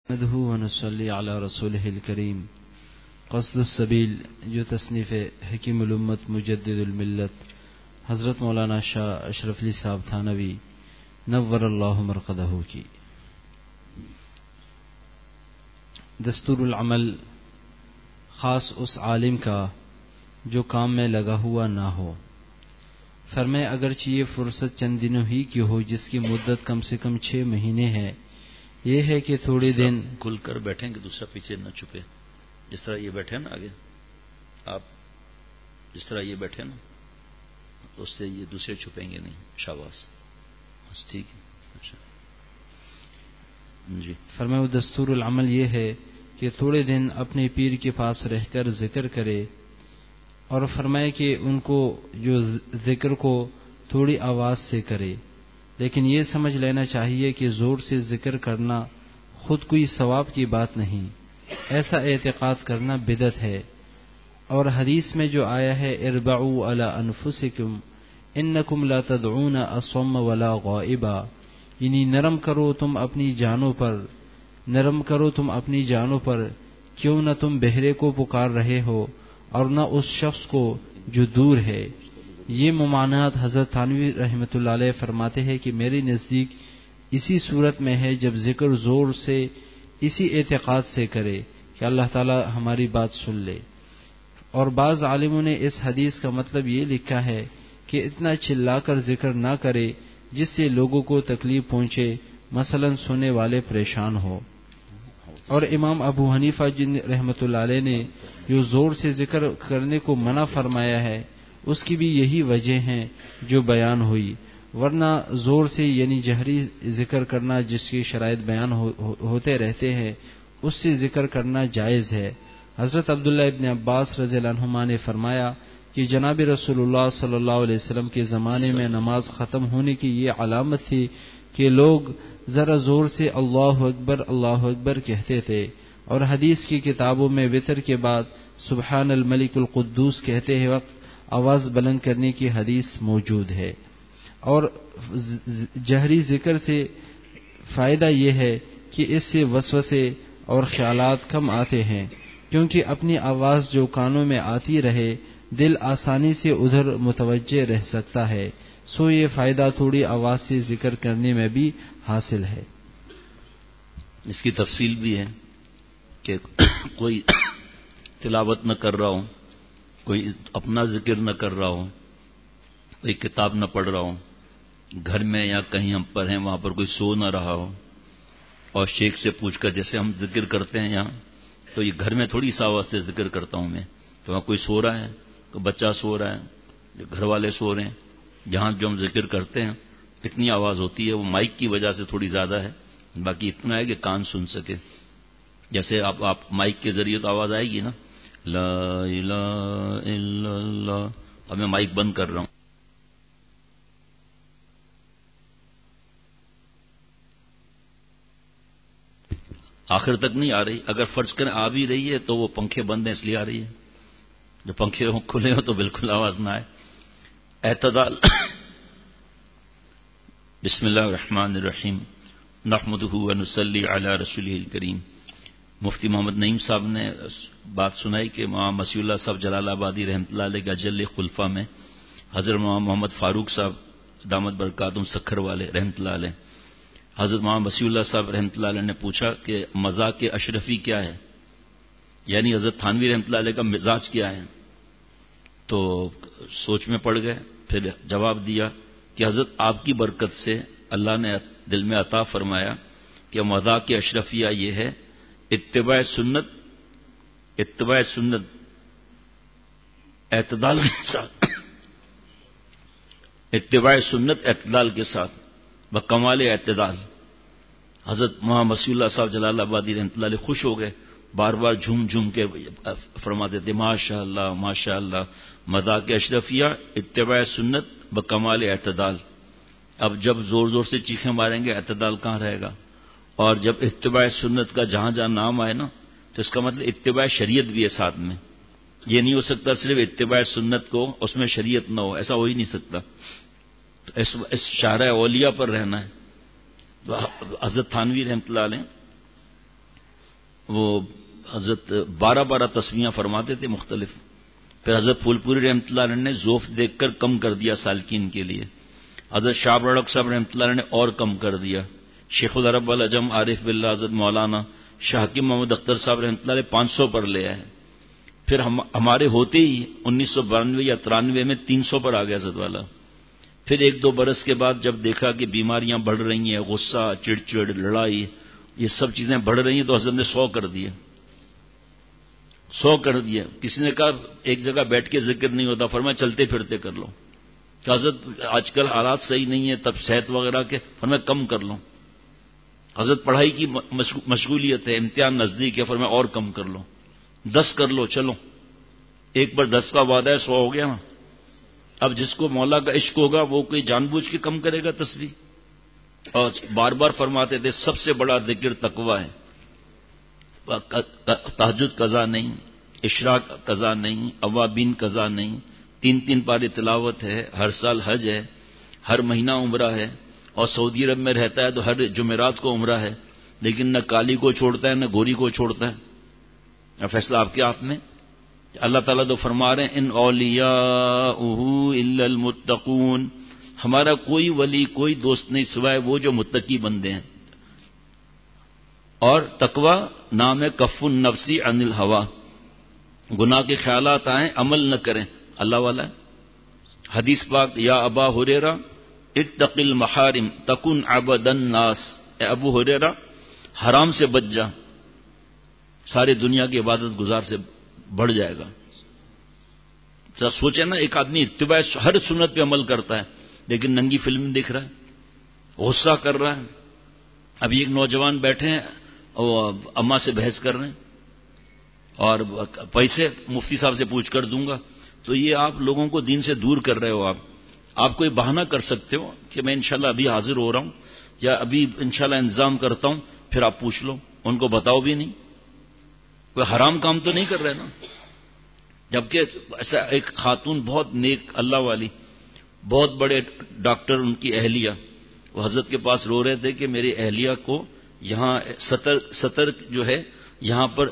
نحمده ونصلي على رسوله الكريم. قصد السبیل جو تصنیف حکیم الامت مجدد الملت حضرت مولانا شاہ اشرف علی صاحب تھانوی نور اللہ مرقدہ کی. دستور العمل خاص اس عالم کا جو کام میں لگا ہوا نہ ہو. فرمائے اگرچہ یہ فرصت چند دنوں ہی کی ہو جس کی مدت کم سے کم 6 مہینے ہے، یہ ہے کہ تھوڑے دن کھل کر بیٹھیں کہ دوسرا پیچھے نہ چھپے. جس طرح یہ بیٹھے نا آگے، آپ جس طرح یہ بیٹھے نا تو اس سے یہ دوسرے چھپیں گے نہیں. شاباش، بس ٹھیک ہے. اچھا جی. فرمائے وہ دستور العمل یہ ہے کہ تھوڑے دن اپنے پیر کے پاس رہ کر ذکر کرے، اور فرمائے کہ ان کو جو ذکر کو تھوڑی آواز سے کرے، لیکن یہ سمجھ لینا چاہیے کہ زور سے ذکر کرنا خود کوئی ثواب کی بات نہیں. ایسا اعتقاد کرنا بدعت ہے. اور حدیث میں جو آیا ہے اربعوا علی انفسکم انکم لا تدعون اصم ولا غائبا، یعنی نرم کرو تم اپنی جانوں پر، نرم کرو تم اپنی جانوں پر، کیوں نہ تم بہرے کو پکار رہے ہو اور نہ اس شخص کو جو دور ہے. یہ ممانعات حضرت تھانوی رحمۃ اللہ علیہ فرماتے ہیں کہ میرے نزدیک اسی صورت میں ہے جب ذکر زور سے اسی اعتقاد سے کرے کہ اللہ تعالی ہماری بات سن لے. اور بعض عالموں نے اس حدیث کا مطلب یہ لکھا ہے کہ اتنا چلا کر ذکر نہ کرے جس سے لوگوں کو تکلیف پہنچے، مثلا سننے والے پریشان ہو. اور امام ابو حنیفہ جن رحمۃ اللہ علیہ نے جو زور سے ذکر کرنے کو منع فرمایا ہے اس کی بھی یہی وجہ ہیں جو بیان ہوئی، ورنہ زور سے یعنی جہری ذکر کرنا جس کی شرائط بیان ہوتے رہتے ہیں اس سے ذکر کرنا جائز ہے. حضرت عبداللہ ابن عباس رضی اللہ عنہما نے فرمایا کہ جناب رسول اللہ صلی اللہ علیہ وسلم کے زمانے میں نماز ختم ہونے کی یہ علامت تھی کہ لوگ ذرا زور سے اللہ اکبر کہتے تھے. اور حدیث کی کتابوں میں وتر کے بعد سبحان الملک القدوس کہتے ہیں وقت آواز بلند کرنے کی حدیث موجود ہے. اور جہری ذکر سے فائدہ یہ ہے کہ اس سے وسوسے اور خیالات کم آتے ہیں، کیونکہ اپنی آواز جو کانوں میں آتی رہے دل آسانی سے ادھر متوجہ رہ سکتا ہے. سو یہ فائدہ تھوڑی آواز سے ذکر کرنے میں بھی حاصل ہے. اس کی تفصیل بھی ہے کہ کوئی تلاوت نہ کر رہا ہو، کوئی اپنا ذکر نہ کر رہا ہو، کوئی کتاب نہ پڑھ رہا ہو، گھر میں یا کہیں ہم پر ہیں وہاں پر کوئی سو نہ رہا ہو، اور شیخ سے پوچھ کر جیسے ہم ذکر کرتے ہیں یہاں، تو یہ گھر میں تھوڑی سا آواز سے ذکر کرتا ہوں میں، تو وہاں کوئی سو رہا ہے، کوئی بچہ سو رہا ہے، گھر والے سو رہے ہیں، جہاں جو ہم ذکر کرتے ہیں اتنی آواز ہوتی ہے. وہ مائک کی وجہ سے تھوڑی زیادہ ہے، باقی اتنا ہے کہ کان سن سکے. جیسے آپ مائک کے ذریعے تو آواز آئے گی نا، لا الہ الا اللہ. اب میں مائک بند کر رہا ہوں. آخر تک نہیں آ رہی. اگر فرض کریں آ بھی رہی ہے تو وہ پنکھے بند ہیں اس لیے آ رہی ہے. جو پنکھے کھلے ہو تو بالکل آواز نہ آئے. اعتدال. بسم اللہ الرحمن الرحیم. نحمدہ ونصلی علی رسولہ الکریم. مفتی محمد نعیم صاحب نے بات سنائی کہ مولانا مسیح اللہ صاحب جلال آبادی رحمۃ اللہ علیہ کے اجل خلفہ میں حضرت مولانا محمد فاروق صاحب دامت برکاتہم سکھر والے رحمۃ اللہ علیہ، حضرت مولانا مسیح اللہ صاحب رحمۃ اللہ علیہ نے پوچھا کہ مزاق اشرفی کیا ہے، یعنی حضرت تھانوی رحمۃ اللہ علیہ کا مزاج کیا ہے. تو سوچ میں پڑ گئے. پھر جواب دیا کہ حضرت آپ کی برکت سے اللہ نے دل میں عطا فرمایا کہ مذاق اشرفیہ یہ ہے اتباع سنت اعتدال کے ساتھ، اتباع سنت اعتدال کے ساتھ بکمال اعتدال. حضرت مولانا مسیح اللہ صاحب جلال آبادی رحمۃ اللہ علیہ خوش ہو گئے، بار بار جھوم جھوم کے فرماتے تھے ماشاء اللہ ماشاء اللہ. مذاق اشرفیہ اتباع سنت بکمال اعتدال. اب جب زور زور سے چیخیں ماریں گے اعتدال کہاں رہے گا؟ اور جب اتباع سنت کا جہاں جہاں نام آئے نا تو اس کا مطلب اتباع شریعت بھی ہے ساتھ میں. یہ نہیں ہو سکتا صرف اتباع سنت کو اس میں شریعت نہ ہو، ایسا ہو ہی نہیں سکتا. تو اس شارع اولیاء پر رہنا ہے. تو حضرت تھانوی رحمۃ اللہ علیہ وہ حضرت 12 تسمیاں فرماتے تھے مختلف. پھر حضرت پھول پوری رحمۃ اللہ علیہ نے ذوف دیکھ کر کم کر دیا سالکین کے لیے. حضرت شاہ رڑک صاحب رحمۃ اللہ علیہ نے اور کم کر دیا. شیخ العرب والعجم عارف باللہ حضرت مولانا شاہ حکیم محمد اختر صاحب رحمۃ اللہ علیہ 500 پر لے آئے. پھر ہمارے ہوتے ہی 1992 یا 93 میں 300 پر آ گیا حضرت والا. پھر 1-2 برس کے بعد جب دیکھا کہ بیماریاں بڑھ رہی ہیں، غصہ، چڑچڑ، لڑائی، یہ سب چیزیں بڑھ رہی ہیں، تو حضرت نے 100 کر دیا. 100 کر دیا. کسی نے کہا ایک جگہ بیٹھ کے ذکر نہیں ہوتا، فرمایا چلتے پھرتے کر لو. کہ حضرت آج کل حالات صحیح نہیں ہے، تب صحت وغیرہ کے، فرمایا کم کر لو. حضرت پڑھائی کی مشغولیت ہے، امتحان نزدیک ہے، فرمایا اور کم کر لو. 10 کر لو، چلو. ایک بار 10 کا وعدہ ہے، 100 ہو گیا نا. اب جس کو مولا کا عشق ہوگا وہ کوئی جان بوجھ کے کم کرے گا تسبیح. اور بار بار فرماتے تھے سب سے بڑا ذکر تقویٰ ہے. تہجد قضا نہیں، اشراق قضا نہیں، اوابین قضا نہیں، 3 پارے تلاوت ہے، ہر سال حج ہے، ہر مہینہ عمرہ ہے، اور سعودی عرب میں رہتا ہے تو ہر جمعرات کو عمرہ ہے، لیکن نہ کالی کو چھوڑتا ہے نہ گوری کو چھوڑتا ہے. فیصلہ آپ کے ہاتھ میں. اللہ تعالیٰ تو فرما رہے ہیں ان اولیاءہ الا المتقون، ہمارا کوئی ولی کوئی دوست نہیں سوائے وہ جو متقی بندے ہیں. اور تقوی نام ہے کف النفسی عن الہوا، گناہ کے خیالات آئیں عمل نہ کریں، اللہ والا ہے. حدیث پاک یا ابا ہریرہ اتق المحارم تکن عبد الناس، اے ابو ہریرہ حرام سے بچ جا، سارے دنیا کی عبادت گزار سے بڑھ جائے گا. ذرا سوچیں نا، ایک آدمی اتباع ہر سنت پہ عمل کرتا ہے لیکن ننگی فلم دیکھ رہا ہے، غصہ کر رہا ہے. ابھی ایک نوجوان بیٹھے ہیں اور اماں سے بحث کر رہے ہیں اور پیسے مفتی صاحب سے پوچھ کر دوں گا. تو یہ آپ لوگوں کو دین سے دور کر رہے ہو. آپ کوئی بہانہ کر سکتے ہو کہ میں انشاءاللہ ابھی حاضر ہو رہا ہوں یا ابھی انشاءاللہ انتظام کرتا ہوں، پھر آپ پوچھ لو. ان کو بتاؤ بھی نہیں، کوئی حرام کام تو نہیں کر رہے نا. جبکہ ایسا ایک خاتون بہت نیک اللہ والی، بہت بڑے ڈاکٹر، ان کی اہلیہ، وہ حضرت کے پاس رو رہے تھے کہ میری اہلیہ کو یہاں سطر جو ہے یہاں پر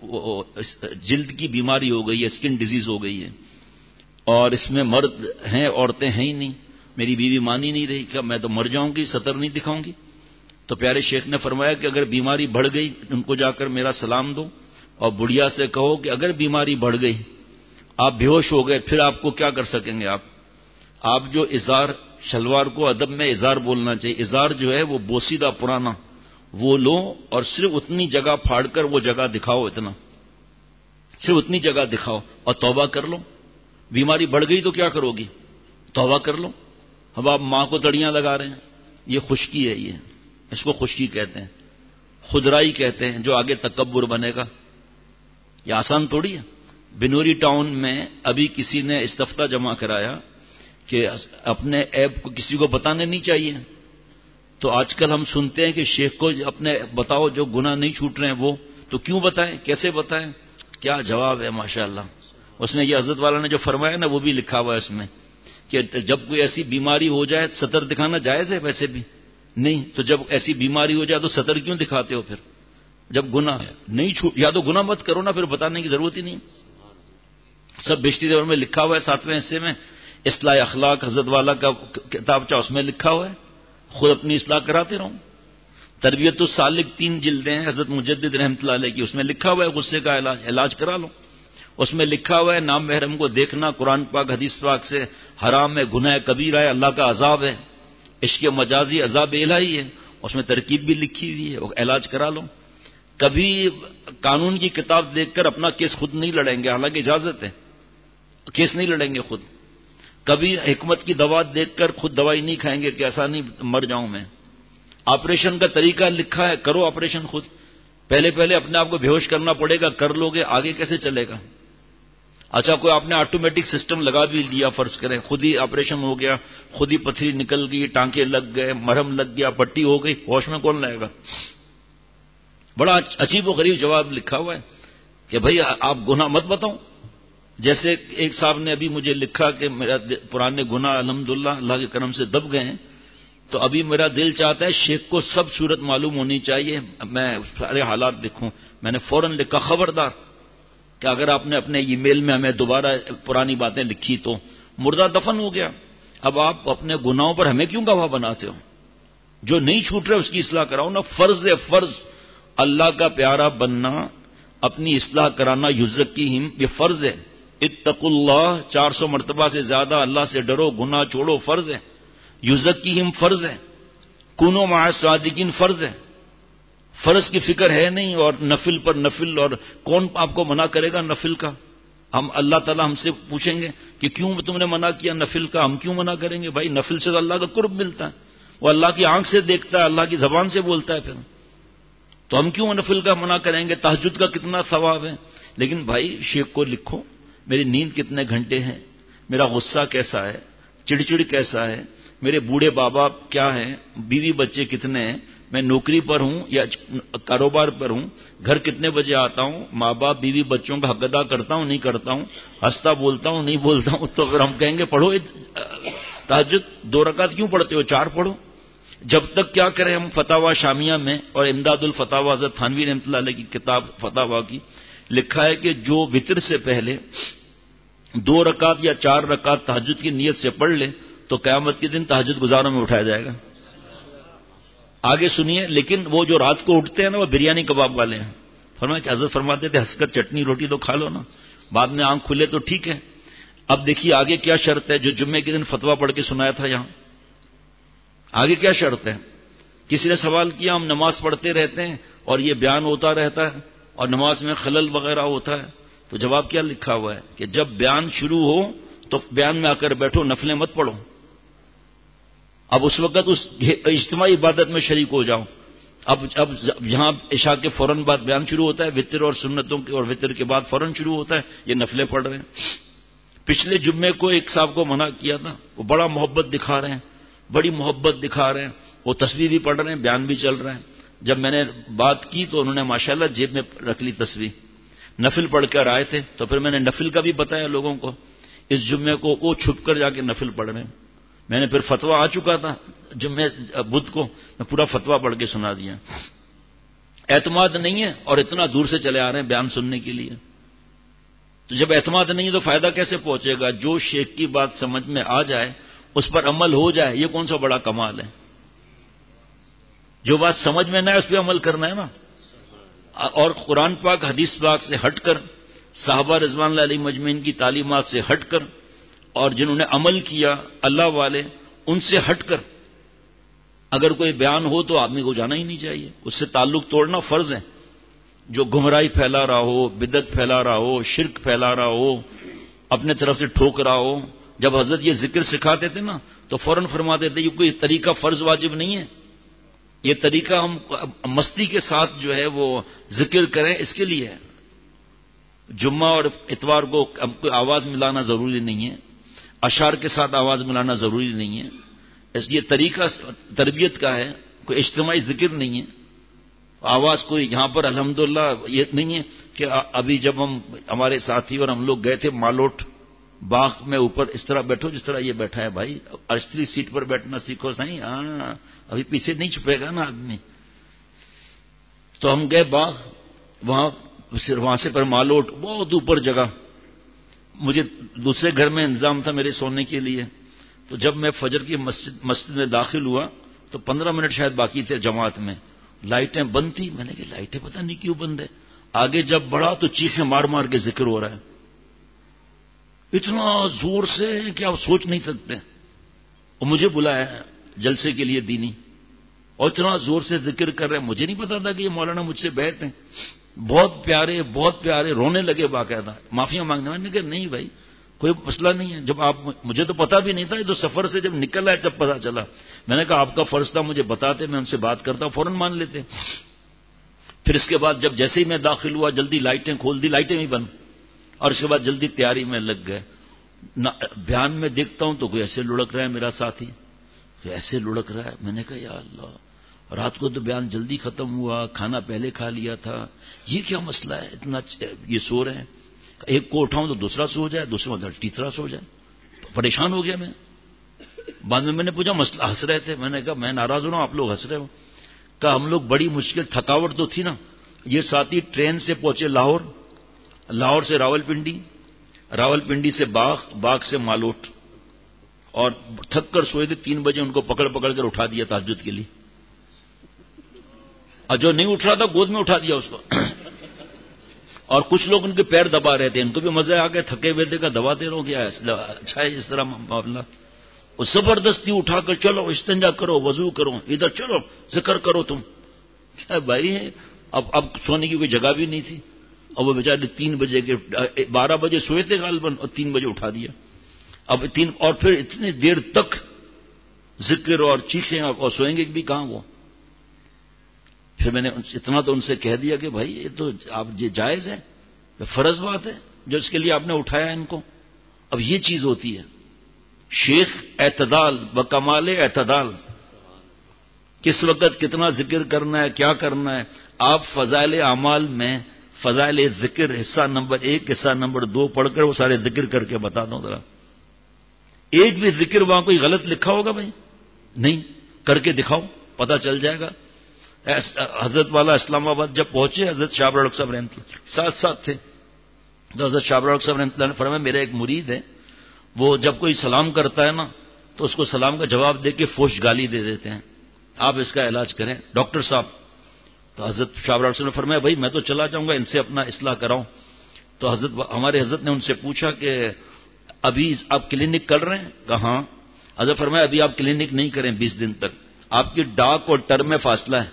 جلد کی بیماری ہو گئی ہے، اسکن ڈیزیز ہو گئی ہے، اور اس میں مرد ہیں عورتیں ہیں ہی نہیں. میری بیوی مانی نہیں رہی کہ میں تو مر جاؤں گی، سطر نہیں دکھاؤں گی. تو پیارے شیخ نے فرمایا کہ اگر بیماری بڑھ گئی ان کو جا کر میرا سلام دو، اور بڑھیا سے کہو کہ اگر بیماری بڑھ گئی، آپ بے ہوش ہو گئے، پھر آپ کو کیا کر سکیں گے. آپ جو ازار شلوار کو ادب میں ازار بولنا چاہیے، ازار جو ہے وہ بوسیدہ پرانا، وہ لو اور صرف اتنی جگہ پھاڑ کر وہ جگہ دکھاؤ، اتنا صرف اتنی جگہ دکھاؤ اور توبہ کر لو. بیماری بڑھ گئی تو کیا کرو گی؟ توبہ کر لو. اب آپ ماں کو تڑیاں لگا رہے ہیں، یہ خشکی ہے، یہ اس کو خشکی کہتے ہیں، خدرائی کہتے ہیں. جو آگے تکبر بنے گا، یہ آسان تھوڑی ہے. بنوری ٹاؤن میں ابھی کسی نے استفتاء جمع کرایا کہ اپنے عیب کو کسی کو بتانے نہیں چاہیے. تو آج کل ہم سنتے ہیں کہ شیخ کو اپنے بتاؤ جو گناہ نہیں چھوٹ رہے ہیں وہ، تو کیوں بتائیں، کیسے بتائیں؟ کیا جواب ہے ماشاءاللہ. اس نے یہ حضرت والا نے جو فرمایا نا وہ بھی لکھا ہوا ہے اس میں کہ جب کوئی ایسی بیماری ہو جائے سطر دکھانا جائز ہے، ویسے بھی نہیں، تو جب ایسی بیماری ہو جائے تو سطر کیوں دکھاتے ہو؟ پھر جب گناہ نہیں چھوٹ، یا تو گناہ مت کرو نا، پھر بتانے کی ضرورت ہی نہیں. سب بیشتری زبر میں لکھا ہوا ہے. 7ویں حصے میں اصلاح اخلاق حضرت والا کا کتاب چاہ اس میں لکھا ہوا ہے. خود اپنی اصلاح کراتے رہو. تربیت السالک 3 جلدیں ہیں حضرت مجدد رحمۃ اللہ علیہ کی، اس میں لکھا ہوا ہے غصے کا علاج کرا لو. اس میں لکھا ہوا ہے نام محرم کو دیکھنا قرآن پاک حدیث پاک سے حرام ہے، گناہ کبیرہ ہے، اللہ کا عذاب ہے، عشق مجازی عذاب الہی ہے. اس میں ترکیب بھی لکھی ہوئی ہے، وہ علاج کرا لو. کبھی قانون کی کتاب دیکھ کر اپنا کیس خود نہیں لڑیں گے، حالانکہ اجازت ہے، کیس نہیں لڑیں گے خود. کبھی حکمت کی دوا دیکھ کر خود دوائی نہیں کھائیں گے کہ ایسا نہیں مر جاؤں میں. آپریشن کا طریقہ لکھا ہے، کرو آپریشن خود. پہلے اپنے آپ کو بے ہوش کرنا پڑے گا، کر لو گے آگے کیسے چلے گا. اچھا کوئی آپ نے آٹومیٹک سسٹم لگا بھی لیا، فرض کریں خود ہی آپریشن ہو گیا، خود ہی پتھری نکل گئی، ٹانکے لگ گئے، مرہم لگ گیا، پٹی ہو گئی، ہوش میں کون لائے گا؟ بڑا عجیب و غریب جواب لکھا ہوا ہے کہ بھئی آپ گناہ مت بتاؤ. جیسے ایک صاحب نے ابھی مجھے لکھا کہ میرا پرانے گناہ الحمدللہ اللہ کے کرم سے دب گئے ہیں، تو ابھی میرا دل چاہتا ہے شیخ کو سب صورت معلوم ہونی چاہیے، میں سارے حالات دیکھوں. میں نے فوراً لکھا خبردار کہ اگر آپ نے اپنے ای میل میں ہمیں دوبارہ پرانی باتیں لکھی تو مردہ دفن ہو گیا. اب آپ اپنے گناہوں پر ہمیں کیوں گواہ بناتے ہو؟ جو نہیں چھوٹ رہے اس کی اصلاح کراؤ نا. فرض ہے، فرض اللہ کا پیارا بننا، اپنی اصلاح کرانا. یزکیہم، یہ فرض ہے. اتقوا اللہ 400 مرتبہ سے زیادہ اللہ سے ڈرو، گناہ چھوڑو، فرض ہے. یزکیہم فرض ہے. کونوا مع الصادقین فرض ہے. فرض کی فکر ہے نہیں اور نفل پر نفل، اور کون آپ کو منع کرے گا نفل کا؟ ہم اللہ تعالیٰ ہم سے پوچھیں گے کہ کیوں تم نے منع کیا نفل کا؟ ہم کیوں منع کریں گے؟ بھائی نفل سے تو اللہ کا قرب ملتا ہے، وہ اللہ کی آنکھ سے دیکھتا ہے، اللہ کی زبان سے بولتا ہے. پھر تو ہم کیوں نفل کا منع کریں گے؟ تہجد کا کتنا ثواب ہے. لیکن بھائی شیخ کو لکھو میری نیند کتنے گھنٹے ہیں، میرا غصہ کیسا ہے، چڑچڑ کیسا ہے، میرے بوڑھے بابا کیا ہیں، بیوی بچے کتنے ہیں، میں نوکری پر ہوں یا کاروبار پر ہوں، گھر کتنے بجے آتا ہوں، ماں باپ بیوی بچوں کا حق ادا کرتا ہوں نہیں کرتا ہوں، ہنستا بولتا ہوں نہیں بولتا ہوں. تو پھر ہم کہیں گے پڑھو تہجد 2 رکعت کیوں پڑھتے ہو، 4 پڑھو. جب تک کیا کریں ہم فتاوی شامیہ میں اور امداد الفتاوی حضرت تھانوی رحمۃ اللہ علیہ کی کتاب فتاوی کی لکھا ہے کہ جو وتر سے پہلے 2 رکعت یا 4 رکعت تہجد کی نیت سے پڑھ لے تو قیامت کے دن تہجد گزاروں میں اٹھایا جائے گا. آگے سنیے. لیکن وہ جو رات کو اٹھتے ہیں نا وہ بریانی کباب والے ہیں. فرمایا حضرت فرماتے تھے ہنس کر چٹنی روٹی تو کھا لو نا، بعد میں آنکھ کھلے تو ٹھیک ہے. اب دیکھیے آگے کیا شرط ہے جو جمعے کے دن فتویٰ پڑھ کے سنایا تھا یہاں. آگے کیا شرط ہے؟ کسی نے سوال کیا ہم نماز پڑھتے رہتے ہیں اور یہ بیان ہوتا رہتا ہے اور نماز میں خلل وغیرہ ہوتا ہے، تو جواب کیا لکھا ہوا ہے کہ جب بیان شروع ہو تو بیان میں آ کر بیٹھو، نفلیں مت پڑھو. اب اس وقت اس اجتماعی عبادت میں شریک ہو جاؤ. اب یہاں عشاء کے فوراً بعد بیان شروع ہوتا ہے، وتر اور سنتوں کے اور وتر کے بعد فوراً شروع ہوتا ہے، یہ نفلیں پڑھ رہے ہیں. پچھلے جمعے کو ایک صاحب کو منع کیا تھا، وہ بڑا محبت دکھا رہے ہیں، بڑی محبت دکھا رہے ہیں، وہ تصویر بھی پڑھ رہے ہیں، بیان بھی چل رہے ہیں. جب میں نے بات کی تو انہوں نے ماشاءاللہ جیب میں رکھ لی تصویر. نفل پڑھ کر آئے تھے تو پھر میں نے نفل کا بھی بتایا لوگوں کو. اس جمعے کو وہ چھپ کر جا کے نفل پڑھ رہے ہیں. میں نے پھر فتویٰ آ چکا تھا جمعے بدھ کو، میں پورا فتویٰ پڑھ کے سنا دیا. اعتماد نہیں ہے اور اتنا دور سے چلے آ رہے ہیں بیان سننے کے لیے. تو جب اعتماد نہیں ہے تو فائدہ کیسے پہنچے گا؟ جو شیخ کی بات سمجھ میں آ جائے اس پر عمل ہو جائے، یہ کون سا بڑا کمال ہے؟ جو بات سمجھ میں نہ آئے اس پہ عمل کرنا ہے نا. اور قرآن پاک حدیث پاک سے ہٹ کر، صحابہ رضوان اللہ علیہ مجمعین کی تعلیمات سے ہٹ کر، اور جنہوں نے عمل کیا اللہ والے ان سے ہٹ کر اگر کوئی بیان ہو تو آدمی کو جانا ہی نہیں چاہیے، اس سے تعلق توڑنا فرض ہے. جو گمراہی پھیلا رہا ہو، بدعت پھیلا رہا ہو، شرک پھیلا رہا ہو، اپنے طرف سے ٹھوک رہا ہو. جب حضرت یہ ذکر سکھاتے تھے نا تو فوراً فرماتے تھے یہ کوئی طریقہ فرض واجب نہیں ہے، یہ طریقہ ہم مستی کے ساتھ جو ہے وہ ذکر کریں اس کے لیے ہے. جمعہ اور اتوار کو کوئی آواز ملانا ضروری نہیں ہے، اشعار کے ساتھ آواز ملانا ضروری نہیں ہے. یہ طریقہ تربیت کا ہے، کوئی اجتماعی ذکر نہیں ہے. آواز کوئی یہاں پر الحمدللہ یہ نہیں ہے کہ ابھی جب ہمارے ساتھی اور ہم لوگ گئے تھے مالوٹ باغ میں، اوپر اس طرح بیٹھو جس طرح یہ بیٹھا ہے. بھائی اشتری سیٹ پر بیٹھنا سیکھو. نہیں ہاں ابھی پیچھے نہیں چھپے گا نا آدمی. تو ہم گئے باغ، وہاں سے پر مالوٹ بہت اوپر جگہ. مجھے دوسرے گھر میں انتظام تھا میرے سونے کے لیے. تو جب میں فجر کی مسجد میں داخل ہوا تو 15 منٹ شاید باقی تھے جماعت میں. لائٹیں بند تھی. میں نے کہا لائٹیں پتہ نہیں کیوں بند ہے. آگے جب بڑھا تو چیخیں مار مار کے ذکر ہو رہا ہے، اتنا زور سے کہ آپ سوچ نہیں سکتے. اور مجھے بلایا جلسے کے لیے دینی، اور اتنا زور سے ذکر کر رہے ہیں. مجھے نہیں پتا تھا کہ یہ مولانا مجھ سے بیٹھ ہیں. بہت پیارے بہت پیارے، رونے لگے باقاعدہ، معافیاں مانگنے. میں نے کہا نہیں بھائی کوئی مسئلہ نہیں ہے. جب آپ مجھے تو پتا بھی نہیں تھا، یہ تو سفر سے جب نکل آئے جب پتا چلا. میں نے کہا آپ کا فرض تھا مجھے بتاتے، میں ان سے بات کرتا فوراً مان لیتے. پھر اس کے بعد جب جیسے ہی میں داخل ہوا جلدی لائٹیں کھول دی، لائٹیں بھی بند، اور اس کے بعد جلدی تیاری میں لگ گئے. بیان میں دیکھتا ہوں تو کوئی ایسے لڑک رہا ہے میرا ساتھی، ایسے لڑک رہا ہے. میں نے کہا یا اللہ، رات کو تو بیان جلدی ختم ہوا، کھانا پہلے کھا لیا تھا، یہ کیا مسئلہ ہے؟ اتنا یہ سو رہے ہیں. ایک کو اٹھاؤں تو دوسرا سو جائے، دوسرا تیسرا سو جائے. پریشان ہو گیا میں. بعد میں نے پوچھا مسئلہ، ہنس رہے تھے. میں نے کہا میں ناراض ہو رہا ہوں، آپ لوگ ہنس رہے ہو. کہا ہم لوگ بڑی مشکل، تھکاوٹ تو تھی نا. یہ ساتھی ٹرین سے پہنچے لاہور، لاہور سے راولپنڈی، راولپنڈی سے باغ سے مالوٹ، اور تھک کر سوئے تھے. 3 بجے ان کو پکڑ کر اٹھا دیا تہجد کے لیے، اور جو نہیں اٹھ رہا تھا گود میں اٹھا دیا اس کو. اور کچھ لوگ ان کے پیر دبا رہے تھے، ان کو بھی مزہ آ گیا، تھکے ہوئے تھے. کا دباتے رہو کیا ہے، اچھا ہے اس طرح معاملہ. وہ زبردستی اٹھا کر چلو استنجا کرو، وضو کرو، ادھر چلو ذکر کرو. تم کیا بھائی ہے، اب سونے کی کوئی جگہ بھی نہیں تھی. اور وہ بیچارے 3 بجے کے 12 بجے سوئے تھے غالباً، اور 3 بجے اٹھا دیا. اب اور پھر اتنی دیر تک ذکر اور چیخیں، اور سوئیں گے بھی کہاں وہ. پھر میں نے اتنا تو ان سے کہہ دیا کہ بھائی یہ تو آپ یہ جائز ہے، فرض بات ہے جو اس کے لیے آپ نے اٹھایا ان کو. اب یہ چیز ہوتی ہے شیخ اعتدال بکمال اعتدال، کس وقت کتنا ذکر کرنا ہے، کیا کرنا ہے. آپ فضائل اعمال میں فضائل ذکر حصہ نمبر 1 حصہ نمبر 2 پڑھ کر وہ سارے ذکر کر کے بتا دو ذرا. ایک بھی ذکر وہاں کوئی غلط لکھا ہوگا بھائی؟ نہیں، کر کے دکھاؤ، پتہ چل جائے گا. حضرت والا اسلام آباد جب پہنچے، حضرت شاہ ابرار صاحب رحمۃ اللہ ساتھ تھے. تو حضرت شاہ ابرار صاحب رحمۃ اللہ نے فرمایا میرا ایک مرید ہے، وہ جب کوئی سلام کرتا ہے نا تو اس کو سلام کا جواب دے کے فوش گالی دے دیتے ہیں، آپ اس کا علاج کریں ڈاکٹر صاحب. تو حضرت شاہ ابرار صاحب نے فرمایا بھائی میں تو چلا جاؤں گا، ان سے اپنا اصلاح کراؤں. تو ہمارے حضرت نے ان سے پوچھا کہ ابھی آپ کلینک کر رہے ہیں؟ کہا ہاں. حضرت فرمایا ابھی آپ کلینک نہیں کریں 20 دن تک، آپ کی ڈاک اور ٹر میں فاصلہ ہے،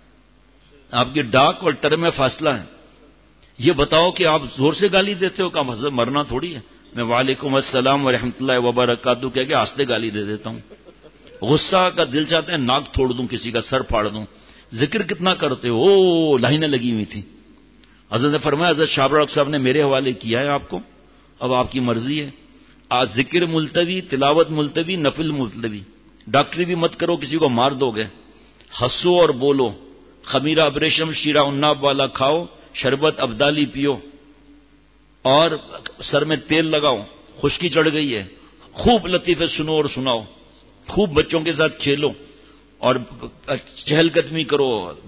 آپ کی ڈاک اور ٹر میں فاصلہ ہے. یہ بتاؤ کہ آپ زور سے گالی دیتے ہو؟ کہ حضرت مرنا تھوڑی ہے، میں وعلیکم السلام ورحمۃ اللہ وبرکاتہ کہہ کے آستے گالی دے دیتا ہوں. غصہ کا دل چاہتا ہے ناک توڑ دوں، کسی کا سر پھاڑ دوں. ذکر کتنا کرتے ہو؟ او لائنیں لگی ہوئی تھی. حضرت نے فرمایا حضرت شاہ ابرار صاحب نے میرے حوالے کیا ہے آپ کو، اب آپ کی مرضی ہے. آج ذکر ملتوی، تلاوت ملتوی، نفل ملتوی. ڈاکٹری بھی مت کرو، کسی کو مار دو گے. ہنسو اور بولو، خمیرہ ابریشم شیرہ اناب والا کھاؤ، شربت ابدالی پیو، اور سر میں تیل لگاؤ، خشکی چڑھ گئی ہے، خوب لطیفے سنو اور سناؤ، خوب بچوں کے ساتھ کھیلو، اور چہل قدمی کرو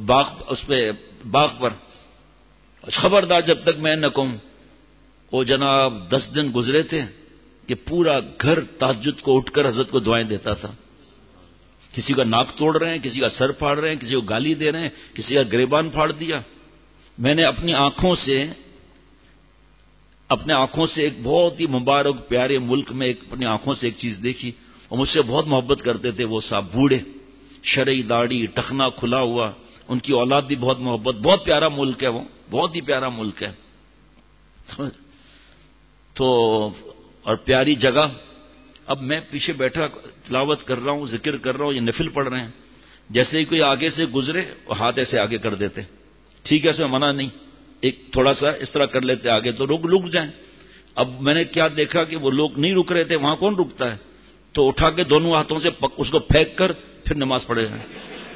باغ پر. خبردار جب تک میں نہ کہوں. وہ جناب 10 دن گزرے تھے کہ پورا گھر تہجد کو اٹھ کر حضرت کو دعائیں دیتا تھا. کسی کا ناک توڑ رہے ہیں، کسی کا سر پھاڑ رہے ہیں، کسی کو گالی دے رہے ہیں، کسی کا گریبان پھاڑ دیا. میں نے اپنی آنکھوں سے ایک بہت ہی مبارک پیارے ملک میں اپنی آنکھوں سے ایک چیز دیکھی، اور مجھ سے بہت محبت کرتے تھے وہ صاحب، بوڑھے، شرعی داڑھی، ٹخنا کھلا ہوا، ان کی اولاد بھی بہت محبت. بہت پیارا ملک ہے وہ، بہت ہی پیارا ملک ہے. تو اور پیاری جگہ. اب میں پیچھے بیٹھا تلاوت کر رہا ہوں، ذکر کر رہا ہوں، یہ نفل پڑھ رہے ہیں. جیسے ہی کوئی آگے سے گزرے وہ ہاتھ ایسے آگے کر دیتے. ٹھیک ہے اس میں منع نہیں، ایک تھوڑا سا اس طرح کر لیتے آگے تو رک جائیں. اب میں نے کیا دیکھا کہ وہ لوگ نہیں رک رہے تھے، وہاں کون رکتا ہے؟ تو اٹھا کے دونوں ہاتھوں سے اس کو پھینک کر پھر نماز پڑھے ہیں.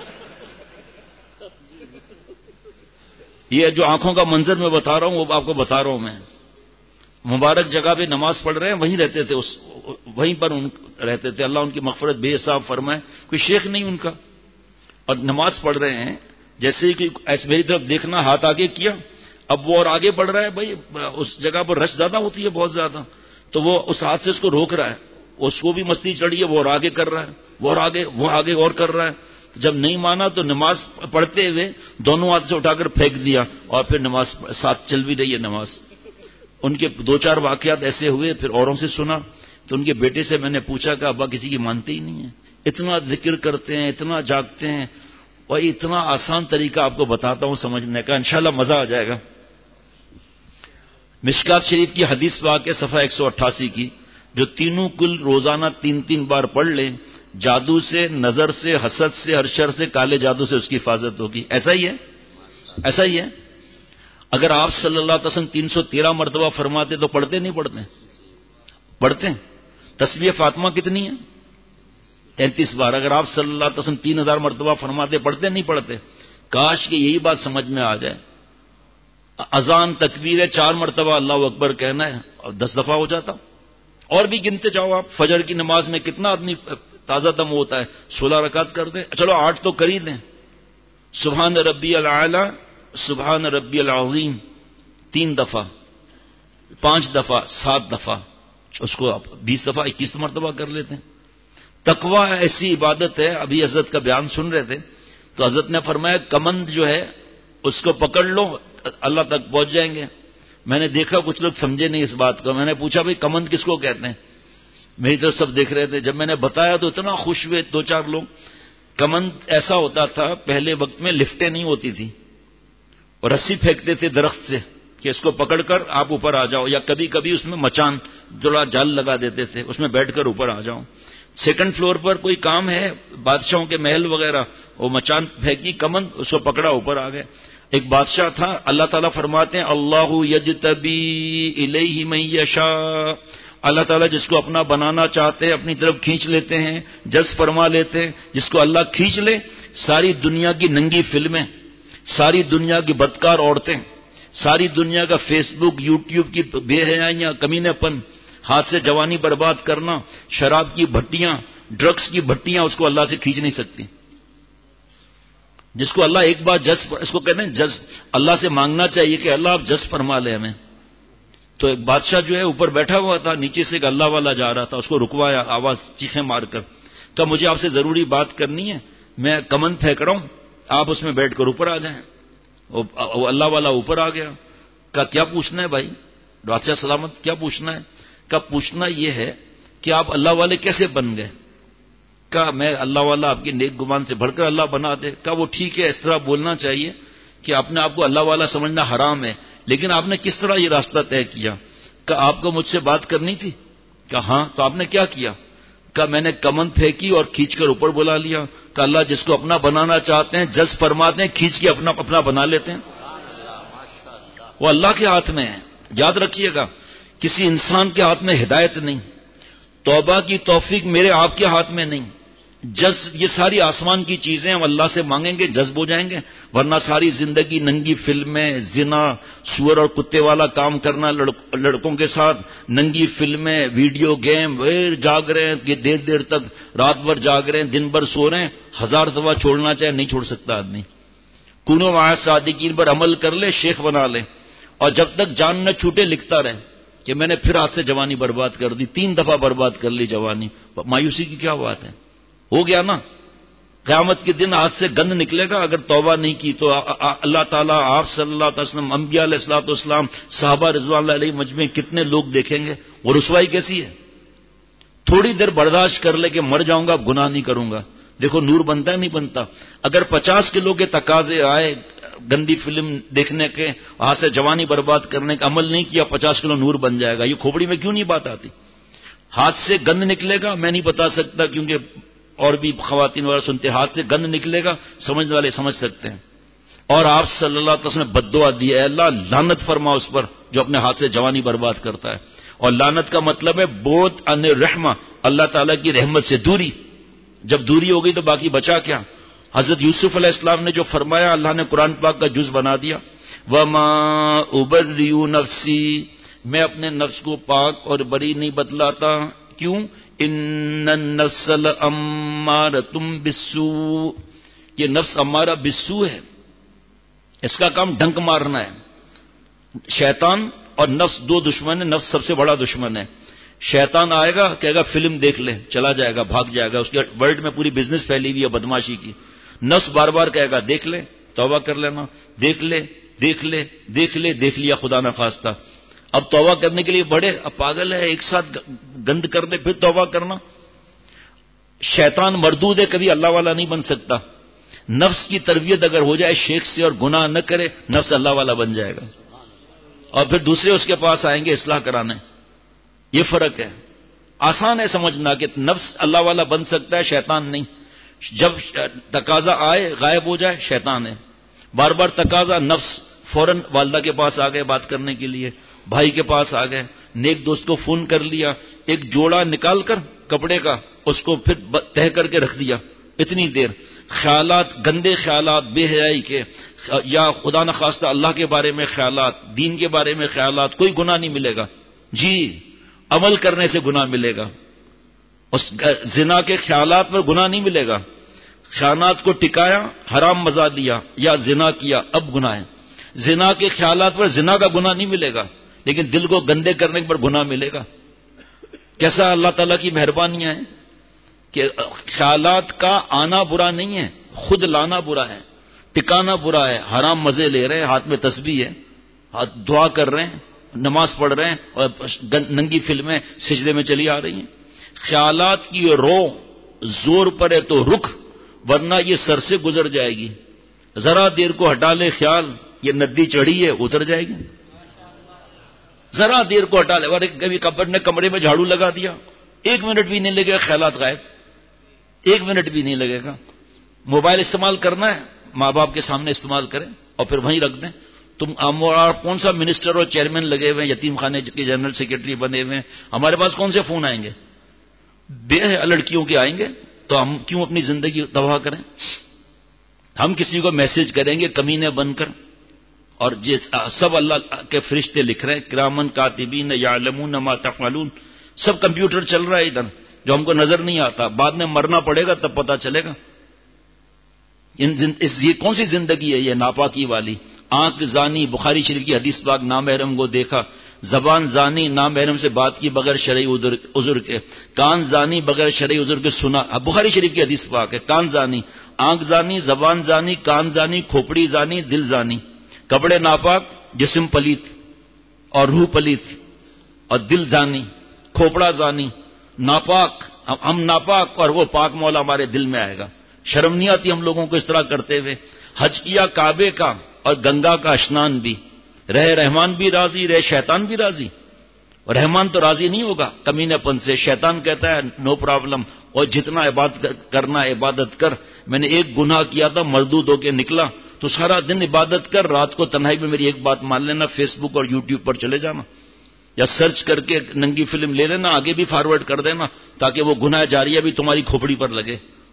یہ جو آنکھوں کا منظر میں بتا رہا ہوں وہ آپ کو بتا رہا ہوں. میں مبارک جگہ پہ نماز پڑھ رہے ہیں، وہیں رہتے تھے، وہیں پر رہتے تھے. اللہ ان کی مغفرت بے حساب فرمائے. کوئی شیخ نہیں ان کا، اور نماز پڑھ رہے ہیں. جیسے ہی ایسے میری طرف دیکھنا، ہاتھ آگے کیا، اب وہ اور آگے بڑھ رہا ہے. بھائی اس جگہ پر رش زیادہ ہوتی ہے، بہت زیادہ، تو وہ اس ہاتھ سے اس کو روک رہا ہے. اس کو بھی مستی چڑھی ہے، وہ اور آگے کر رہا ہے، وہ آگے اور کر رہا ہے. جب نہیں مانا تو نماز پڑھتے ہوئے دونوں ہاتھ سے اٹھا کر پھینک دیا، اور پھر نماز ساتھ چل بھی رہی ہے نماز. ان کے 2-4 واقعات ایسے ہوئے. پھر اوروں سے سنا تو ان کے بیٹے سے میں نے پوچھا کہ ابا کسی کی مانتے ہی نہیں ہے، اتنا ذکر کرتے ہیں، اتنا جاگتے ہیں، اور اتنا آسان طریقہ آپ کو بتاتا ہوں سمجھنے کا، انشاءاللہ مزہ آ جائے گا. مشکات شریف کی حدیث پاک ہے صفحہ 188 کی، جو تینوں کل روزانہ 3 بار پڑھ لیں، جادو سے، نظر سے، حسد سے، ہر شر سے، کالے جادو سے اس کی حفاظت ہوگی. ایسا ہی ہے، ایسا ہی ہے. اگر آپ صلی اللہ علیہ وسلم 313 مرتبہ فرماتے تو پڑھتے نہیں پڑھتے؟ پڑھتے. تسبیح فاطمہ کتنی ہے؟ 33 بار. اگر آپ صلی اللہ علیہ وسلم 3000 مرتبہ فرماتے، پڑھتے نہیں پڑھتے؟ کاش کہ یہی بات سمجھ میں آ جائے. اذان تکبیر ہے 4 مرتبہ اللہ اکبر کہنا ہے، اور 10 دفعہ ہو جاتا. اور بھی گنتے جاؤ آپ. فجر کی نماز میں کتنا آدمی تازہ دم ہوتا ہے، 16 رکعت کر دیں، چلو 8 تو کر ہی دیں. سبحان ربی العالی، سبحان ربی العظیم 3 دفعہ، 5 دفعہ، 7 دفعہ، اس کو آپ 20 دفعہ 21 مرتبہ کر لیتے ہیں. تقویٰ ایسی عبادت ہے. ابھی حضرت کا بیان سن رہے تھے تو حضرت نے فرمایا کمند جو ہے اس کو پکڑ لو اللہ تک پہنچ جائیں گے. میں نے دیکھا کچھ لوگ سمجھے نہیں اس بات کو. میں نے پوچھا بھائی کمند کس کو کہتے ہیں؟ میری طرف سب دیکھ رہے تھے. جب میں نے بتایا تو اتنا خوش ہوئے 2-4 لوگ. کمند ایسا ہوتا تھا پہلے وقت میں لفٹیں نہیں ہوتی تھی اور رسی پھینکتے تھے درخت سے کہ اس کو پکڑ کر آپ اوپر آ جاؤ، یا کبھی کبھی اس میں مچان جوڑا جال لگا دیتے تھے، اس میں بیٹھ کر اوپر آ جاؤ. 2nd فلور پر کوئی کام ہے بادشاہوں کے محل وغیرہ، وہ مچان پھینکی کمند، اس کو پکڑا اوپر آ گئے. ایک بادشاہ تھا، اللہ تعالیٰ فرماتے ہیں اللہ یجتبی الیہ من یشاء، اللہ تعالیٰ جس کو اپنا بنانا چاہتے ہیں اپنی طرف کھینچ لیتے ہیں، جذب فرما لیتے ہیں. جس کو اللہ کھینچ لے ساری دنیا کی ننگی فلمیں، ساری دنیا کی بدکار عورتیں، ساری دنیا کا فیس بک یوٹیوب کی بے حیائیاں، کمینے پن، ہاتھ سے جوانی برباد کرنا، شراب کی بھٹیاں، ڈرگس کی بھٹیاں اس کو اللہ سے کھینچ نہیں سکتی. جس کو اللہ ایک بار جذب، اس کو کہتے ہیں جذب، اللہ سے مانگنا چاہیے کہ اللہ آپ جذب فرما لیں ہمیں. تو ایک بادشاہ جو ہے اوپر بیٹھا ہوا تھا، نیچے سے ایک اللہ والا جا رہا تھا، اس کو رکوایا آواز چیخیں مار کر. کہا مجھے آپ سے ضروری بات کرنی ہے، میں کمند پھینک رہا ہوں، آپ اس میں بیٹھ کر اوپر آ جائیں. وہ اللہ والا اوپر آ گیا. کہا کیا پوچھنا ہے بھائی؟ بادشاہ سلامت، کیا پوچھنا ہے؟ کہا پوچھنا یہ ہے کہ آپ اللہ والے کیسے بن گئے؟ کہا میں اللہ والا آپ کی نیک گمان سے بڑھ کر اللہ بنا دے. کہا وہ ٹھیک ہے، اس طرح بولنا چاہیے کہ اپنے آپ کو اللہ والا سمجھنا حرام ہے، لیکن آپ نے کس طرح یہ راستہ طے کیا؟ کہا آپ کو مجھ سے بات کرنی تھی. کہا ہاں. تو آپ نے کیا کیا؟ کہا میں نے کمند پھینکی اور کھینچ کر اوپر بلا لیا. کہا اللہ جس کو اپنا بنانا چاہتے ہیں جذب فرماتے ہیں، کھینچ کے اپنا بنا لیتے ہیں. وہ اللہ کے ہاتھ میں ہے. یاد رکھیے گا کسی انسان کے ہاتھ میں ہدایت نہیں، توبہ کی توفیق میرے آپ کے ہاتھ میں نہیں. یہ ساری آسمان کی چیزیں ہم اللہ سے مانگیں گے جذب ہو جائیں گے، ورنہ ساری زندگی ننگی فلمیں، زنا، سور اور کتے والا کام کرنا، لڑکوں کے ساتھ ننگی فلمیں، ویڈیو گیم، جاگ رہے ہیں کہ دیر دیر تک، رات بھر جاگ رہے ہیں، دن بھر سو رہے ہیں. 1000 دفعہ چھوڑنا چاہے نہیں چھوڑ سکتا آدمی. کونوں مع صادقین پر عمل کر لے، شیخ بنا لے، اور جب تک جان نہ چھوٹے لکھتا رہے کہ میں نے پھر ہاتھ سے جوانی برباد کر دی، 3 دفعہ برباد کر لی جوانی. مایوسی کی کیا بات ہے؟ ہو گیا نا. قیامت کے دن ہاتھ سے گند نکلے گا اگر توبہ نہیں کی تو. اللہ تعالیٰ آپ صلی اللہ علیہ وسلم، انبیاء علیہ الصلوۃ والسلام، صحابہ رضوان اللہ علیہ مجمعین کتنے لوگ دیکھیں گے. وہ رسوائی کیسی ہے؟ تھوڑی دیر برداشت کر لے کہ مر جاؤں گا، گناہ نہیں کروں گا. دیکھو نور بنتا ہے نہیں بنتا. اگر 50 کلو کے تقاضے آئے گندی فلم دیکھنے کے، ہاتھ سے جوانی برباد کرنے کا، عمل نہیں کیا، 50 کلو نور بن جائے گا. یہ کھوپڑی میں کیوں نہیں بات آتی؟ ہاتھ سے گند نکلے گا، میں نہیں بتا سکتا کیونکہ اور بھی خواتین وغیرہ سنتے، ہاتھ سے گند نکلے گا، سمجھنے والے سمجھ سکتے ہیں. اور آپ صلی اللہ علیہ وسلم نے بد دعا دی ہے، اللہ لعنت فرما اس پر جو اپنے ہاتھ سے جوانی برباد کرتا ہے. اور لعنت کا مطلب ہے بعد عن رحمہ، اللہ تعالیٰ کی رحمت سے دوری. جب دوری ہو گئی تو باقی بچا کیا؟ حضرت یوسف علیہ السلام نے جو فرمایا، اللہ نے قرآن پاک کا جز بنا دیا، وَمَا أُبَرِّئُ نَفْسِي، میں اپنے نفس کو پاک اور بری نہیں بتلاتا. کیوں؟ ان النفس لامارۃ بالسوء، یہ نفس امارہ بالسوء ہے، اس کا کام ڈنک مارنا ہے. شیطان اور نفس 2 دشمن ہیں. نفس سب سے بڑا دشمن ہے. شیطان آئے گا کہے گا فلم دیکھ لے، چلا جائے گا، بھاگ جائے گا. اس کے ورلڈ میں پوری بزنس پھیلی ہوئی ہے بدماشی کی. نفس بار بار کہے گا دیکھ لے، توبہ کر لینا، دیکھ لے دیکھ لے دیکھ لے، دیکھ لیا خدا نہ خواستہ. اب توبہ کرنے کے لیے بڑے، اب پاگل ہے، ایک ساتھ گند کر دے پھر توبہ کرنا. شیطان مردود ہے، کبھی اللہ والا نہیں بن سکتا. نفس کی تربیت اگر ہو جائے شیخ سے اور گناہ نہ کرے، نفس اللہ والا بن جائے گا، اور پھر دوسرے اس کے پاس آئیں گے اصلاح کرانے. یہ فرق ہے. آسان ہے سمجھنا کہ نفس اللہ والا بن سکتا ہے، شیطان نہیں. جب تقاضا آئے غائب ہو جائے، شیطان ہے. بار بار تقاضا، نفس فوراً والدہ کے پاس آ گئے بات کرنے کے لیے، بھائی کے پاس آ گئے، نیک دوست کو فون کر لیا، ایک جوڑا نکال کر کپڑے کا اس کو پھر تہہ کر کے رکھ دیا. اتنی دیر خیالات، گندے خیالات، بے حیائی کے، یا خدا نخواستہ اللہ کے بارے میں خیالات، دین کے بارے میں خیالات، کوئی گناہ نہیں ملے گا. جی عمل کرنے سے گناہ ملے گا. اس زنا کے خیالات پر گناہ نہیں ملے گا. خیانات کو ٹکایا، حرام مزہ دیا یا زنا کیا، اب گناہ ہے. زنا کے خیالات پر زنا کا گناہ نہیں ملے گا، لیکن دل کو گندے کرنے پر گناہ ملے گا. کیسا اللہ تعالیٰ کی مہربانیاں ہیں کہ خیالات کا آنا برا نہیں ہے، خود لانا برا ہے، ٹکانا برا ہے. حرام مزے لے رہے ہیں، ہاتھ میں تسبیح ہے، ہاتھ دعا کر رہے ہیں، نماز پڑھ رہے ہیں، اور ننگی فلمیں سجدے میں چلی آ رہی ہیں. خیالات کی رو زور پڑے تو رک، ورنہ یہ سر سے گزر جائے گی. ذرا دیر کو ہٹا لے خیال، یہ ندی چڑھی ہے اتر جائے گی. ذرا دیر کو ہٹا لے. اور کبھی نے کمرے میں جھاڑو لگا دیا، 1 منٹ بھی نہیں لگے گا خیالات غائب، 1 منٹ بھی نہیں لگے گا. موبائل استعمال کرنا ہے، ماں باپ کے سامنے استعمال کریں اور پھر وہیں رکھ دیں. تم کون سا منسٹر اور چیئرمین لگے ہوئے ہیں، یتیم خانے کے جنرل سیکرٹری بنے ہوئے ہیں، ہمارے پاس کون سے فون آئیں گے؟ بے لڑکیوں کے آئیں گے. تو ہم کیوں اپنی زندگی تباہ کریں؟ ہم کسی کو میسج کریں گے کمینے بن کر، اور سب اللہ کے فرشتے لکھ رہے ہیں، کرامن کاتبین یعلمون ما تفعلون. سب کمپیوٹر چل رہا ہے ادھر، جو ہم کو نظر نہیں آتا. بعد میں مرنا پڑے گا تب پتا چلے گا. یہ کون سی زندگی ہے یہ ناپاکی والی؟ آنکھ زانی، بخاری شریف کی حدیث پاک، نامحرم کو دیکھا. زبان زانی، نامحرم سے بات کی بغیر شرعی عذر کے. کان زانی، بغیر شرعی عذر کے سنا. بخاری شریف کی حدیث پاک ہے. کان زانی، آنکھ زانی، زبان زانی، کان زانی، کھوپڑی زانی، دل زانی. کپڑے ناپاک، جسم پلیت اور روح پلیت اور دل زانی. کھوپڑا زانی، ناپاک، ہم ناپاک اور وہ پاک مولا ہمارے دل میں آئے گا. شرم نہیں آتی ہم لوگوں کو اس طرح کرتے ہوئے؟ حج کیا کعبے کا اور گنگا کا اسنان بھی. رہے رحمان بھی راضی، رہے شیطان بھی راضی. اور رحمان تو راضی نہیں ہوگا کمینے پن سے. شیطان کہتا ہے نو پرابلم، اور جتنا عبادت کرنا عبادت کر. میں نے ایک گناہ کیا تھا، مردود ہو کے نکلا، تو سارا دن عبادت کر، رات کو تنہائی میں میری ایک بات مان لینا، فیس بک اور یوٹیوب پر چلے جانا، یا سرچ کر کے ننگی فلم لے لینا، آگے بھی فارورڈ کر دینا، تاکہ وہ گناہ جاریہ بھی تمہاری کھوپڑی پر لگے.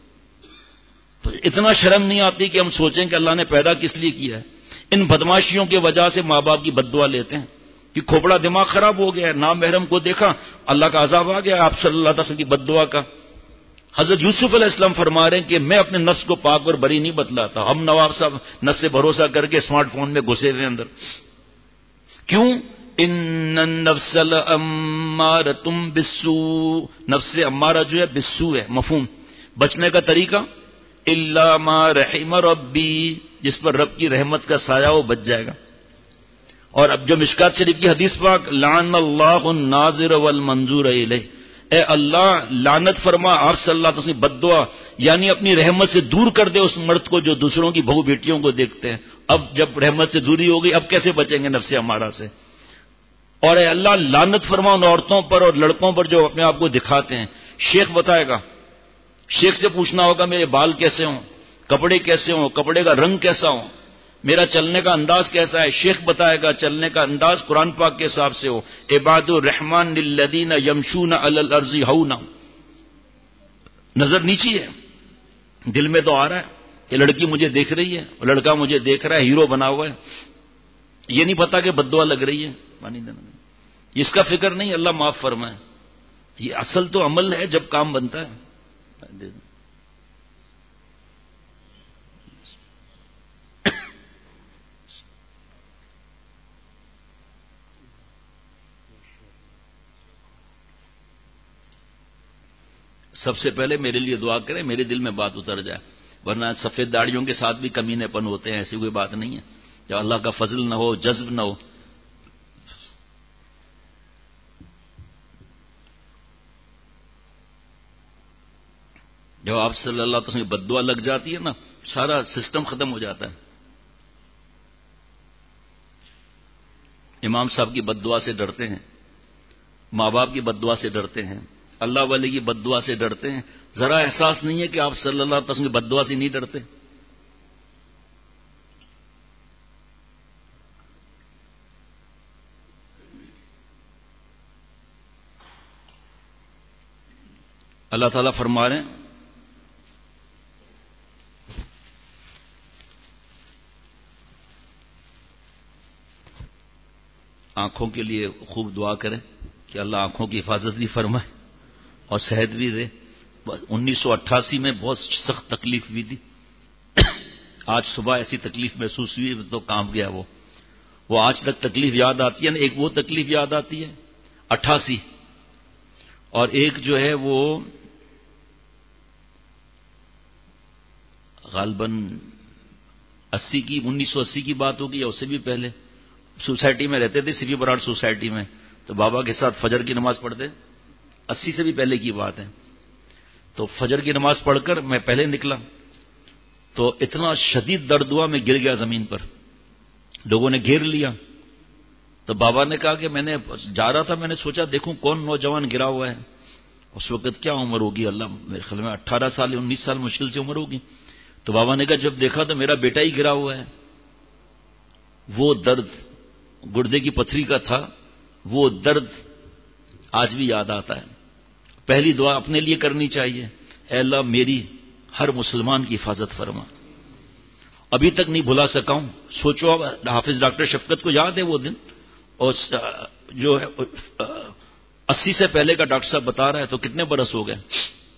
تو اتنا شرم نہیں آتی کہ ہم سوچیں کہ اللہ نے پیدا کس لیے کیا ہے؟ ان بدماشیوں کی وجہ سے ماں باپ کی بد دعا لیتے ہیں کہ کھوپڑا دماغ خراب ہو گیا ہے، نام محرم کو دیکھا، اللہ کا عذاب آ گیا آپ صلی اللہ علیہ وسلم کی بد دعا کا. حضرت یوسف علیہ السلام فرما رہے ہیں کہ میں اپنے نفس کو پاک اور بری نہیں بتلاتا. ہم نواب صاحب نفس سے بھروسہ کر کے اسمارٹ فون میں گھسے ہوئے اندر. کیوں؟ ان النفس لامارۃ بالسوء، نفس امارہ جو ہے بالسوء ہے. مفہوم بچنے کا طریقہ الا ما رحم ربی، جس پر رب کی رحمت کا سایہ وہ بچ جائے گا. اور اب جو مشکات شریف کی حدیث پاک، لعن اللہ الناظر والمنظور الیہ، اے اللہ لعنت فرما آپ صلی اللہ علیہ وسلم بد دعا، یعنی اپنی رحمت سے دور کر دے اس مرد کو جو دوسروں کی بہو بیٹیوں کو دیکھتے ہیں. اب جب رحمت سے دوری ہو گئی، اب کیسے بچیں گے نفس ہمارا سے؟ اور اے اللہ لعنت فرما ان عورتوں پر اور لڑکوں پر جو اپنے آپ کو دکھاتے ہیں. شیخ بتائے گا، شیخ سے پوچھنا ہوگا میرے بال کیسے ہوں، کپڑے کیسے ہوں، کپڑے کا رنگ کیسا ہو، میرا چلنے کا انداز کیسا ہے. شیخ بتائے گا چلنے کا انداز قرآن پاک کے حساب سے ہو. عباد الرحمن الذین یمشون علی الارض ہونا. نظر نیچی ہے، دل میں تو آ رہا ہے کہ لڑکی مجھے دیکھ رہی ہے، لڑکا مجھے دیکھ رہا ہے، ہیرو بنا ہوا ہے. یہ نہیں پتا کہ بد دعا لگ رہی ہے. پانی دینا اس کا فکر نہیں، اللہ معاف فرمائے. یہ اصل تو عمل ہے جب کام بنتا ہے. سب سے پہلے میرے لیے دعا کریں، میرے دل میں بات اتر جائے، ورنہ سفید داڑھیوں کے ساتھ بھی کمینے پن ہوتے ہیں، ایسی کوئی بات نہیں ہے. جب اللہ کا فضل نہ ہو، جذب نہ ہو. جب آپ صلی اللہ علیہ وسلم کی بد دعا لگ جاتی ہے نا، سارا سسٹم ختم ہو جاتا ہے. امام صاحب کی بد دعا سے ڈرتے ہیں، ماں باپ کی بد دعا سے ڈرتے ہیں، اللہ والے کی بد دعا سے ڈرتے ہیں. ذرا احساس نہیں ہے کہ آپ صلی اللہ علیہ وسلم کی بد دعا سے نہیں ڈرتے؟ اللہ تعالیٰ فرما رہے ہیں آنکھوں کے لیے خوب دعا کریں کہ اللہ آنکھوں کی حفاظت بھی فرمائے اور صحت بھی دے. 1988 میں بہت سخت تکلیف ہوئی تھی. آج صبح ایسی تکلیف محسوس ہوئی تو کانپ گیا. وہ آج تک تکلیف یاد آتی ہے نا. ایک وہ تکلیف یاد آتی ہے 88، اور ایک جو ہے وہ غالباً 1980 کی بات ہوگی یا اس سے بھی پہلے. سوسائٹی میں رہتے تھے، سیوی براڑ سوسائٹی میں، تو بابا کے ساتھ فجر کی نماز پڑھتے. 80 سے بھی پہلے کی بات ہے. تو فجر کی نماز پڑھ کر میں پہلے نکلا تو اتنا شدید درد ہوا، میں گر گیا زمین پر. لوگوں نے گھیر لیا. تو بابا نے کہا کہ میں نے جا رہا تھا، میں نے سوچا دیکھوں کون نوجوان گرا ہوا ہے. اس وقت کیا عمر ہوگی، اللہ میرے خیال میں 18 سال 19 سال مشکل سے عمر ہوگی. تو بابا نے کہا جب دیکھا تو میرا بیٹا ہی گرا ہوا ہے. وہ درد گردے کی پتھری کا تھا، وہ درد آج بھی یاد آتا ہے. پہلی دعا اپنے لیے کرنی چاہیے، اے اللہ میری ہر مسلمان کی حفاظت فرما. ابھی تک نہیں بھلا سکا ہوں. سوچو حافظ ڈاکٹر شفقت کو یاد ہے وہ دن، اور جو 80 سے پہلے کا ڈاکٹر صاحب بتا رہا ہے تو کتنے برس ہو گئے.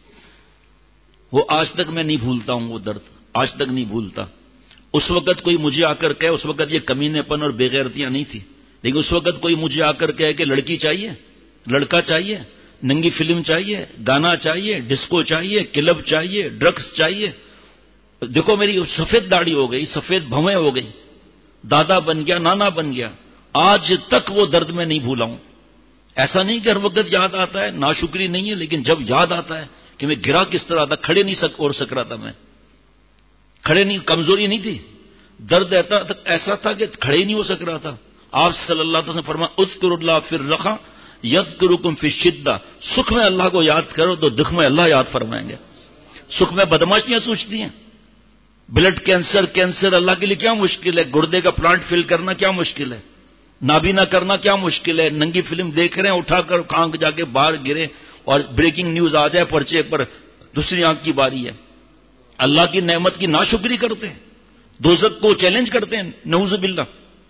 وہ آج تک میں نہیں بھولتا ہوں، وہ درد آج تک نہیں بھولتا. اس وقت کوئی مجھے آ کر کہے، اس وقت یہ کمینے پن اور بے غیرتیاں نہیں تھی، لیکن اس وقت کوئی مجھے آ کر کہے کہ لڑکی چاہیے، لڑکا چاہیے، ننگی فلم چاہیے، گانا چاہیے، ڈسکو چاہیے، کلب چاہیے، ڈرگس چاہیے. دیکھو میری سفید داڑھی ہو گئی، سفید بھویں ہو گئی، دادا بن گیا، نانا بن گیا. آج تک وہ درد میں نہیں بھولا ہوں. ایسا نہیں کہ ہر وقت یاد آتا ہے، ناشکری نہیں ہے، لیکن جب یاد آتا ہے کہ میں گرا کس طرح تھا، کھڑے نہیں سک رہا تھا میں، کھڑے نہیں، کمزوری نہیں تھی، درد ایسا تھا کہ کھڑے ہی نہیں ہو سک رہا تھا. آپ صلی اللہ علیہ وسلم فرمایا اذکروا اللہ فی الرخاء یذکرکم فی الشدہ. سکھ میں اللہ کو یاد کرو تو دکھ میں اللہ یاد فرمائیں گے. سکھ میں بدماشیاں سوچتی ہیں. بلڈ کینسر اللہ کے لیے کیا مشکل ہے؟ گردے کا پلانٹ فل کرنا کیا مشکل ہے؟ نابینا کرنا کیا مشکل ہے؟ ننگی فلم دیکھ رہے ہیں، اٹھا کر آنکھ جا کے باہر گرے اور بریکنگ نیوز آ جائے پرچے پر، دوسری آنکھ کی باری ہے. اللہ کی نعمت کی ناشکری کرتے ہیں، دوزخ کو چیلنج کرتے ہیں. نعوذ باللہ.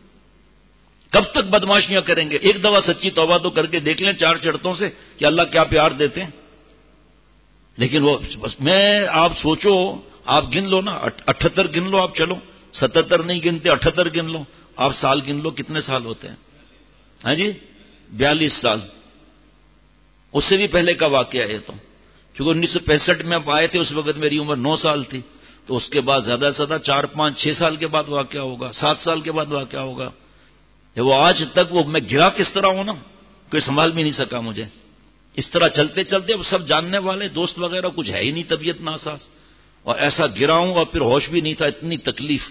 کب تک بدماشیاں کریں گے؟ ایک دفعہ سچی توبہ تو کر کے دیکھ لیں 4 شرطوں سے کہ اللہ کیا پیار دیتے ہیں. لیکن وہ آپ سوچو، آپ گن لو نا، 78 گن لو، آپ چلو 77 نہیں گنتے، 78 گن لو. آپ سال گن لو کتنے سال ہوتے ہیں؟ ہاں جی 42 سال. اس سے بھی پہلے کا واقعہ ہے. تو کیونکہ 1965 میں آپ آئے تھے، اس وقت میری عمر 9 سال تھی. تو اس کے بعد زیادہ سے زیادہ 4 5 6 سال کے بعد واقعہ ہوگا، 7 سال کے بعد واقعہ ہوگا. وہ آج تک وہ میں گرا کس طرح ہوں نا، کوئی سنبھال بھی نہیں سکا مجھے. اس طرح چلتے چلتے اب سب جاننے والے دوست وغیرہ کچھ ہے ہی نہیں، طبیعت ناساز، اور ایسا گرا ہوں اور پھر ہوش بھی نہیں تھا. اتنی تکلیف،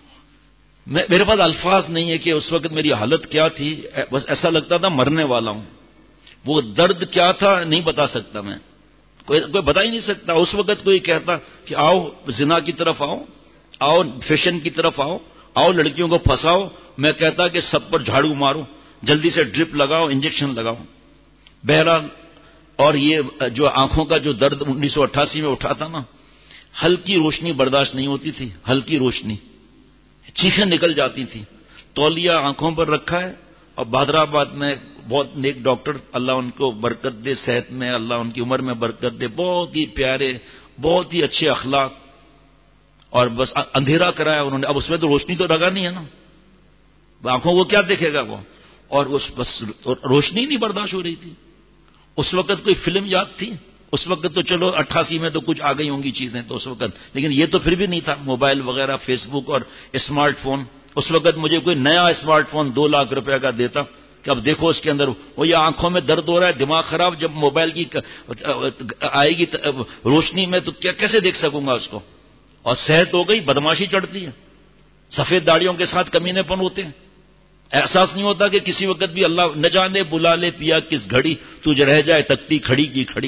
میرے پاس الفاظ نہیں ہے کہ اس وقت میری حالت کیا تھی. بس ایسا لگتا تھا مرنے والا ہوں. وہ درد کیا تھا نہیں بتا سکتا میں، کوئی بتا ہی نہیں سکتا. اس وقت کوئی کہتا کہ آؤ زنا کی طرف آؤ فیشن کی طرف آؤ لڑکیوں کو پھنساؤ، میں کہتا کہ سب پر جھاڑو مارو، جلدی سے ڈرپ لگاؤ، انجیکشن لگاؤ. بہرحال، اور یہ جو آنکھوں کا جو درد 1988 میں اٹھا تھا نا، ہلکی روشنی برداشت نہیں ہوتی تھی، ہلکی روشنی، چیخیں نکل جاتی تھی. تولیہ آنکھوں پر رکھا ہے. اور بہادرآباد میں بہت نیک ڈاکٹر، اللہ ان کو برکت دے، صحت میں اللہ ان کی عمر میں برکت دے، بہت ہی پیارے، بہت ہی اچھے اخلاق. اور بس اندھیرا کرایا انہوں نے. اب اس میں تو روشنی تو لگا نہیں ہے نا، آنکھوں کو کیا دیکھے گا وہ. اور بس روشنی نہیں برداشت ہو رہی تھی. اس وقت کوئی فلم یاد تھی؟ اس وقت تو چلو 88 میں تو کچھ آ گئی ہوں گی چیزیں تو اس وقت، لیکن یہ تو پھر بھی نہیں تھا. موبائل وغیرہ، فیس بک اور اسمارٹ فون. اس وقت مجھے کوئی نیا اسمارٹ فون 2 لاکھ روپے کا دیتا کہ اب دیکھو اس کے اندر وہ یہ آنکھوں میں درد ہو رہا ہے، دماغ خراب، جب موبائل کی آئے گی روشنی میں تو کیسے دیکھ سکوں گا اس کو. اور صحت ہو گئی، بدماشی چڑھتی ہے، سفید داڑیوں کے ساتھ کمینے پن ہوتے ہیں. احساس نہیں ہوتا کہ کسی وقت بھی اللہ نہ جانے بلا لے پیا کس گھڑی، تجھ رہ جائے تکتی کھڑی کی کھڑی.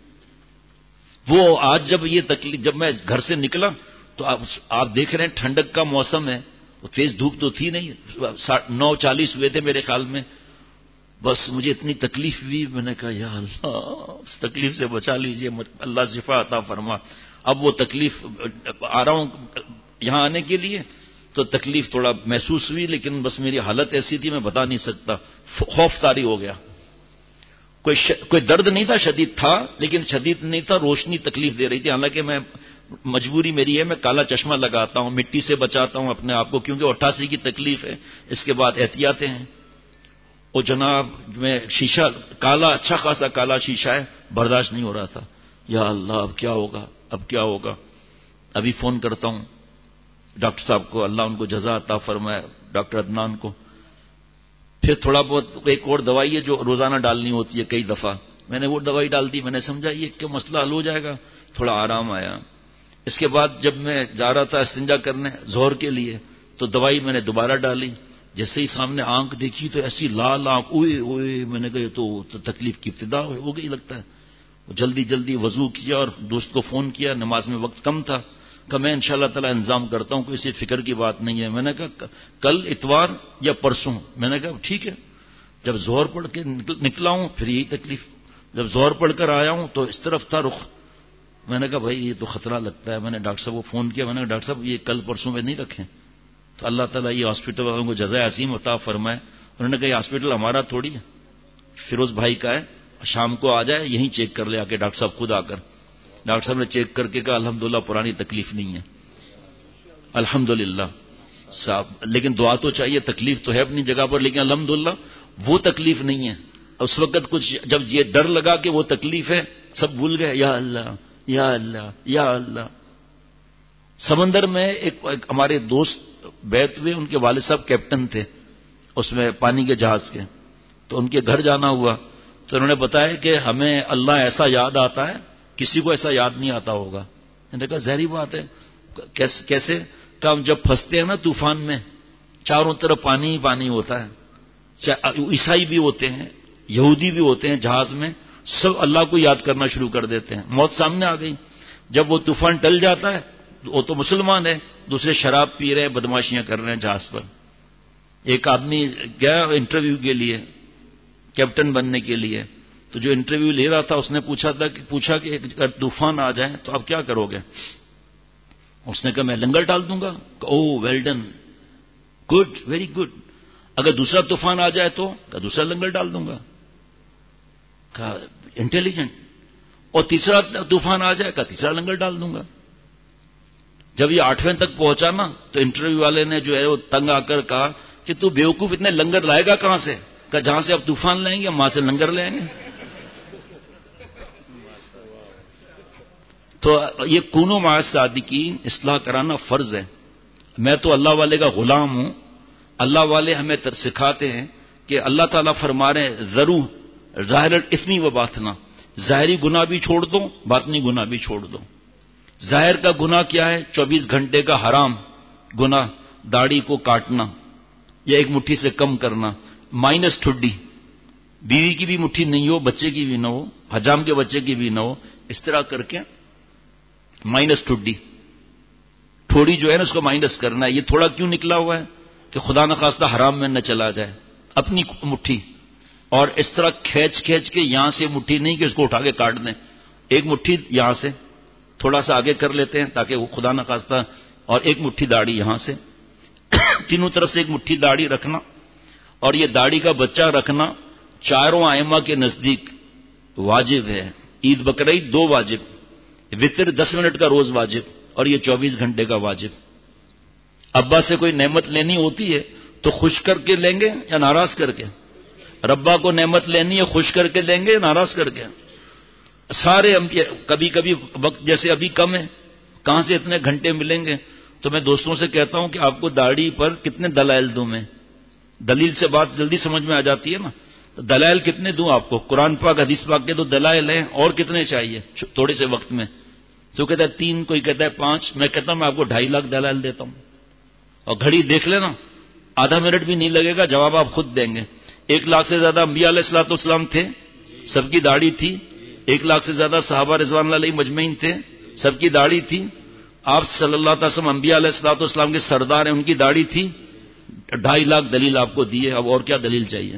وہ آج جب یہ تکلیف، جب میں گھر سے نکلا تو آپ دیکھ رہے ہیں ٹھنڈک کا موسم ہے، وہ تیز دھوپ تو تھی نہیں، 9:40 ہوئے تھے میرے خیال میں. بس مجھے اتنی تکلیف ہوئی، میں نے کہا یا اللہ اس تکلیف سے بچا لیجئے، اللہ شفا عطا فرما. اب وہ تکلیف آ رہا ہوں یہاں آنے کے لیے تو تکلیف تھوڑا محسوس ہوئی، لیکن بس میری حالت ایسی تھی میں بتا نہیں سکتا. خوف طاری ہو گیا. کوئی درد نہیں تھا، شدید تھا لیکن شدید نہیں تھا، روشنی تکلیف دے رہی تھی. حالانکہ میں مجبوری میری ہے، میں کالا چشمہ لگاتا ہوں، مٹی سے بچاتا ہوں اپنے آپ کو، کیونکہ 88 کی تکلیف ہے. اس کے بعد احتیاطیں ہیں. وہ جناب میں شیشہ کالا، اچھا خاصا کالا شیشہ ہے، برداشت نہیں ہو رہا تھا. یا اللہ اب کیا ہوگا، اب کیا ہوگا. ابھی فون کرتا ہوں ڈاکٹر صاحب کو، اللہ ان کو جزا عطا فرمائے، ڈاکٹر عدنان کو. پھر تھوڑا بہت ایک اور دوائی ہے جو روزانہ ڈالنی ہوتی ہے کئی دفعہ، میں نے وہ دوائی ڈال دی. میں نے سمجھا یہ کہ مسئلہ حل ہو جائے گا، تھوڑا آرام آیا. اس کے بعد جب میں جا رہا تھا استنجا کرنے ظہر کے لیے تو دوائی میں نے دوبارہ ڈالی. جیسے ہی سامنے آنکھ دیکھی تو ایسی لال آنکھ، اوئے اوئے، میں نے کہا یہ تو تکلیف کی ابتدا ہو گئی لگتا ہے. جلدی جلدی وضو کیا اور دوست کو فون کیا، نماز میں وقت کم تھا، کہ میں انشاءاللہ تعالی انتظام کرتا ہوں، کوئی فکر کی بات نہیں ہے. میں نے کہا کل اتوار یا پرسوں. میں نے کہا ٹھیک ہے. جب ظہر پڑھ کے نکلا ہوں پھر یہی تکلیف. جب ظہر پڑھ کر آیا ہوں تو اس طرف تھا رخ. میں نے کہا بھائی یہ تو خطرہ لگتا ہے. میں نے ڈاکٹر صاحب کو فون کیا، میں نے کہا ڈاکٹر صاحب یہ کل پرسوں میں نہیں رکھیں. تو اللہ تعالیٰ یہ ہاسپٹل والوں کو جزائے عظیم عطا فرمائے. انہوں نے کہا یہ ہاسپٹل ہمارا تھوڑی ہے، فیروز بھائی کا ہے، شام کو آ جائے یہیں چیک کر لے آ کے ڈاکٹر صاحب خود آ کر. ڈاکٹر صاحب نے چیک کر کے کہا الحمدللہ پرانی تکلیف نہیں ہے، الحمدللہ صاحب. لیکن دعا تو چاہیے، تکلیف تو ہے اپنی جگہ پر، لیکن الحمدللہ وہ تکلیف نہیں ہے. اس وقت کچھ جب یہ ڈر لگا کہ وہ تکلیف ہے سب بھول گئے. یا اللہ یا اللہ یا اللہ. سمندر میں ایک ہمارے دوست بیت ہوئے، ان کے والد صاحب کیپٹن تھے اس میں پانی کے جہاز کے. تو ان کے گھر جانا ہوا تو انہوں نے بتایا کہ ہمیں اللہ ایسا یاد آتا ہے کسی کو ایسا یاد نہیں آتا ہوگا. میں نے کہا ظاہری بات ہے. کیسے؟ کہ ہم جب پھنستے ہیں نا طوفان میں، چاروں طرف پانی ہی پانی ہوتا ہے. عیسائی بھی ہوتے ہیں، یہودی بھی ہوتے ہیں جہاز میں، سب اللہ کو یاد کرنا شروع کر دیتے ہیں. موت سامنے آ گئی. جب وہ طوفان ٹل جاتا ہے وہ تو مسلمان ہے، دوسرے شراب پی رہے ہیں، بدماشیاں کر رہے ہیں جہاز پر. ایک آدمی گیا انٹرویو کے لیے، کیپٹن بننے کے لیے. تو جو انٹرویو لے رہا تھا اس نے پوچھا کہ اگر طوفان آ جائے تو آپ کیا کرو گے؟ اس نے کہا میں لنگر ڈال دوں گا. Oh well done, good, very good. اگر دوسرا طوفان آ جائے تو دوسرا لنگر ڈال دوں گا. کہا انٹیلیجنٹ. اور تیسرا طوفان آ جائے، کہا تیسرا لنگر ڈال دوں گا. جب یہ 8ویں تک پہنچا نا تو انٹرویو والے نے جو ہے وہ تنگ آ کر کہا کہ تو بیوقوف اتنے لنگر لائے گا کہاں سے؟ کہ جہاں سے اب طوفان لائیں گے ہم وہاں سے لنگر لیں گے. تو یہ کونو مع الصادقین اصلاح کرانا فرض ہے. میں تو اللہ والے کا غلام ہوں. اللہ والے ہمیں سکھاتے ہیں کہ اللہ تعالیٰ فرما رہے ہیں ضرور ظاہر الاثم و باطنا، ظاہری گناہ بھی چھوڑ دو، باطنی گناہ بھی چھوڑ دو. ظاہر کا گناہ کیا ہے؟ 24 گھنٹے کا حرام گناہ، داڑھی کو کاٹنا یا ایک مٹھی سے کم کرنا، مائنس ٹھڈی، بیوی کی بھی مٹھی نہیں ہو، بچے کی بھی نہ ہو، حجام کے بچے کی بھی نہ ہو، اس طرح کر کے مائنس ٹھڈی، تھوڑی جو ہے نا اس کو مائنس کرنا ہے. یہ تھوڑا کیوں نکلا ہوا ہے؟ کہ خدا نخواستہ حرام میں نہ چلا جائے. اپنی مٹھی اور اس طرح کھینچ کے یہاں سے مٹھی نہیں کہ اس کو اٹھا کے کاٹ دیں، ایک مٹھی یہاں سے تھوڑا سا آگے کر لیتے ہیں تاکہ وہ خدا نخواستہ، اور ایک مٹھی داڑھی یہاں سے، تینوں طرف سے ایک مٹھی داڑھی رکھنا. اور یہ داڑھی کا بچہ رکھنا چاروں ائمہ کے نزدیک واجب ہے. عید بقرعید 2 واجب، وطر 10 منٹ کا روز واجب، اور یہ 24 گھنٹے کا واجب. ابا سے کوئی نعمت لینی ہوتی ہے تو خوش کر کے لیں گے یا ناراض کر کے؟ ربا کو نعمت لینی ہے خوش کر کے لیں گے یا ناراض کر کے؟ سارے کبھی وقت جیسے ابھی کم ہے، کہاں سے اتنے گھنٹے ملیں گے؟ تو میں دوستوں سے کہتا ہوں کہ آپ کو داڑھی پر کتنے دلائل دوں میں؟ دلیل سے بات جلدی سمجھ میں آ جاتی ہے نا. تو دلائل کتنے دوں آپ کو؟ قرآن پاک حدیث پاک کے تو دلائل ہیں، اور کتنے چاہیے تھوڑے سے وقت میں؟ تو کہتا ہے 3، کوئی کہتا ہے 5. میں کہتا ہوں میں آپ کو 2.5 لاکھ دلائل دیتا ہوں. اور گھڑی دیکھ لینا، آدھا منٹ بھی نہیں لگے گا، جواب آپ خود دیں گے. 1 لاکھ سے زیادہ انبیاء علیہ الصلوۃ والسلام تھے، سب کی داڑھی تھی. 1 لاکھ سے زیادہ صحابہ رضوان اللہ علیہم مجمعین تھے، سب کی داڑھی تھی. آپ صلی اللہ علیہ وسلم انبیاء علیہ الصلوۃ والسلام کے سردار ہیں، ان کی داڑھی تھی. 2.5 لاکھ دلیل آپ کو دی ہے، اب اور کیا دلیل چاہیے؟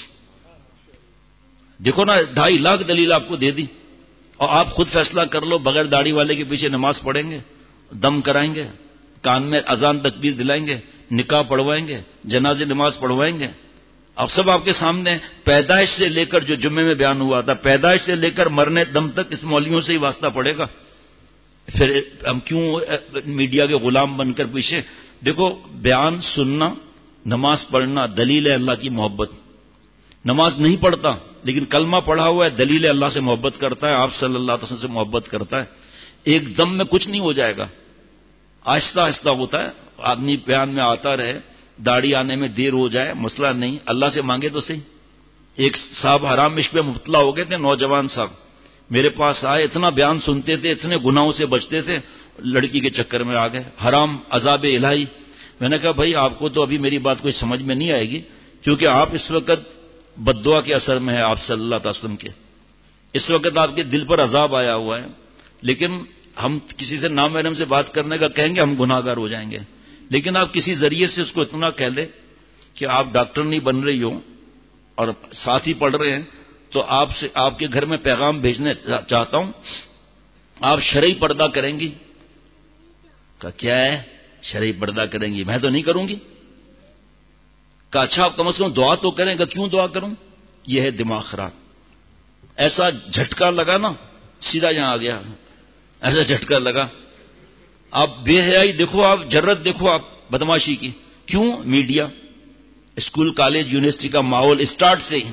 دیکھو نا 2.5 لاکھ دلیل آپ کو دے دی، اور آپ خود فیصلہ کر لو. بغیر داڑھی والے کے پیچھے نماز پڑھیں گے، دم کرائیں گے، کان میں اذان تکبیر دلائیں گے، نکاح پڑھوائیں گے، جنازے نماز پڑھوائیں گے، اب سب آپ کے سامنے، پیدائش سے لے کر جو جمعے میں بیان ہوا تھا، پیدائش سے لے کر مرنے دم تک اس مولویوں سے ہی واسطہ پڑے گا. پھر ہم کیوں میڈیا کے غلام بن کر پیچھے؟ دیکھو، بیان سننا، نماز پڑھنا دلیل ہے اللہ کی محبت. نماز نہیں پڑھتا لیکن کلمہ پڑھا ہوا ہے، دلیل اللہ سے محبت کرتا ہے، آپ صلی اللہ علیہ وسلم سے محبت کرتا ہے. ایک دم میں کچھ نہیں ہو جائے گا، آہستہ آہستہ ہوتا ہے. آدمی بیان میں آتا رہے، داڑھی آنے میں دیر ہو جائے مسئلہ نہیں، اللہ سے مانگے تو صحیح. ایک صاحب حرام عشق میں مبتلا ہو گئے تھے، نوجوان صاحب میرے پاس آئے، اتنا بیان سنتے تھے، اتنے گناہوں سے بچتے تھے، لڑکی کے چکر میں آ گئے، حرام، عذاب الہی. میں نے کہا بھائی آپ کو تو ابھی میری بات کوئی سمجھ میں نہیں آئے گی، کیونکہ آپ اس وقت بددعا کے اثر میں ہے آپ صلی اللہ علیہ وسلم کے. اس وقت آپ کے دل پر عذاب آیا ہوا ہے. لیکن ہم کسی سے نامحرم سے بات کرنے کا کہیں گے ہم گناہگار ہو جائیں گے. لیکن آپ کسی ذریعے سے اس کو اتنا کہہ لیں کہ آپ ڈاکٹر نہیں بن رہی ہو اور ساتھ ہی پڑھ رہے ہیں، تو آپ کے گھر میں پیغام بھیجنے چاہتا ہوں، آپ شرعی پردہ کریں گی؟ کہا کیا ہے شرعی پردہ کریں گی؟ میں تو نہیں کروں گی. کہا اچھا آپ کم از کم دعا تو کریں گا. کیوں دعا کروں؟ یہ ہے دماغ خراب. ایسا جھٹکا لگا نا، سیدھا یہاں آ گیا، ایسا جھٹکا لگا. آپ بے حیائی دیکھو، آپ جرت دیکھو، آپ بدماشی کی. کیوں؟ میڈیا، اسکول کالج یونیورسٹی کا ماحول اسٹارٹ سے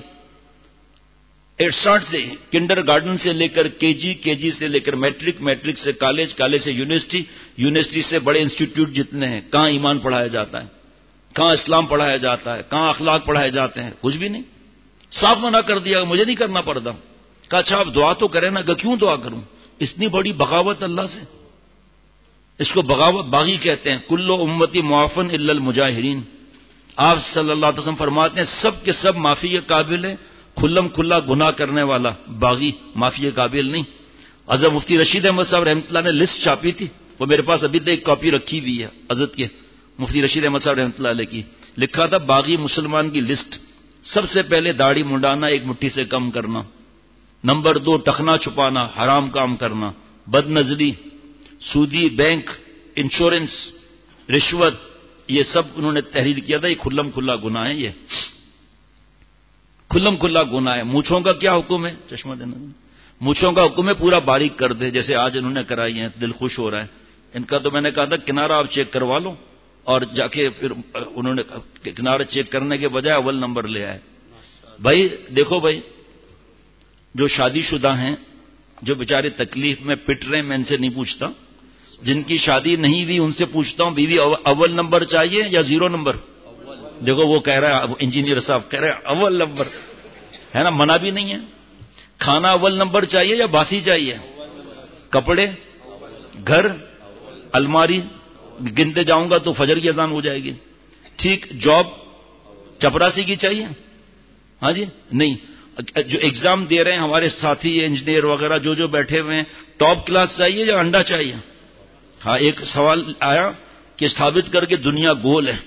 ہی کنڈر گارڈن سے لے کر کے جی سے لے کر میٹرک سے کالج سے یونیورسٹی سے بڑے انسٹیٹیوٹ جتنے ہیں، کہاں ایمان پڑھایا جاتا ہے، کہاں اسلام پڑھایا جاتا ہے، کہاں اخلاق پڑھائے جاتے ہیں؟ کچھ بھی نہیں. صاف منع کر دیا، مجھے نہیں کرنا پڑتا. کہا اچھا آپ دعا تو کریں نا. کہ کیوں دعا کروں؟ اتنی بڑی بغاوت اللہ سے. اس کو بغاوت باغی کہتے ہیں. کل امتی معافن الا المجاہرین. آپ صلی اللہ علیہ وسلم فرماتے ہیں سب کے سب معافی کے قابل ہیں، کھلم کھلا گناہ کرنے والا باغی معافی کے قابل نہیں. حضرت مفتی رشید احمد صاحب رحمۃ اللہ نے لسٹ چھاپی تھی، وہ میرے پاس ابھی تک ایک کاپی رکھی ہوئی ہے حضرت کے مفتی رشید احمد صاحب رحمۃ اللہ علیہ کی. لکھا تھا باغی مسلمان کی لسٹ. سب سے پہلے داڑھی منڈانا، ایک مٹھی سے کم کرنا. نمبر 2 ٹخنا چھپانا، حرام کام کرنا، بد نظری، سودی بینک، انشورنس، رشوت، یہ سب انہوں نے تحریر کیا تھا. یہ کھلم کھلا گناہ ہے، یہ کھلم کھلا گناہ ہے. مونچھوں کا کیا حکم ہے؟ چشمہ دینا. مونچھوں کا حکم ہے پورا باریک کر دے، جیسے آج انہوں نے کرائی ہیں، دل خوش ہو رہا ہے ان کا. تو میں نے کہا تھا کنارہ آپ چیک کروا لو، اور جا کے پھر انہوں نے کنارہ چیک کرنے کے بجائے اول نمبر لے آئے. بھائی دیکھو بھائی، جو شادی شدہ ہیں، جو بیچارے تکلیف میں پٹ رہے ہیں، میں ان سے نہیں پوچھتا. جن کی شادی نہیں ہوئی ان سے پوچھتا ہوں، بیوی اول نمبر چاہیے یا 0 نمبر؟ دیکھو وہ کہہ رہا ہے، انجینئر صاحب کہہ رہے ہیں اول نمبر ہے نا، منع بھی نہیں ہے. کھانا اول نمبر چاہیے یا باسی چاہیے؟ کپڑے، گھر، الماری گنتے جاؤں گا تو فجر کی اذان ہو جائے گی. ٹھیک. جاب چپراسی کی چاہیے؟ ہاں جی نہیں. جو ایگزام دے رہے ہیں ہمارے ساتھی انجینئر وغیرہ جو بیٹھے ہوئے ہیں، ٹاپ کلاس چاہیے یا انڈا چاہیے؟ ہاں ایک سوال آیا کہ ثابت کر کے دنیا گول ہے.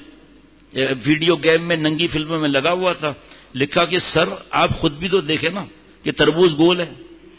ویڈیو گیم میں، ننگی فلموں میں لگا ہوا تھا. لکھا کہ سر آپ خود بھی تو دیکھیں نا کہ تربوز گول ہے،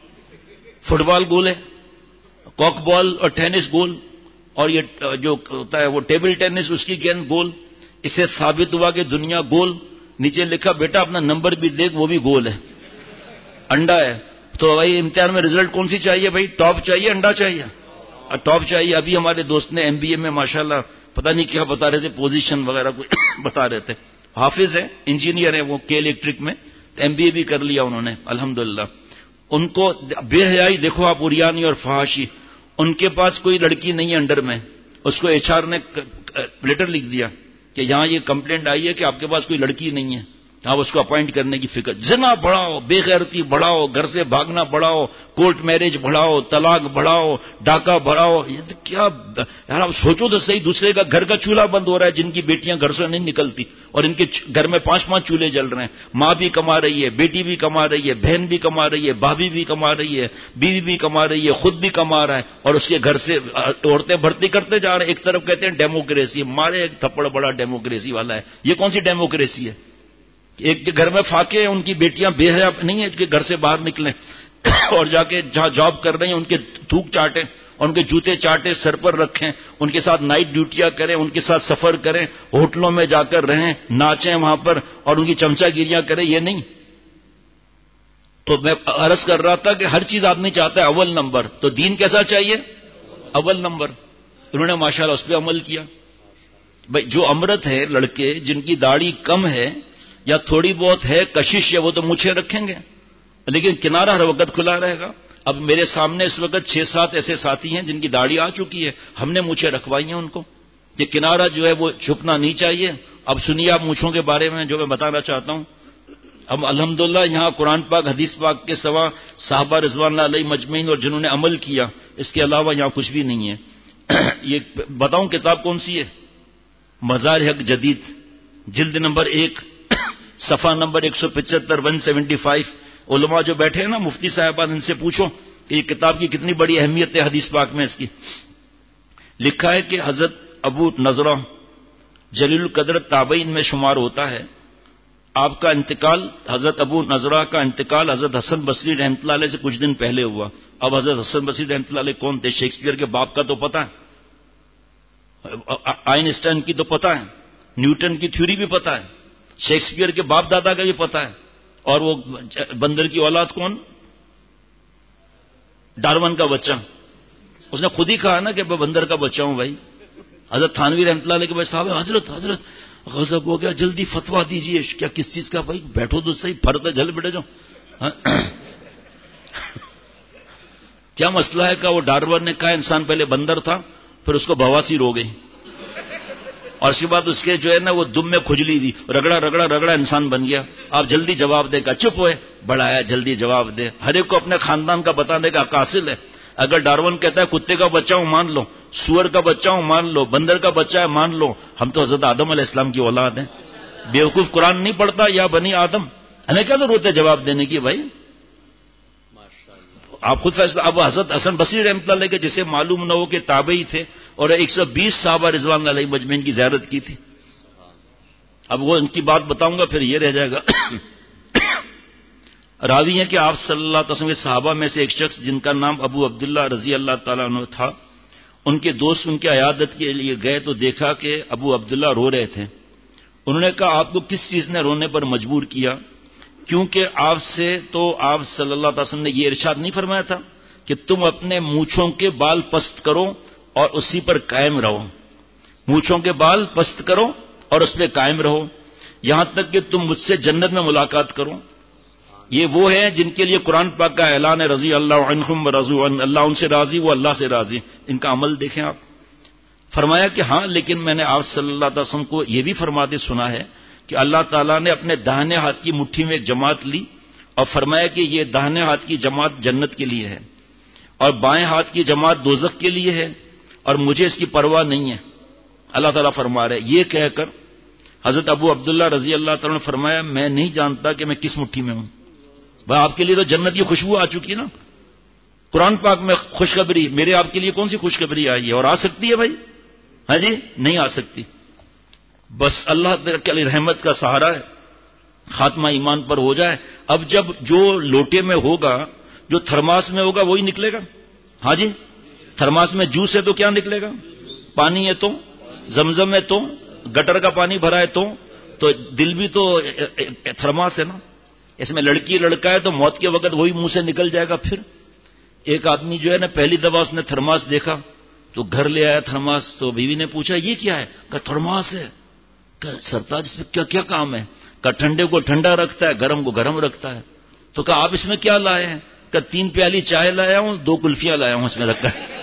فٹ بال گول ہے، کاک بال اور ٹینس گول، اور یہ جو ہوتا ہے وہ ٹیبل ٹینس، اس کی گیند گول. اس سے ثابت ہوا کہ دنیا گول. نیچے لکھا بیٹا اپنا نمبر بھی دیکھ، وہ بھی گول ہے، انڈا ہے. تو بھائی امتحان میں رزلٹ کون سی چاہیے بھائی؟ ٹاپ چاہیے انڈا چاہیے؟ ٹاپ چاہیے. ابھی ہمارے دوست نے MBA میں ماشاءاللہ پتہ نہیں کیا بتا رہے تھے، پوزیشن وغیرہ کوئی بتا رہے تھے. حافظ ہے، انجینئر ہے وہ، کے الیکٹرک میں MBA بھی کر لیا انہوں نے الحمدللہ. ان کو بے حیائی دیکھو آپ، عریانی اور فحاشی. ان کے پاس کوئی لڑکی نہیں ہے انڈر میں. اس کو HR نے لیٹر لکھ دیا کہ یہاں یہ کمپلینٹ آئی ہے کہ آپ کے پاس کوئی لڑکی نہیں ہے، آپ اس کو اپوائنٹ کرنے کی فکر. زنا بڑھاؤ، بے غیرتی بڑھاؤ، گھر سے بھاگنا بڑھاؤ، کورٹ میرج بڑھاؤ، طلاق بڑھاؤ، ڈاکہ بڑھاؤ. یہ تو کیا یار، آپ سوچو تو صحیح. دوسرے کا گھر کا چولہا بند ہو رہا ہے، جن کی بیٹیاں گھر سے نہیں نکلتی اور ان کے گھر میں 5 چولہے جل رہے ہیں. ماں بھی کما رہی ہے، بیٹی بھی کما رہی ہے، بہن بھی کما رہی ہے، بھابھی بھی کما رہی ہے، بیوی بھی کما رہی ہے، خود بھی کما رہا ہے، اور اس کے گھر سے عورتیں بھرتی کرتے جا رہے ہیں. ایک طرف کہتے ہیں ڈیموکریسی، مارے ایک تھپڑ بڑا ڈیموکریسی والا ہے. یہ کون سی ڈیموکریسی ہے؟ ایک گھر میں فاقے ہیں، ان کی بیٹیاں بے حیا نہیں ہے کہ گھر سے باہر نکلیں اور جا کے جہاں جاب کر رہی ہیں ان کے تھوک چاٹیں اور ان کے جوتے چاٹے سر پر رکھیں، ان کے ساتھ نائٹ ڈیوٹیاں کریں، ان کے ساتھ سفر کریں، ہوٹلوں میں جا کر رہیں، ناچیں وہاں پر اور ان کی چمچا گیریاں کریں، یہ نہیں. تو میں عرض کر رہا تھا کہ ہر چیز آدمی چاہتا ہے اول نمبر، تو دین کیسا چاہیے؟ اول نمبر. انہوں نے ماشاءاللہ اس پہ عمل کیا. بھائی جو امرت ہے، لڑکے جن کی داڑھی کم ہے یا تھوڑی بہت ہے کشش ہے، وہ تو مونچھیں رکھیں گے، لیکن کنارہ ہر وقت کھلا رہے گا. اب میرے سامنے اس وقت 6-7 ایسے ساتھی ہیں جن کی داڑھی آ چکی ہے، ہم نے مونچھیں رکھوائی ہیں ان کو. یہ کنارہ جو ہے وہ چھپنا نہیں چاہیے. اب سنیے آپ مونچھوں کے بارے میں جو میں بتانا چاہتا ہوں. اب الحمدللہ یہاں قرآن پاک حدیث پاک کے سوا صحابہ رضوان اللہ علیہ مجمعین اور جنہوں نے عمل کیا، اس کے علاوہ یہاں کچھ بھی نہیں ہے. یہ بتاؤں کتاب کون سی ہے؟ مزار حق جدید، جلد نمبر 1، صفحہ نمبر 175 175. علماء جو بیٹھے ہیں نا مفتی صاحبان، ان سے پوچھو کہ یہ کتاب کی کتنی بڑی اہمیت ہے حدیث پاک میں اس کی. لکھا ہے کہ حضرت ابو نضرہ جلیل القدر تابعین میں شمار ہوتا ہے. آپ کا انتقال، حضرت ابو نضرہ کا انتقال حضرت حسن بصری رحمۃ اللہ علیہ سے کچھ دن پہلے ہوا. اب حضرت حسن بصری رحمۃ اللہ علیہ کون تھے؟ شیکسپیئر کے باپ کا تو پتہ ہے، آئنسٹائن کی تو پتہ ہے، نیوٹن کی تھیوری بھی پتہ ہے، شیکسپیئر کے باپ دادا کا بھی پتہ ہے. اور وہ بندر کی اولاد کون؟ ڈارون کا بچہ. اس نے خود ہی کہا نا کہ میں بندر کا بچہ ہوں. بھائی حضرت تھانوی رحمۃ اللہ علیہ کے بھائی صاحب، حضرت غضب ہو گیا، جلدی فتوا دیجئے. کیا کس چیز کا؟ بھائی بیٹھو تو صحیح، پھرتے جل بیٹھے جو. کیا مسئلہ ہے؟ کہ وہ ڈارون نے کہا انسان پہلے بندر تھا، پھر اس کو بواسیر ہو گئی، اور اس کے بعد اس کے جو ہے نا وہ دم میں کھجلی دی، رگڑا رگڑا رگڑا انسان بن گیا. آپ جلدی جواب دے گا. چپ ہوئے، بڑا ہے جلدی جواب دے. ہر ایک کو اپنے خاندان کا بتانے کا حق حاصل ہے. اگر ڈارون کہتا ہے کتے کا بچہ ہوں مان لو، سور کا بچہ ہوں مان لو، بندر کا بچہ ہے مان لو. ہم تو حضرت آدم علیہ السلام کی اولاد ہیں. بیوقوف قرآن نہیں پڑھتا یا بنی آدم، ہمیں کیا ضرورت ہے جواب دینے کی؟ بھائی آپ خود فیصلہ. اب حضرت حسن بصری رحمۃ اللہ علیہ کے جسے معلوم نہ ہو کہ تابعی تھے اور 120 صحابہ رضوان اللہ علیہ مجمعین کی زیارت کی تھی. اب وہ ان کی بات بتاؤں گا پھر یہ رہ جائے گا. راوی ہے کہ آپ صلی اللہ علیہ وسلم کے صحابہ میں سے ایک شخص جن کا نام ابو عبداللہ رضی اللہ تعالیٰ عنہ تھا، ان کے دوست ان کے عیادت کے لیے گئے تو دیکھا کہ ابو عبداللہ رو رہے تھے. انہوں نے کہا آپ کو کس چیز نے رونے پر مجبور کیا؟ کیونکہ آپ سے تو آپ صلی اللہ علیہ وسلم نے یہ ارشاد نہیں فرمایا تھا کہ تم اپنے مونچھوں کے بال پست کرو اور اسی پر قائم رہو. مونچھوں کے بال پست کرو اور اس پہ قائم رہو یہاں تک کہ تم مجھ سے جنت میں ملاقات کرو. یہ وہ ہیں جن کے لیے قرآن پاک کا اعلان ہے رضی اللہ عنہم ورضوا عنہ، اللہ ان سے راضی، وہ اللہ سے راضی. ان کا عمل دیکھیں آپ. فرمایا کہ ہاں لیکن میں نے آپ صلی اللہ علیہ وسلم کو یہ بھی فرماتے سنا ہے کہ اللہ تعالیٰ نے اپنے داہنے ہاتھ کی مٹھی میں ایک جماعت لی اور فرمایا کہ یہ داہنے ہاتھ کی جماعت جنت کے لیے ہے اور بائیں ہاتھ کی جماعت دوزخ کے لیے ہے اور مجھے اس کی پرواہ نہیں ہے. اللہ تعالیٰ فرما رہے. یہ کہہ کر حضرت ابو عبداللہ رضی اللہ تعالیٰ نے فرمایا میں نہیں جانتا کہ میں کس مٹھی میں ہوں. بھائی آپ کے لیے تو جنت کی خوشبو آ چکی نا. قرآن پاک میں خوشخبری، میرے آپ کے لیے کون سی خوشخبری آئی ہے؟ اور آ سکتی ہے بھائی؟ ہاں جی نہیں آ سکتی. بس اللہ کی رحمت کا سہارا ہے، خاتمہ ایمان پر ہو جائے. اب جب جو لوٹے میں ہوگا، جو تھرماس میں ہوگا وہی نکلے گا. ہاں جی تھرماس میں جوس ہے تو کیا نکلے گا؟ پانی ہے تو، زمزم ہے تو، گٹر کا پانی بھرا ہے تو دل بھی تو تھرماس ہے نا. اس میں لڑکی لڑکا ہے تو موت کے وقت وہی منہ سے نکل جائے گا. پھر ایک آدمی جو ہے نا پہلی دفعہ اس نے تھرماس دیکھا تو گھر لے آیا تھرماس. تو بیوی نے پوچھا یہ کیا ہے؟ کہا تھرماس ہے. کہا سرتاج اس میں کیا کیا کام ہے؟ کہا ٹھنڈے کو ٹھنڈا رکھتا ہے، گرم کو گرم رکھتا ہے. تو کہا آپ اس میں کیا لائے ہیں؟ کہا 3 پیالی چائے لایا ہوں، 2 کلفیاں لایا ہوں اس میں رکھا ہے.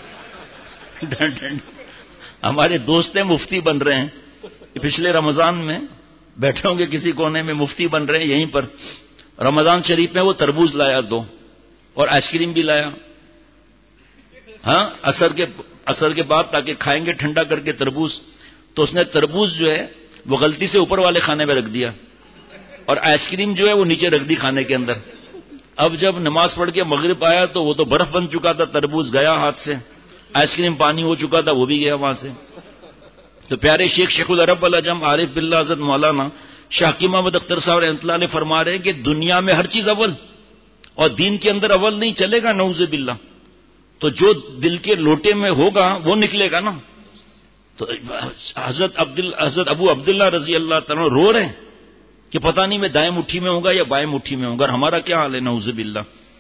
ہمارے دوست ہیں مفتی بن رہے ہیں، پچھلے رمضان میں بیٹھے ہوں گے کسی کونے میں، مفتی بن رہے ہیں یہیں پر. رمضان شریف میں وہ تربوز لایا 2 اور آئس کریم بھی لایا. ہاں اثر کے بعد تاکہ کھائیں گے ٹھنڈا کر کے تربوز. تو اس نے تربوز جو ہے وہ غلطی سے اوپر والے کھانے میں رکھ دیا اور آئس کریم جو ہے وہ نیچے رکھ دی کھانے کے اندر. اب جب نماز پڑھ کے مغرب آیا تو وہ تو برف بن چکا تھا، تربوز گیا ہاتھ سے، آئس کریم پانی ہو چکا تھا وہ بھی گیا وہاں سے. تو پیارے شیخ العرب العجم عارف باللہ حضرت مولانا شاہ محمد اختر صاحب رحمۃ اللہ علیہ فرما رہے ہیں کہ دنیا میں ہر چیز اول اور دین کے اندر اول نہیں چلے گا. نعوذ باللہ تو جو دل کے لوٹے میں ہوگا وہ نکلے گا نا. تو حضرت ابو عبداللہ رضی اللہ تعالیٰ رو رہے ہیں کہ پتہ نہیں میں دائیں مٹھی میں ہوں گا یا بائیں مٹھی میں ہوں گا, اور ہمارا کیا حال ہے نعوذ باللہ.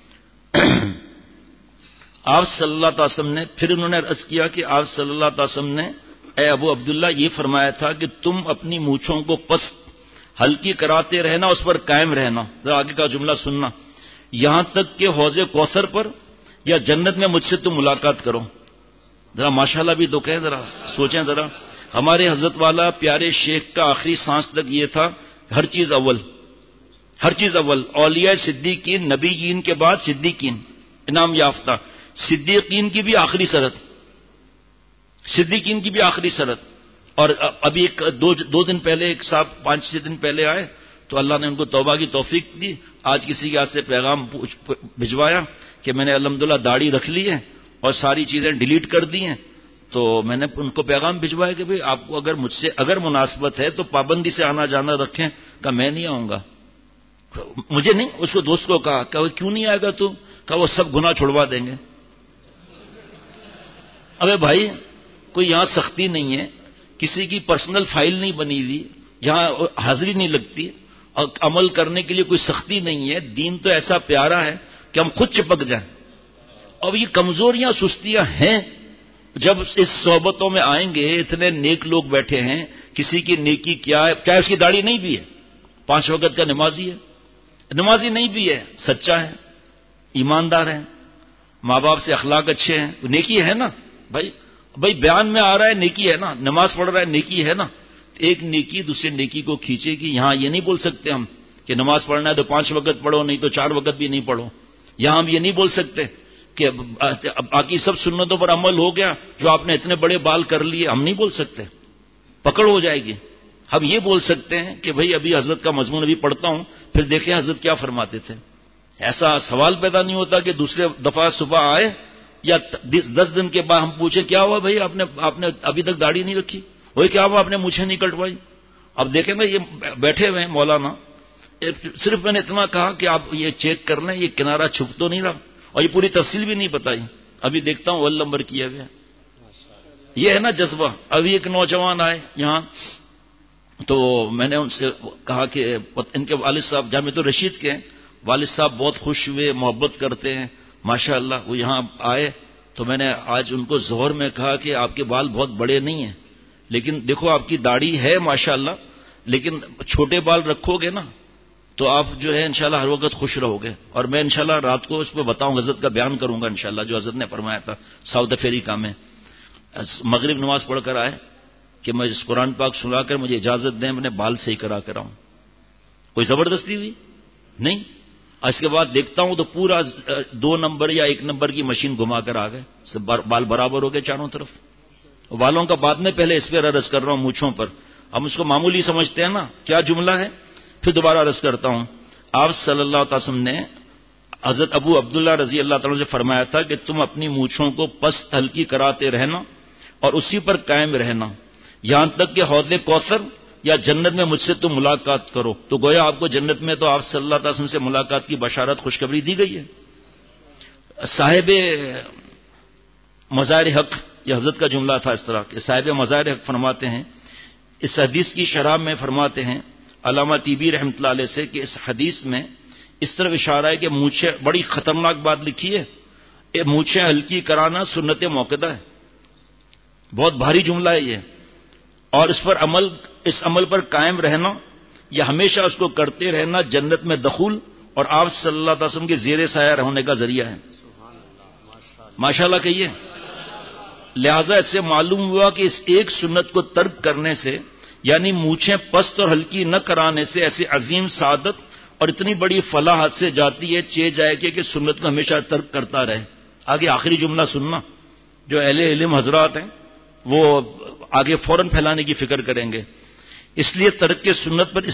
آپ صلی اللہ علیہ وسلم نے پھر انہوں نے عرض کیا کہ آپ صلی اللہ علیہ وسلم نے اے ابو عبداللہ یہ فرمایا تھا کہ تم اپنی مونچھوں کو پست ہلکی کراتے رہنا, اس پر قائم رہنا. ذرا آگے کا جملہ سننا, یہاں تک کہ حوض کوثر پر یا جنت میں مجھ سے تم ملاقات کرو. ذرا ماشاءاللہ بھی تو کہیں, ذرا سوچیں ذرا. ہمارے حضرت والا پیارے شیخ کا آخری سانس تک یہ تھا, ہر چیز اول, ہر چیز اول. اولیاء صدیقین, نبیین کے بعد صدیقین انعام یافتہ, صدیقین کی بھی آخری شرط, صدیقین کی بھی آخری شرط. اور ابھی دو دن پہلے ایک صاحب 5-6 دن پہلے آئے تو اللہ نے ان کو توبہ کی توفیق دی. آج کسی کے ہاتھ سے پیغام بھجوایا کہ میں نے الحمدللہ داڑھی رکھ لی ہے اور ساری چیزیں ڈیلیٹ کر دی ہیں. تو میں نے ان کو پیغام بھجوایا کہ بھئی آپ کو اگر مجھ سے اگر مناسبت ہے تو پابندی سے آنا جانا رکھیں. کہا میں نہیں آؤں گا. مجھے نہیں, اس کو دوست کو کہا کہ کیوں نہیں آئے گا تو؟ کہا وہ سب گناہ چھڑوا دیں گے. ابے بھائی کوئی یہاں سختی نہیں ہے, کسی کی پرسنل فائل نہیں بنی ہوئی, یہاں حاضری نہیں لگتی, اور عمل کرنے کے لیے کوئی سختی نہیں ہے. دین تو ایسا پیارا ہے کہ ہم خود چپک جائیں. اور یہ کمزوریاں سستیاں ہیں. جب اس صحبتوں میں آئیں گے, اتنے نیک لوگ بیٹھے ہیں, کسی کی نیکی کیا ہے, چاہے اس کی داڑھی نہیں بھی ہے, 5 وقت کا نمازی ہے, نمازی نہیں بھی ہے, سچا ہے, ایماندار ہے, ماں باپ سے اخلاق اچھے ہیں, نیکی ہے نا بھائی بیان میں آ رہا ہے نیکی ہے نا, نماز پڑھ رہا ہے نیکی ہے نا. ایک نیکی دوسرے نیکی کو کھینچے گی. یہاں یہ نہیں بول سکتے ہم کہ نماز پڑھنا ہے تو 5 وقت پڑھو, نہیں تو 4 وقت بھی نہیں پڑھو. یہاں ہم یہ نہیں بول سکتے کہ باقی سب سنتوں پر عمل ہو گیا, جو آپ نے اتنے بڑے بال کر لیے. ہم نہیں بول سکتے, پکڑ ہو جائے گی. ہم یہ بول سکتے ہیں کہ بھئی ابھی حضرت کا مضمون ابھی پڑھتا ہوں, پھر دیکھیں حضرت کیا فرماتے تھے. ایسا سوال پیدا نہیں ہوتا کہ دوسرے دفعہ صبح آئے یا 10 دن کے بعد ہم پوچھیں کیا ہوا بھائی آپ نے ابھی تک داڑھی نہیں رکھی, وہی کیا ہوا آپ نے مونچھیں نہیں کٹوائی. اب دیکھیں میں یہ بیٹھے ہوئے ہیں مولانا, صرف میں نے اتنا کہا کہ آپ یہ چیک کر لیں یہ کنارہ چھپ تو نہیں رہا, اور یہ پوری تفصیل بھی نہیں بتائی. ابھی دیکھتا ہوں اول نمبر کیا گیا. یہ ہے نا جذبہ. ابھی ایک نوجوان آئے یہاں, تو میں نے ان سے کہا کہ ان کے والد صاحب جامع رشید کے والد صاحب بہت خوش ہوئے, محبت کرتے ہیں ماشاء اللہ. وہ یہاں آئے تو میں نے آج ان کو ظہر میں کہا کہ آپ کے بال بہت بڑے نہیں ہیں, لیکن دیکھو آپ کی داڑھی ہے ماشاء اللہ, لیکن چھوٹے بال رکھو گے نا تو آپ جو ہے انشاءاللہ ہر وقت خوش رہو گے. اور میں انشاءاللہ رات کو اس پہ بتاؤں, حضرت کا بیان کروں گا انشاءاللہ جو حضرت نے فرمایا تھا ساؤتھ افریقہ میں. مغرب نماز پڑھ کر آئے کہ میں اس قرآن پاک سنا کر مجھے اجازت دیں میں نے بال صحیح کرا کر آؤں. کوئی زبردستی ہوئی نہیں. اس کے بعد دیکھتا ہوں تو پورا 2 نمبر یا 1 نمبر کی مشین گھما کر آ گئے, بال برابر ہو گئے چاروں طرف. بالوں کا بعد میں پہلے اس پہ عرض کر رہا ہوں مونچھوں پر. ہم اس کو معمولی سمجھتے ہیں نا, کیا جملہ ہے, پھر دوبارہ عرض کرتا ہوں. آپ صلی اللہ علیہ وسلم نے حضرت ابو عبداللہ رضی اللہ تعالیٰ سے فرمایا تھا کہ تم اپنی مونچھوں کو پست ہلکی کراتے رہنا اور اسی پر قائم رہنا, یہاں تک کہ حوض کوثر یا جنت میں مجھ سے تم ملاقات کرو. تو گویا آپ کو جنت میں تو آپ صلی اللہ علیہ وسلم سے ملاقات کی بشارت خوشخبری دی گئی ہے. صاحب مظاہر حق, یہ حضرت کا جملہ تھا اس طرح کہ صاحب مظاہر حق فرماتے ہیں, اس حدیث کی شرح میں فرماتے ہیں علامہ طیبی رحمۃ اللہ علیہ سے کہ اس حدیث میں اس طرح اشارہ ہے کہ مونچھیں, بڑی خطرناک بات لکھی ہے, مونچھیں ہلکی کرانا سنت موقدہ ہے. بہت بھاری جملہ ہے یہ, اور اس عمل پر قائم رہنا یا ہمیشہ اس کو کرتے رہنا جنت میں دخول اور آپ صلی اللہ علیہ وسلم کے زیر سایہ ہونے کا ذریعہ ہے. ماشاءاللہ کہیے. لہذا اس سے معلوم ہوا کہ اس ایک سنت کو ترک کرنے سے, یعنی مونچھیں پست اور ہلکی نہ کرانے سے, ایسی عظیم سعادت اور اتنی بڑی فلاح ہاتھ سے جاتی ہے, چے جائے کہ سنت کو ہمیشہ ترک کرتا رہے. آگے آخری جملہ سننا, جو اہل علم حضرات ہیں وہ آگے فوراً پھیلانے کی فکر کریں گے. اس لیے ترک سنت پر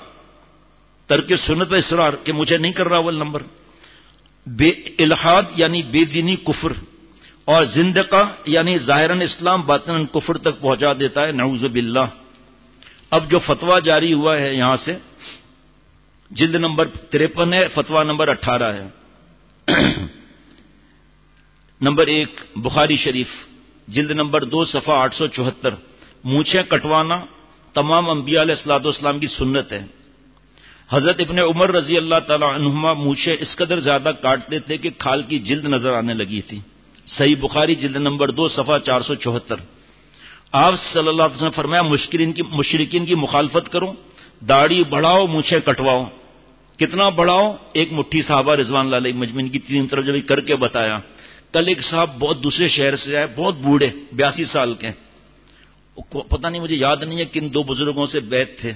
اصرار کہ مجھے نہیں کر رہا. اول نمبر بے الحاد یعنی بے دینی کفر, اور زندقہ یعنی ظاہراً اسلام باطناً کفر تک پہنچا دیتا ہے, نعوذ باللہ. اب جو فتویٰ جاری ہوا ہے یہاں سے, جلد نمبر 53 ہے, فتویٰ نمبر 18 ہے. نمبر 1 بخاری شریف جلد نمبر 2 صفحہ 874، مونچھیں کٹوانا تمام انبیاء علیہ الصلوۃ والسلام کی سنت ہے۔ حضرت ابن عمر رضی اللہ تعالی عنہما مونچھیں اس قدر زیادہ کاٹتے تھے کہ کھال کی جلد نظر آنے لگی تھی۔ صحیح بخاری جلد نمبر 2 صفحہ 474۔ آپ صلی اللہ علیہ وسلم فرمایا مشرکین کی مخالفت کرو، داڑھی بڑھاؤ، مونچھیں کٹواؤ۔ کتنا بڑھاؤ؟ ایک مٹھی صحابہ رضوان اللہ علیہ مجمعین کی تین طرف جب کر کے بتایا۔ کل ایک صاحب بہت دوسرے شہر سے آئے، بہت بوڑھے 82 سال کے، پتہ نہیں مجھے یاد نہیں ہے کن 2 بزرگوں سے بیعت تھے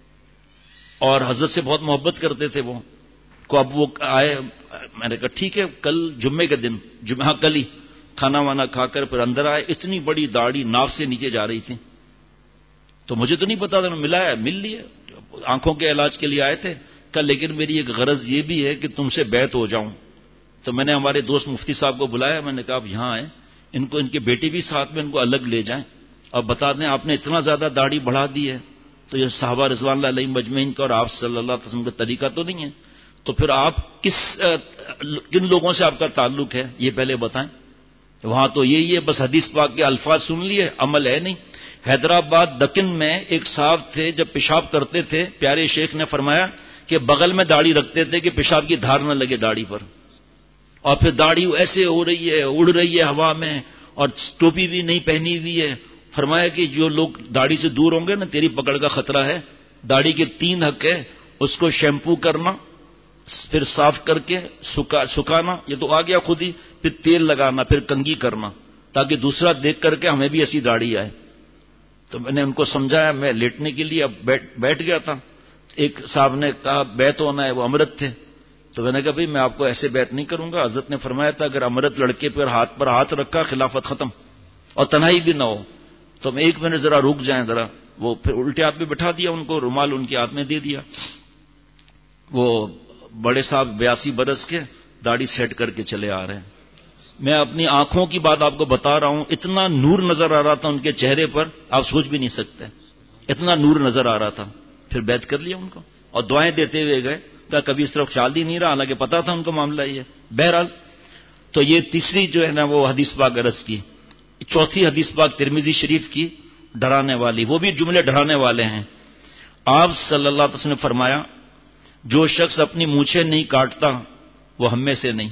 اور حضرت سے بہت محبت کرتے تھے وہ کو۔ اب وہ آئے، میں نے کہا ٹھیک ہے کل جمعے کے دن، ہاں کل ہی کھانا وانا کھا کر پھر اندر آئے، اتنی بڑی داڑھی ناف سے نیچے جا رہی تھی، تو مجھے تو نہیں پتا تھا، ملایا مل لیے، آنکھوں کے علاج کے لیے آئے تھے۔ کل لیکن میری ایک غرض یہ بھی ہے کہ تم سے بیعت ہو جاؤں، تو میں نے ہمارے دوست مفتی صاحب کو بلایا، میں نے کہا آپ یہاں آئیں، ان کو ان کے بیٹی بھی ساتھ میں، ان کو الگ لے جائیں اور بتا دیں آپ نے اتنا زیادہ داڑھی بڑھا دی ہے تو یہ صحابہ رضوان اللہ علیہ مجمعین کا اور آپ صلی اللہ علیہ وسلم کا طریقہ تو نہیں ہے، تو پھر آپ کن لوگوں سے آپ کا تعلق ہے یہ پہلے بتائیں۔ وہاں تو یہی ہے، بس حدیث پاک کے الفاظ سن لیے، عمل ہے نہیں۔ حیدرآباد دکن میں ایک صاحب تھے، جب پیشاب کرتے تھے پیارے شیخ نے فرمایا کہ بغل میں داڑھی رکھتے تھے کہ پیشاب کی دھار نہ لگے داڑھی پر، اور پھر داڑھی ایسے ہو رہی ہے، اڑ رہی ہے ہوا میں، اور ٹوپی بھی نہیں پہنی ہوئی ہے۔ فرمایا کہ جو لوگ داڑھی سے دور ہوں گے نا، تیری پکڑ کا خطرہ ہے۔ داڑھی کے 3 حق ہے، اس کو شیمپو کرنا، پھر صاف کر کے سکھانا، یہ تو آ گیا خود ہی، پھر تیل لگانا، پھر کنگھی کرنا، تاکہ دوسرا دیکھ کر کے ہمیں بھی ایسی داڑھی آئے۔ تو میں نے ان کو سمجھایا، میں لیٹنے کے لیے اب بیٹھ گیا تھا، ایک صاحب نے کہا بیعت ہونا ہے، وہ امرت تھے، تو میں نے کہا بھائی میں آپ کو ایسے بیعت نہیں کروں گا، حضرت نے فرمایا تھا اگر امرت لڑکے پر ہاتھ رکھا خلافت ختم، اور تنہائی بھی نہ ہو، تو میں 1 منٹ ذرا رک جائیں ذرا، وہ پھر الٹے ہاتھ پہ بٹھا دیا ان کو، رومال ان کے ہاتھ میں دے دیا۔ وہ بڑے صاحب 82 برس کے داڑھی سیٹ کر کے چلے آ رہے ہیں۔ میں اپنی آنکھوں کی بات آپ کو بتا رہا ہوں، اتنا نور نظر آ رہا تھا ان کے چہرے پر، آپ سوچ بھی نہیں سکتے، اتنا نور نظر آ رہا تھا۔ پھر بیعت کر لیا ان کو اور دعائیں دیتے ہوئے گئے، کہ کبھی اس طرف خیال ہی نہیں رہا، حالانکہ پتا تھا ان کا معاملہ یہ ہے۔ بہرحال تو یہ تیسری جو ہے نا وہ حدیث پاک عرض کی۔ چوتھی حدیث پاک ترمذی شریف کی ڈرانے والی، وہ بھی جملے ڈرانے والے ہیں۔ آپ صلی اللہ علیہ وسلم نے فرمایا جو شخص اپنی مونچھیں نہیں کاٹتا وہ ہم میں سے نہیں۔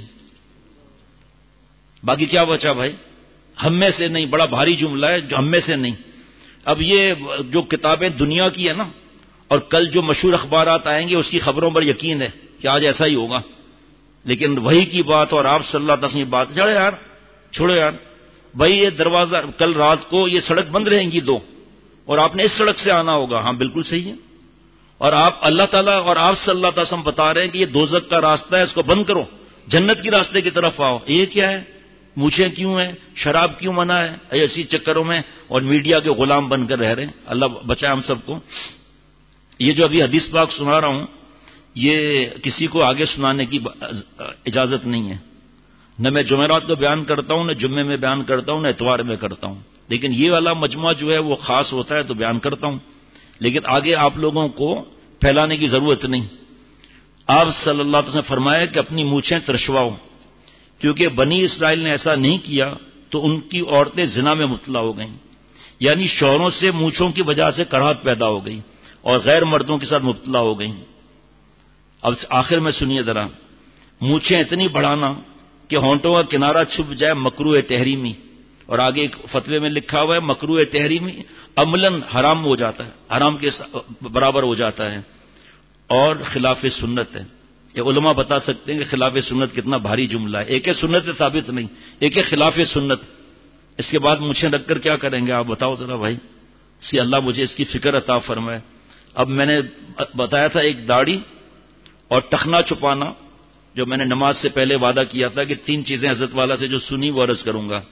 باقی کیا بچا بھائی؟ ہم میں سے نہیں، بڑا بھاری جملہ ہے، جو ہم میں سے نہیں۔ اب یہ جو کتابیں دنیا کی ہے نا، اور کل جو مشہور اخبارات آئیں گے اس کی خبروں پر یقین ہے کہ آج ایسا ہی ہوگا، لیکن وہی کی بات اور آپ صلی اللہ علیہ وسلم کی بات، چھوڑو یار بھائی، یہ دروازہ کل رات کو یہ سڑک بند رہیں گی 2، اور آپ نے اس سڑک سے آنا ہوگا، ہاں بالکل صحیح ہے، اور آپ اللہ تعالیٰ اور آپ صلی اللہ علیہ وسلم بتا رہے ہیں کہ یہ دوزخ کا راستہ ہے، اس کو بند کرو، جنت کے راستے کی طرف آؤ۔ یہ کیا ہے؟ مونچھیں کیوں ہیں؟ شراب کیوں منع ہے؟ ایسی چکروں میں اور میڈیا کے غلام بن کر رہ رہے ہیں، اللہ بچائے ہم سب کو۔ یہ جو ابھی حدیث پاک سنا رہا ہوں یہ کسی کو آگے سنانے کی اجازت نہیں ہے، نہ میں جمعرات کو بیان کرتا ہوں، نہ جمعے میں بیان کرتا ہوں، نہ اتوار میں کرتا ہوں، لیکن یہ والا مجموعہ جو ہے وہ خاص ہوتا ہے تو بیان کرتا ہوں، لیکن آگے آپ لوگوں کو پھیلانے کی ضرورت نہیں۔ آپ صلی اللہ علیہ وسلم نے فرمایا کہ اپنی مونچھیں ترشواؤ، کیونکہ بنی اسرائیل نے ایسا نہیں کیا تو ان کی عورتیں زنا میں مبتلا ہو گئیں، یعنی شوہروں سے مونچھوں کی وجہ سے کڑھاہٹ پیدا ہو گئی اور غیر مردوں کے ساتھ مبتلا ہو گئیں۔ اب آخر میں سنیے ذرا، مونچھیں اتنی بڑھانا کہ ہونٹوں کا کنارہ چھپ جائے مکروہ تحریمی، اور آگے ایک فتوے میں لکھا ہوا ہے مکروہ تحریمی عملاً حرام ہو جاتا ہے، حرام کے برابر ہو جاتا ہے اور خلاف سنت ہے۔ یہ علماء بتا سکتے ہیں کہ خلاف سنت کتنا بھاری جملہ ہے، ایک ہے سنت ثابت نہیں، ایک ہے خلاف سنت۔ اس کے بعد مونچھیں رکھ کر کیا کریں گے آپ بتاؤ ذرا بھائی، اسی اللہ مجھے اس کی فکر عطا فرمائے۔ اب میں نے بتایا تھا ایک داڑھی اور ٹخنا چھپانا، جو میں نے نماز سے پہلے وعدہ کیا تھا کہ 3 چیزیں حضرت والا سے جو سنی وہ عرض کروں گا۔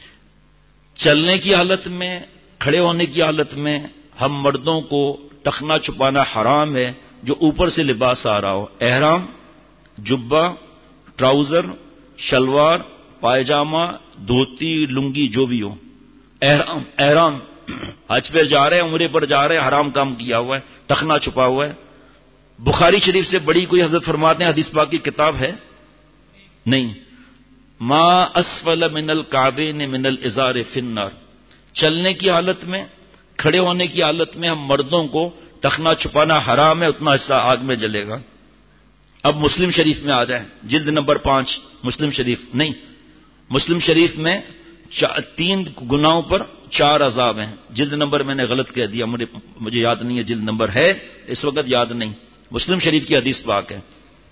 چلنے کی حالت میں، کھڑے ہونے کی حالت میں ہم مردوں کو ٹخنا چھپانا حرام ہے، جو اوپر سے لباس آ رہا ہو، احرام، جبہ، ٹراؤزر، شلوار، پائجامہ، دھوتی، لنگی، جو بھی ہو، احرام حج پہ جا رہے ہیں، عمرے پر جا رہے ہیں، حرام کام کیا ہوا ہے، ٹخنا چھپا ہوا ہے۔ بخاری شریف سے بڑی کوئی حضرت فرماتے ہیں حدیث پاک کی کتاب ہے نہیں، ما اسفل من الکعبین من الازار فی النار، چلنے کی حالت میں، کھڑے ہونے کی حالت میں ہم مردوں کو ٹخنا چھپانا حرام ہے، اتنا حصہ آگ میں جلے گا۔ اب مسلم شریف میں آ جائیں، جلد نمبر 5، مسلم شریف نہیں، مسلم شریف میں 3 گناہوں پر 4 عذاب ہیں۔ جلد نمبر میں نے غلط کہہ دیا، مجھے یاد نہیں ہے جلد نمبر ہے اس وقت، یاد نہیں، مسلم شریف کی حدیث پاک ہے۔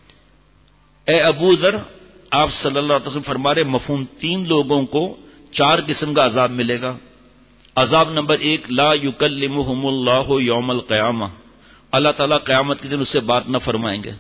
اے ابو ذر، آپ صلی اللہ علیہ وسلم فرما رہے مفہوم 3 لوگوں کو 4 قسم کا عذاب ملے گا۔ عذاب نمبر 1، لا یکلمہم اللہ یوم القیامہ، اللہ تعالیٰ قیامت کے دن اس سے بات نہ فرمائیں گے۔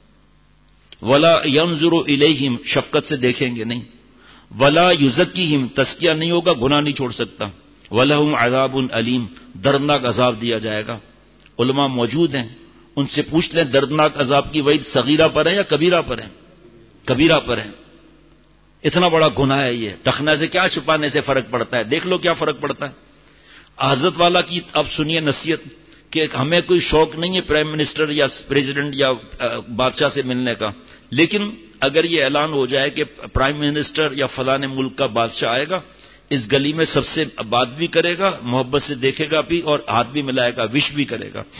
ولا ینظر الیہم، شفقت سے دیکھیں گے نہیں۔ ولا یزکیہم، تزکیہ نہیں ہوگا، گناہ نہیں چھوڑ سکتا۔ ولہم عذاب علیم، دردناک عذاب دیا جائے گا۔ علماء موجود ہیں، ان سے پوچھ لیں دردناک عذاب کی وعید صغیرہ پر ہے یا کبیرہ پر ہے؟ کبیرہ پر ہے۔ اتنا بڑا گناہ ہے یہ، ٹخنے سے کیا چھپانے سے فرق پڑتا ہے؟ دیکھ لو کیا فرق پڑتا ہے۔ حضرت والا کی اب سنیے نصیحت کہ ہمیں کوئی شوق نہیں ہے پرائم منسٹر یا پریزیڈنٹ یا بادشاہ سے ملنے کا، لیکن اگر یہ اعلان ہو جائے کہ پرائم منسٹر یا فلاں ملک کا بادشاہ آئے گا، اس گلی میں سب سے بات بھی کرے گا، محبت سے دیکھے گا بھی اور ہاتھ بھی ملائے گا، وش بھی کرے گا،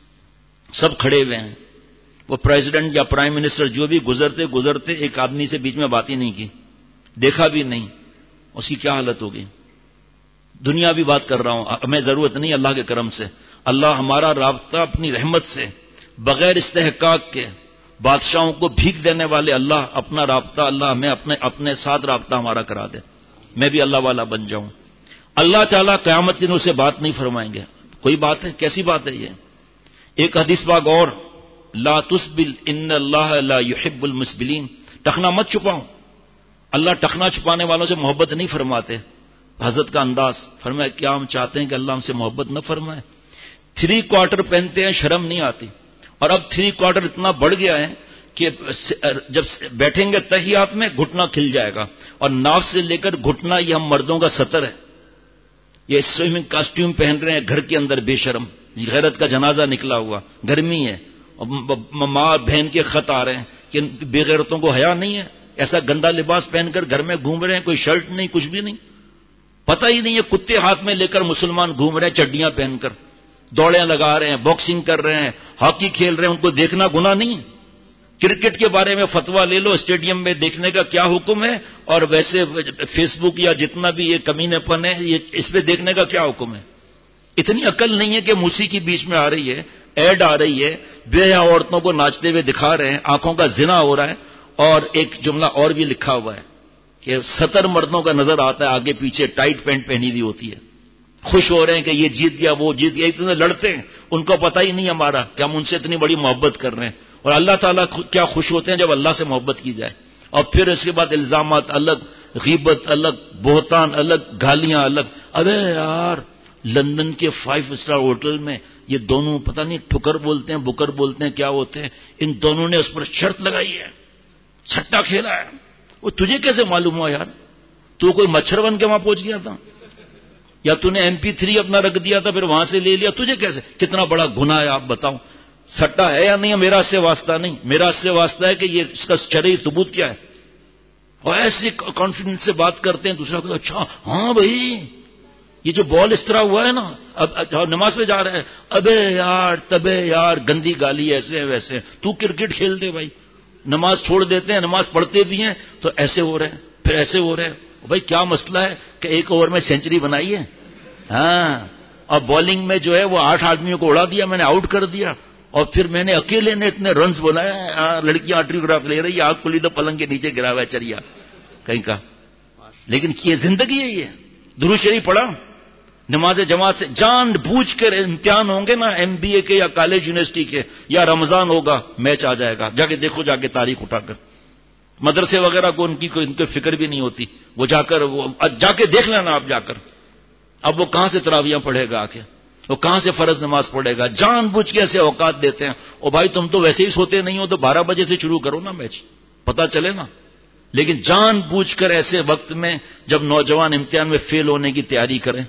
سب کھڑے ہوئے ہیں۔ وہ پریزیڈنٹ یا پرائم منسٹر جو بھی گزرتے ایک آدمی سے بیچ میں بات ہی نہیں کی، دیکھا بھی نہیں، اس کی کیا حالت ہوگی؟ دنیا بھی بات کر رہا ہوں، ہمیں ضرورت نہیں اللہ کے کرم سے، اللہ ہمارا رابطہ اپنی رحمت سے بغیر استحقاق کے، بادشاہوں کو بھیک دینے والے اللہ، اپنا رابطہ اللہ ہمیں اپنے ساتھ رابطہ ہمارا کرا دے، میں بھی اللہ والا بن جاؤں۔ اللہ تعالیٰ قیامت کے دن اسے بات نہیں فرمائیں گے۔ کوئی بات ہے؟ کیسی بات ہے یہ؟ ایک حدیث پاک اور، لا تسبل ان اللہ لا يحب المسبلین، ٹخنا مت چھپاؤ، اللہ ٹخنا چھپانے والوں سے محبت نہیں فرماتے۔ حضرت کا انداز، فرمایا کیا ہم چاہتے ہیں کہ اللہ ہم سے محبت نہ فرمائے؟ 3 کوارٹر پہنتے ہیں، شرم نہیں آتی، اور اب 3 کوارٹر اتنا بڑھ گیا ہے کہ جب بیٹھیں گے تحیات میں گھٹنا کھل جائے گا، اور ناف سے لے کر گھٹنا یہ ہم مردوں کا سطر ہے۔ یہ سوئمنگ کاسٹیوم پہن رہے ہیں گھر کے اندر، بے شرم، غیرت کا جنازہ نکلا ہوا، گرمی ہے، ماں بہن کے خط آ رہے ہیں کہ بے غیرتوں کو حیا نہیں ہے، ایسا گندا لباس پہن کر گھر میں گھوم رہے ہیں، کوئی شرٹ نہیں، کچھ بھی نہیں، پتہ ہی نہیں ہے، کتے ہاتھ میں لے کر مسلمان گھوم رہے ہیں چڈیاں پہن کر، دوڑیاں لگا رہے ہیں، باکسنگ کر رہے ہیں، ہاکی کھیل رہے ہیں، ان کو دیکھنا گناہ نہیں ہے؟ کرکٹ کے بارے میں فتویٰ لے لو، اسٹیڈیم میں دیکھنے کا کیا حکم ہے، اور ویسے فیس بک یا جتنا بھی یہ کمینے پن ہے یہ اس پہ دیکھنے کا کیا حکم ہے؟ اتنی عقل نہیں ہے کہ موسیقی بیچ میں آ رہی ہے، ایڈ آ رہی ہے، بے حیا عورتوں کو ناچتے ہوئے دکھا رہے ہیں، آنکھوں کا زنا ہو رہا ہے، اور ایک جملہ اور بھی لکھا ہوا ہے کہ 70 مردوں کا نظر آتا ہے آگے پیچھے ٹائٹ پینٹ پہنی ہوئی ہوتی ہے، خوش ہو رہے ہیں کہ یہ جیت گیا وہ جیت گیا، اتنے لڑتے ہیں، ان کو پتہ ہی نہیں ہمارا کہ ہم ان سے اتنی بڑی محبت کر رہے ہیں، اور اللہ تعالیٰ کیا خوش ہوتے ہیں جب اللہ سے محبت کی جائے، اور پھر اس کے بعد الزامات الگ، غیبت الگ، بہتان الگ، گالیاں الگ۔ ارے یار، لندن کے 5 اسٹار ہوٹل میں یہ دونوں پتہ نہیں ٹھکر بولتے ہیں بکر بولتے ہیں کیا ہوتے ہیں، ان دونوں نے اس پر شرط لگائی ہے، چھٹا کھیلا ہے۔ وہ تجھے کیسے معلوم ہوا یار؟ تو کوئی مچھر بن کے وہاں پہنچ گیا تھا، یا تو نے MP3 اپنا رکھ دیا تھا پھر وہاں سے لے لیا؟ تجھے کیسے؟ کتنا بڑا گناہ ہے آپ بتاؤ؟ سٹا ہے یا نہیں ہے میرا اس سے واسطہ نہیں، میرا اس سے واسطہ ہے کہ یہ اس کا شرعی ثبوت کیا ہے۔ اور ایسے کانفیڈنس سے بات کرتے ہیں دوسرا کو، اچھا ہاں بھائی یہ جو بال اس طرح ہوا ہے نا، اب نماز پہ جا رہا ہے، ابے یار تبے یار، گندی گالی ایسے ویسے، تو کرکٹ کھیل دے بھائی، نماز چھوڑ دیتے ہیں، نماز پڑھتے بھی ہیں تو ایسے ہو رہے ہیں، پھر ایسے ہو رہے ہیں۔ بھائی کیا مسئلہ ہے کہ 1 اوور میں سینچری بنائی ہے، ہاں، اور بالنگ میں جو ہے وہ 8 آدمیوں کو اڑا دیا، میں نے آؤٹ کر دیا، اور پھر میں نے اکیلے نے اتنے رنز بنائے، لڑکیاں آٹوگراف لے رہی، آگ کھلی تو پلنگ کے نیچے گرا ہوا ہے چریا کہیں کا۔ لیکن یہ زندگی ہے، یہ درود شریف پڑھا، نماز جماعت سے، جان بوجھ کر امتحان ہوں گے نا MBA کے یا کالج یونیورسٹی کے، یا رمضان ہوگا میچ آ جائے گا، جا کے دیکھو، جا کے تاریخ اٹھا کر، مدرسے وغیرہ کو ان کی فکر بھی نہیں ہوتی، وہ جا کے دیکھ لینا آپ جا کر، اب وہ کہاں سے تراویاں پڑھے گا آکے، وہ کہاں سے فرض نماز پڑھے گا؟ جان بوجھ کے ایسے اوقات دیتے ہیں، او بھائی تم تو ویسے ہی سوتے نہیں ہو تو 12 بجے سے شروع کرو نا میچ، پتہ چلے نا۔ لیکن جان بوجھ کر ایسے وقت میں جب نوجوان امتحان میں فیل ہونے کی تیاری کریں،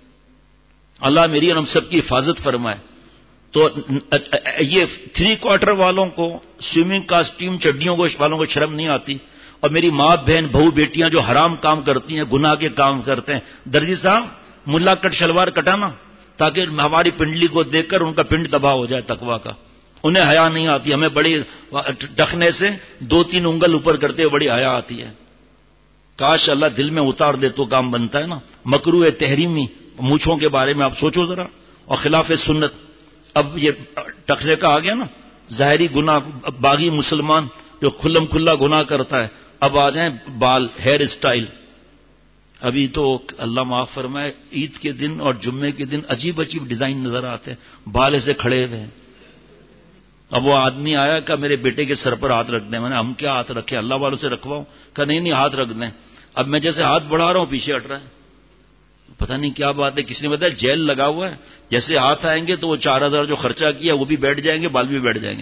اللہ میری اور ہم سب کی حفاظت فرمائے۔ تو یہ 3 کوارٹر والوں کو، سوئمنگ کاسٹیوم چڈیوں والوں کو شرم نہیں آتی، اور میری ماں بہن بہو بیٹیاں جو حرام کام کرتی ہیں، گناہ کے کام کرتے ہیں، درجی صاحب ملا کٹ شلوار کٹانا تاکہ ہماری پنڈلی کو دیکھ کر ان کا پنڈ تباہ ہو جائے تقویٰ کا. انہیں حیا نہیں آتی، ہمیں بڑی ٹخنے سے 2-3 انگل اوپر کرتے ہوئے بڑی حیا آتی ہے. کاش اللہ دل میں اتار دے تو کام بنتا ہے نا. مکروہ تحریمی مونچھوں کے بارے میں آپ سوچو ذرا، اور خلاف سنت. اب یہ ٹخنے کا آ گیا نا ظاہری گناہ، باغی مسلمان جو کھلم کھلا گناہ کرتا ہے. اب آ جائیں بال، ہیئر اسٹائل. ابھی تو اللہ معاف فرمائے عید کے دن اور جمعے کے دن عجیب عجیب ڈیزائن نظر آتے ہیں، بال ایسے کھڑے ہوئے ہیں. اب وہ آدمی آیا کہ میرے بیٹے کے سر پر ہاتھ رکھ دیں. میں نے ہم کیا ہاتھ رکھے، اللہ والوں سے رکھواؤں؟ کہ نہیں ہاتھ رکھ دیں. اب میں جیسے ہاتھ بڑھا رہا ہوں پیچھے ہٹ رہا ہے، پتہ نہیں کیا بات ہے. کسی نے بتایا جیل لگا ہوا ہے، جیسے ہاتھ آئیں گے تو وہ 4000 جو خرچہ کیا وہ بھی بیٹھ جائیں گے، بال بھی بیٹھ جائیں گے.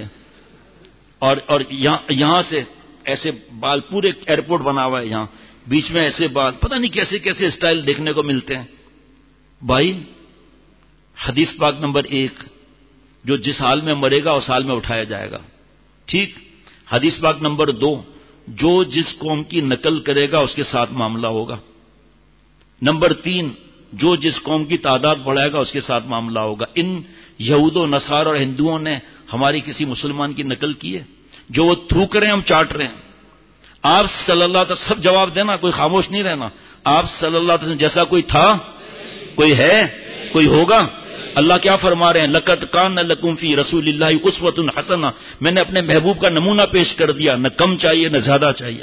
اور یہاں سے ایسے بال، پورے ایئرپورٹ بنا ہوا ہے یہاں، بیچ میں ایسے بال، پتہ نہیں کیسے کیسے اسٹائل دیکھنے کو ملتے ہیں. بھائی حدیث پاک نمبر 1، جو جس حال میں مرے گا اس حال میں اٹھایا جائے گا. ٹھیک. حدیث پاک نمبر 2، جو جس قوم کی نقل کرے گا اس کے ساتھ معاملہ ہوگا. نمبر 3، جو جس قوم کی تعداد بڑھائے گا اس کے ساتھ معاملہ ہوگا. ان یہود و نصار اور ہندوؤں نے ہماری کسی مسلمان کی نقل کی ہے؟ جو وہ تھوک رہے ہیں ہم چاٹ رہے ہیں. آپ صلی اللہ علیہ وسلم سب جواب دینا، کوئی خاموش نہیں رہنا. آپ صلی اللہ علیہ وسلم جیسا کوئی تھا، کوئی ہے، کوئی ہوگا؟ اللہ کیا فرما رہے ہیں؟ لقد کان لکم فی رسول اللہ اسوۃ حسنہ. میں نے اپنے محبوب کا نمونہ پیش کر دیا، نہ کم چاہیے نہ زیادہ چاہیے.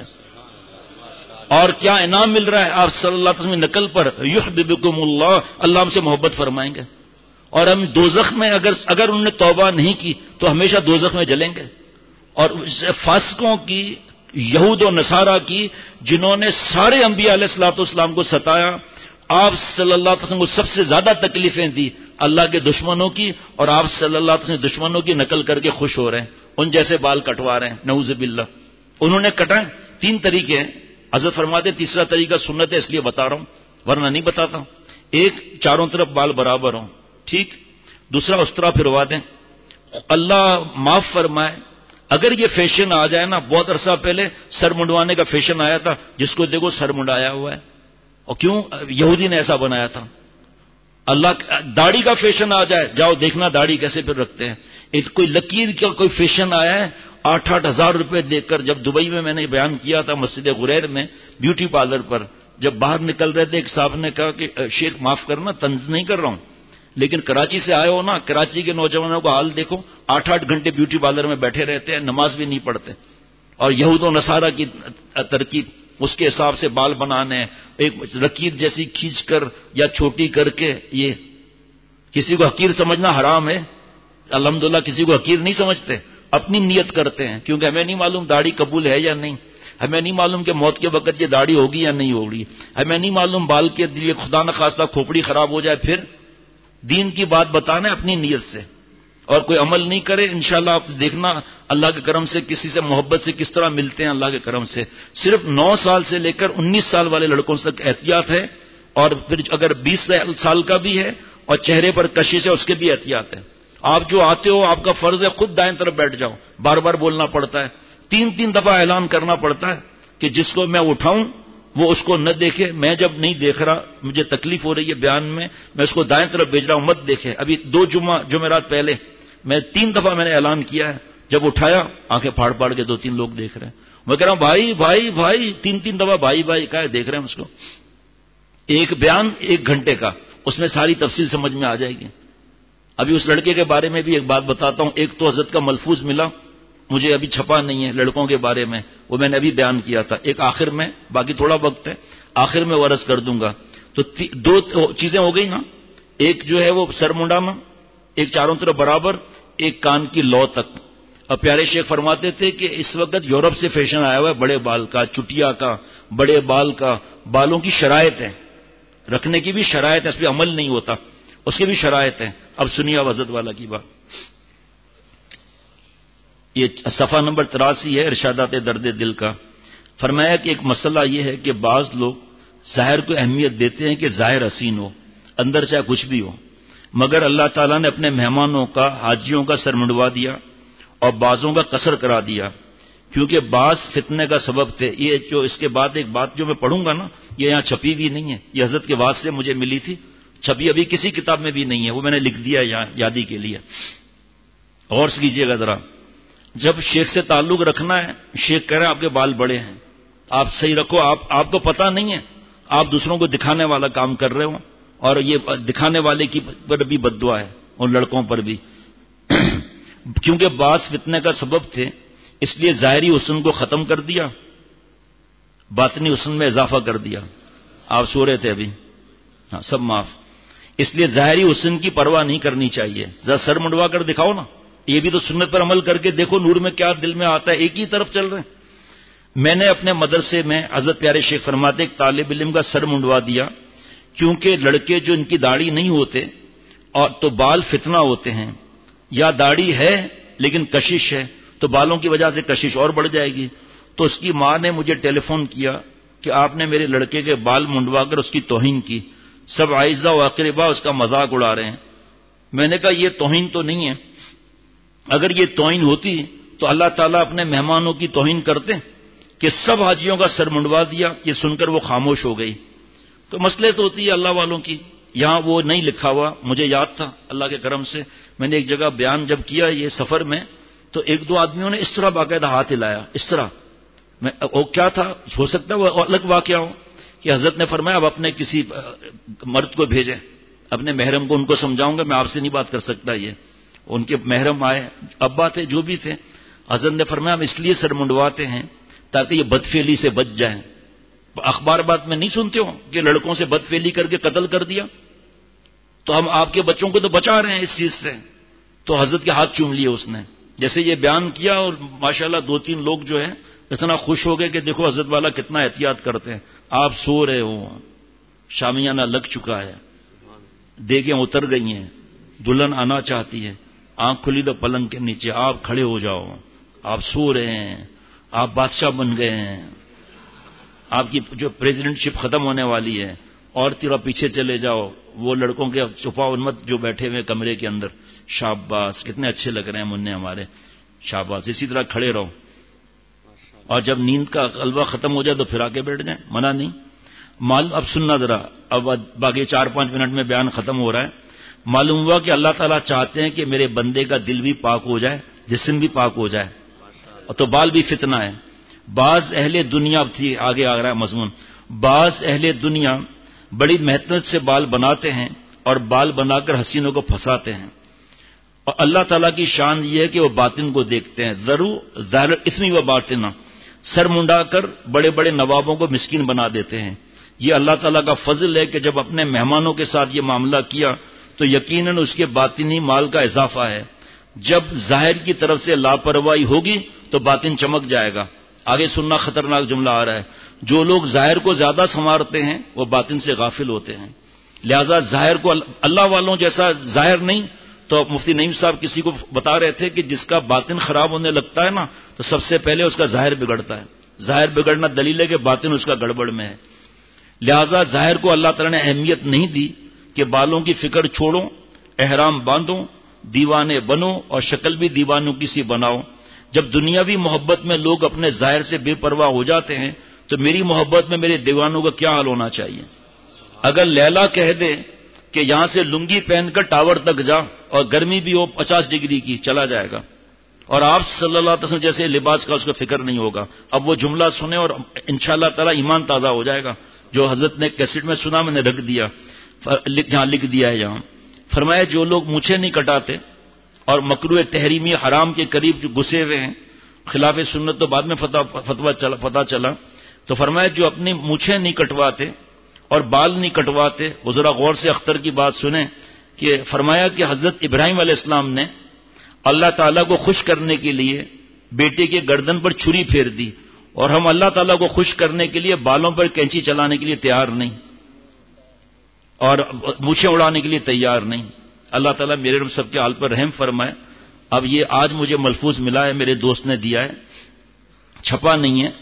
اور کیا انعام مل رہا ہے آپ صلی اللہ علیہ وسلم کی نقل پر؟ یحببکم اللہ، اللہ ہم سے محبت فرمائیں گے. اور ہم دوزخ میں اگر انہوں نے توبہ نہیں کی تو ہمیشہ دوزخ میں جلیں گے. اور فاسقوں کی، یہود و نصارہ کی، جنہوں نے سارے انبیاء علیہ الصلوۃ والسلام کو ستایا، آپ صلی اللہ علیہ وسلم کو سب سے زیادہ تکلیفیں دی اللہ کے دشمنوں کی، اور آپ صلی اللہ علیہ وسلم دشمنوں کی نقل کر کے خوش ہو رہے ہیں، ان جیسے بال کٹوا رہے ہیں. نعوذ باللہ. انہوں نے کٹائے. 3 طریقے ہیں. حضرت فرماتے تیسرا طریقہ سنت ہے اس لیے بتا رہا ہوں ورنہ نہیں بتاتا ہوں. ایک، چاروں طرف بال برابر ہوں، ٹھیک. دوسرا اس طرح پھروا دیں. اللہ معاف فرمائے اگر یہ فیشن آ جائے نا، بہت عرصہ پہلے سر منڈوانے کا فیشن آیا تھا، جس کو دیکھو سر منڈایا ہوا ہے. اور کیوں؟ یہودی نے ایسا بنایا تھا. اللہ داڑھی کا فیشن آ جائے، جاؤ دیکھنا داڑھی کیسے پھر رکھتے ہیں. کوئی لکیر کا کوئی فیشن آیا ہے، 8-8 ہزار روپے دے کر. جب دبئی میں نے بیان کیا تھا مسجد غریر میں بیوٹی پارلر پر، جب باہر نکل رہے تھے ایک صاحب نے کہا کہ شیخ معاف کرنا، طنز نہیں کر رہا ہوں، لیکن کراچی سے آئے ہو نا، کراچی کے نوجوانوں کا حال دیکھو، 8-8 گھنٹے بیوٹی پارلر میں بیٹھے رہتے ہیں، نماز بھی نہیں پڑھتے. اور یہود و نصارہ کی ترکیب، اس کے حساب سے بال بنانے، ایک لکیر جیسی کھینچ کر یا چھوٹی کر کے. یہ کسی کو حقیر سمجھنا حرام ہے. الحمدللہ کسی کو حقیر نہیں سمجھتے، اپنی نیت کرتے ہیں، کیونکہ ہمیں نہیں معلوم داڑھی قبول ہے یا نہیں، ہمیں نہیں معلوم کہ موت کے وقت یہ داڑھی ہوگی یا نہیں ہوگی، ہمیں نہیں معلوم بال کے لیے خدا نخواستہ کھوپڑی خراب ہو جائے. پھر دین کی بات بتانا اپنی نیت سے، اور کوئی عمل نہیں کرے. انشاءاللہ آپ دیکھنا اللہ کے کرم سے کسی سے محبت سے کس طرح ملتے ہیں. اللہ کے کرم سے صرف 9 سال سے لے کر 19 سال والے لڑکوں تک احتیاط ہے، اور پھر اگر 20 سال کا بھی ہے اور چہرے پر کشش ہے اس کے بھی احتیاط ہے. آپ جو آتے ہو آپ کا فرض ہے خود دائیں طرف بیٹھ جاؤ، بار بار بولنا پڑتا ہے، 3 دفعہ اعلان کرنا پڑتا ہے کہ جس کو میں اٹھاؤں وہ اس کو نہ دیکھے. میں جب نہیں دیکھ رہا، مجھے تکلیف ہو رہی ہے بیان میں اس کو دائیں طرف بھیج رہا ہوں، مت دیکھے. ابھی 2 جمعرات پہلے میں 3 دفعہ میں نے اعلان کیا ہے، جب اٹھایا آنکھیں پھاڑ پھاڑ کے 2-3 لوگ دیکھ رہے ہیں. میں کہہ رہا ہوں بھائی بھائی بھائی، 3 دفعہ بھائی بھائی کہا ہے، دیکھ رہے ہیں اس کو. ایک بیان 1 گھنٹے کا، اس میں ساری تفصیل سمجھ میں آ جائے گی. ابھی اس لڑکے کے بارے میں بھی ایک بات بتاتا ہوں. ایک تو حضرت کا ملفوظ ملا مجھے، ابھی چھپا نہیں ہے لڑکوں کے بارے میں، وہ میں نے ابھی بیان کیا تھا. ایک آخر میں، باقی تھوڑا وقت ہے، آخر میں وہ عرض کر دوں گا. تو 2 چیزیں ہو گئی نا، ایک جو ہے وہ سر منڈانا، ایک چاروں طرف برابر، ایک کان کی لو تک. اور پیارے شیخ فرماتے تھے کہ اس وقت یورپ سے فیشن آیا ہوا ہے بڑے بال کا، چٹیا کا، بڑے بال کا. بالوں کی شرائط ہے، رکھنے کی بھی شرائط ہے، اس پہ عمل نہیں ہوتا، اس کی بھی شرائط ہے. اب سنیے حضرت والا کی بات. یہ صفحہ نمبر 83 ہے ارشادات درد دل کا. فرمایا کہ ایک مسئلہ یہ ہے کہ بعض لوگ ظاہر کو اہمیت دیتے ہیں کہ ظاہر حسین ہو، اندر چاہے کچھ بھی ہو، مگر اللہ تعالیٰ نے اپنے مہمانوں کا، حاجیوں کا سر منڈوا دیا اور بعضوں کا قصر کرا دیا کیونکہ بعض فتنے کا سبب تھے. یہ جو اس کے بعد ایک بات جو میں پڑھوں گا نا، یہ یہاں چھپی ہوئی نہیں ہے، یہ حضرت کے بعد سے مجھے ملی تھی، چھپی ابھی کسی کتاب میں بھی نہیں ہے، وہ میں نے لکھ دیا یہاں یادی کے لیے. غور سے کیجیے گا ذرا. جب شیخ سے تعلق رکھنا ہے، شیخ کہہ رہے ہیں آپ کے بال بڑے ہیں، آپ صحیح رکھو، آپ کو پتہ نہیں ہے، آپ دوسروں کو دکھانے والا کام کر رہے ہو، اور یہ دکھانے والے کی پر بھی بد دعا ہے، اور لڑکوں پر بھی. کیونکہ بعض فتنے کا سبب تھے، اس لیے ظاہری حسن کو ختم کر دیا، باطنی حسن میں اضافہ کر دیا. آپ سو رہے تھے ابھی، ہاں سب معاف. اس لیے ظاہری حسن کی پرواہ نہیں کرنی چاہیے. ذرا سر منڈوا کر دکھاؤ نا، یہ بھی تو سنت پر عمل کر کے دیکھو نور میں کیا دل میں آتا ہے، ایک ہی طرف چل رہے ہیں. میں نے اپنے مدرسے میں حضرت پیارے شیخ فرماتے ایک طالب علم کا سر منڈوا دیا، کیونکہ لڑکے جو ان کی داڑھی نہیں ہوتے اور تو بال فتنہ ہوتے ہیں، یا داڑھی ہے لیکن کشش ہے تو بالوں کی وجہ سے کشش اور بڑھ جائے گی. تو اس کی ماں نے مجھے ٹیلی فون کیا کہ آپ نے میرے لڑکے کے بال منڈوا کر اس کی توہین کی، سب عائزہ و اقربا اس کا مذاق اڑا رہے ہیں. میں نے کہا یہ توہین تو نہیں ہے، اگر یہ توہین ہوتی تو اللہ تعالیٰ اپنے مہمانوں کی توہین کرتے کہ سب حاجیوں کا سر منڈوا دیا. یہ سن کر وہ خاموش ہو گئی. تو مسئلے تو ہوتی ہے اللہ والوں کی. یہاں وہ نہیں لکھا ہوا، مجھے یاد تھا اللہ کے کرم سے. میں نے ایک جگہ بیان جب کیا یہ سفر میں، تو ایک دو آدمیوں نے اس طرح باقاعدہ ہاتھ ہلایا، اس طرح. وہ کیا تھا، ہو سکتا ہے وہ الگ واقعہ ہو کہ حضرت نے فرمایا اب اپنے کسی مرد کو بھیجیں، اپنے محرم کو، ان کو سمجھاؤں گا میں آپ سے نہیں بات کر سکتا. یہ ان کے محرم آئے، ابا تھے جو بھی تھے. حضرت نے فرمایا ہم اس لیے سر منڈواتے ہیں تاکہ یہ بدفعلی سے بچ جائیں. اخبار بات میں نہیں سنتے ہو کہ لڑکوں سے بدفعلی کر کے قتل کر دیا، تو ہم آپ کے بچوں کو تو بچا رہے ہیں اس چیز سے. تو حضرت کے ہاتھ چوم لیے اس نے جیسے یہ بیان کیا، اور ماشاءاللہ دو تین لوگ جو ہیں اتنا خوش ہو گئے کہ دیکھو حضرت والا کتنا احتیاط کرتے ہیں. آپ سو رہے ہو، شامیانہ لگ چکا ہے، دیگیں اتر گئی ہیں، دلہن آنا چاہتی ہے، آنکھ کھلی تو پلنگ کے نیچے، آپ کھڑے ہو جاؤ، آپ سو رہے ہیں، آپ بادشاہ بن گئے ہیں، آپ کی جو پریزیڈنٹ شپ ختم ہونے والی ہے، اور تیرا پیچھے چلے جاؤ. وہ لڑکوں کے چھپا انمت جو بیٹھے ہوئے کمرے کے اندر، شاباش کتنے اچھے لگ رہے ہیں منع ہمارے، شاباش اسی طرح کھڑے رہو. اور جب نیند کا غلبہ ختم ہو جائے تو پھر آ کے بیٹھ جائیں، منع نہیں. اب سننا ذرا، اب باقی 4-5 منٹ میں بیان ختم ہو رہا ہے. معلوم ہوا کہ اللہ تعالیٰ چاہتے ہیں کہ میرے بندے کا دل بھی پاک ہو جائے، جسم بھی پاک ہو جائے، تو بال بھی فتنہ ہے. بعض اہل دنیا تھی، آگے آ رہا ہے مضمون، بعض اہل دنیا بڑی محنت سے بال بناتے ہیں اور بال بنا کر حسینوں کو پھنساتے ہیں. اور اللہ تعالیٰ کی شان یہ ہے کہ وہ باطن کو دیکھتے ہیں. ضرور ظاہر اسمی و باطنہ، سر منڈا کر بڑے بڑے نوابوں کو مسکین بنا دیتے ہیں. یہ اللہ تعالیٰ کا فضل ہے کہ جب اپنے مہمانوں کے ساتھ یہ معاملہ کیا تو یقیناً اس کے باطنی مال کا اضافہ ہے. جب ظاہر کی طرف سے لاپرواہی ہوگی تو باطن چمک جائے گا. آگے سننا خطرناک جملہ آ رہا ہے. جو لوگ ظاہر کو زیادہ سنوارتے ہیں وہ باطن سے غافل ہوتے ہیں. لہذا ظاہر کو اللہ والوں جیسا ظاہر نہیں. تو مفتی نعیم صاحب کسی کو بتا رہے تھے کہ جس کا باطن خراب ہونے لگتا ہے نا تو سب سے پہلے اس کا ظاہر بگڑتا ہے. ظاہر بگڑنا دلیل ہے کہ باطن اس کا گڑبڑ میں ہے. لہذا ظاہر کو اللہ تعالیٰ نے اہمیت نہیں دی کہ بالوں کی فکر چھوڑو، احرام باندھو، دیوانے بنو اور شکل بھی دیوانوں کی سی بناؤ. جب دنیاوی محبت میں لوگ اپنے ظاہر سے بے پرواہ ہو جاتے ہیں تو میری محبت میں میرے دیوانوں کا کیا حال ہونا چاہیے. اگر لیلا کہہ دے کہ یہاں سے لنگی پہن کر ٹاور تک جا اور گرمی بھی ہو 50 ڈگری کی، چلا جائے گا. اور آپ صلی اللہ علیہ وسلم جیسے لباس کا اس کو فکر نہیں ہوگا. اب وہ جملہ سنیں اور انشاءاللہ تعالی ایمان تازہ ہو جائے گا. جو حضرت نے کیسٹ میں سنا میں نے رکھ دیا، جہاں لکھ دیا ہے. یہاں فرمایا جو لوگ مونچھیں نہیں کٹاتے اور مکروہ تحریمی حرام کے قریب جو گھسے ہوئے ہیں، خلاف سنت تو بعد میں پتہ چلا، تو فرمایا جو اپنی مونچھیں نہیں کٹواتے اور بال نہیں کٹواتے. وہ ذرا غور سے اختر کی بات سنیں کہ فرمایا کہ حضرت ابراہیم علیہ السلام نے اللہ تعالیٰ کو خوش کرنے کے لیے بیٹے کے گردن پر چھری پھیر دی، اور ہم اللہ تعالیٰ کو خوش کرنے کے لیے بالوں پر کینچی چلانے کے لیے تیار نہیں اور مونچھیں اڑانے کے لیے تیار نہیں. اللہ تعالیٰ میرے رب سب کے حال پر رحم فرمائے. اب یہ آج مجھے ملفوظ ملا ہے، میرے دوست نے دیا ہے، چھپا نہیں ہے.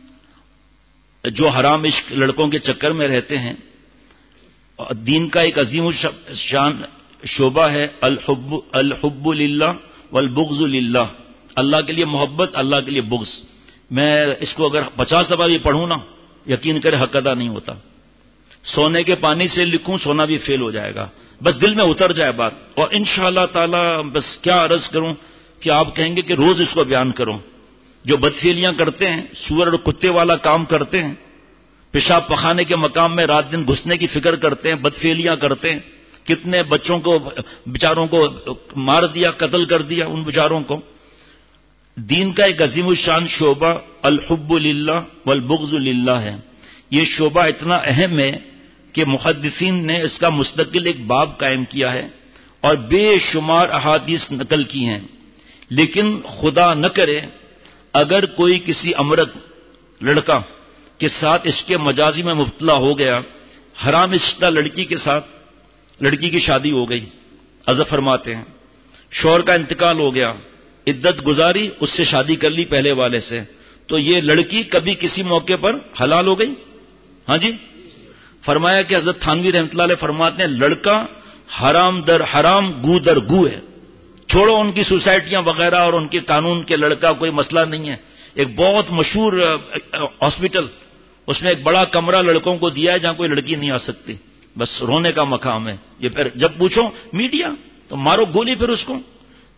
جو حرام عشق لڑکوں کے چکر میں رہتے ہیں، دین کا ایک عظیم شان شعبہ ہے الحب للہ والبغض للہ. اللہ کے لیے محبت، اللہ کے لیے بغض. میں اس کو اگر 50 دفعہ بھی پڑھوں نا یقین کرے حق ادا نہیں ہوتا. سونے کے پانی سے لکھوں سونا بھی فیل ہو جائے گا. بس دل میں اتر جائے بات. اور انشاءاللہ تعالی بس کیا عرض کروں کہ آپ کہیں گے کہ روز اس کو بیان کرو. جو بدفعلیاں کرتے ہیں, سور اور کتے والا کام کرتے ہیں, پیشاب پخانے کے مقام میں رات دن گھسنے کی فکر کرتے ہیں, بدفعلیاں کرتے ہیں, کتنے بچوں کو بیچاروں کو مار دیا, قتل کر دیا ان بیچاروں کو. دین کا ایک عظیم الشان شعبہ الحب للہ والبغض للہ ہے. یہ شعبہ اتنا اہم ہے کہ محدثین نے اس کا مستقل ایک باب قائم کیا ہے اور بے شمار احادیث نقل کی ہیں. لیکن خدا نہ کرے اگر کوئی کسی امرد لڑکا کے ساتھ عشق مجازی میں مبتلا ہو گیا, حرام رشتہ لڑکی کے ساتھ, لڑکی کی شادی ہو گئی, حضرت فرماتے ہیں شوہر کا انتقال ہو گیا, عدت گزاری, اس سے شادی کر لی پہلے والے سے, تو یہ لڑکی کبھی کسی موقع پر حلال ہو گئی. ہاں جی, فرمایا کہ حضرت تھانوی رحمۃ اللہ علیہ فرماتے ہیں لڑکا حرام در حرام گو در گو ہے. چھوڑو ان کی سوسائٹیاں وغیرہ اور ان کے قانون کے, لڑکا کوئی مسئلہ نہیں ہے. ایک بہت مشہور ہاسپٹل, اس میں ایک بڑا کمرہ لڑکوں کو دیا ہے جہاں کوئی لڑکی نہیں آ سکتی, بس رونے کا مقام ہے یہ. پھر جب پوچھو میڈیا تو مارو گولی پھر اس کو.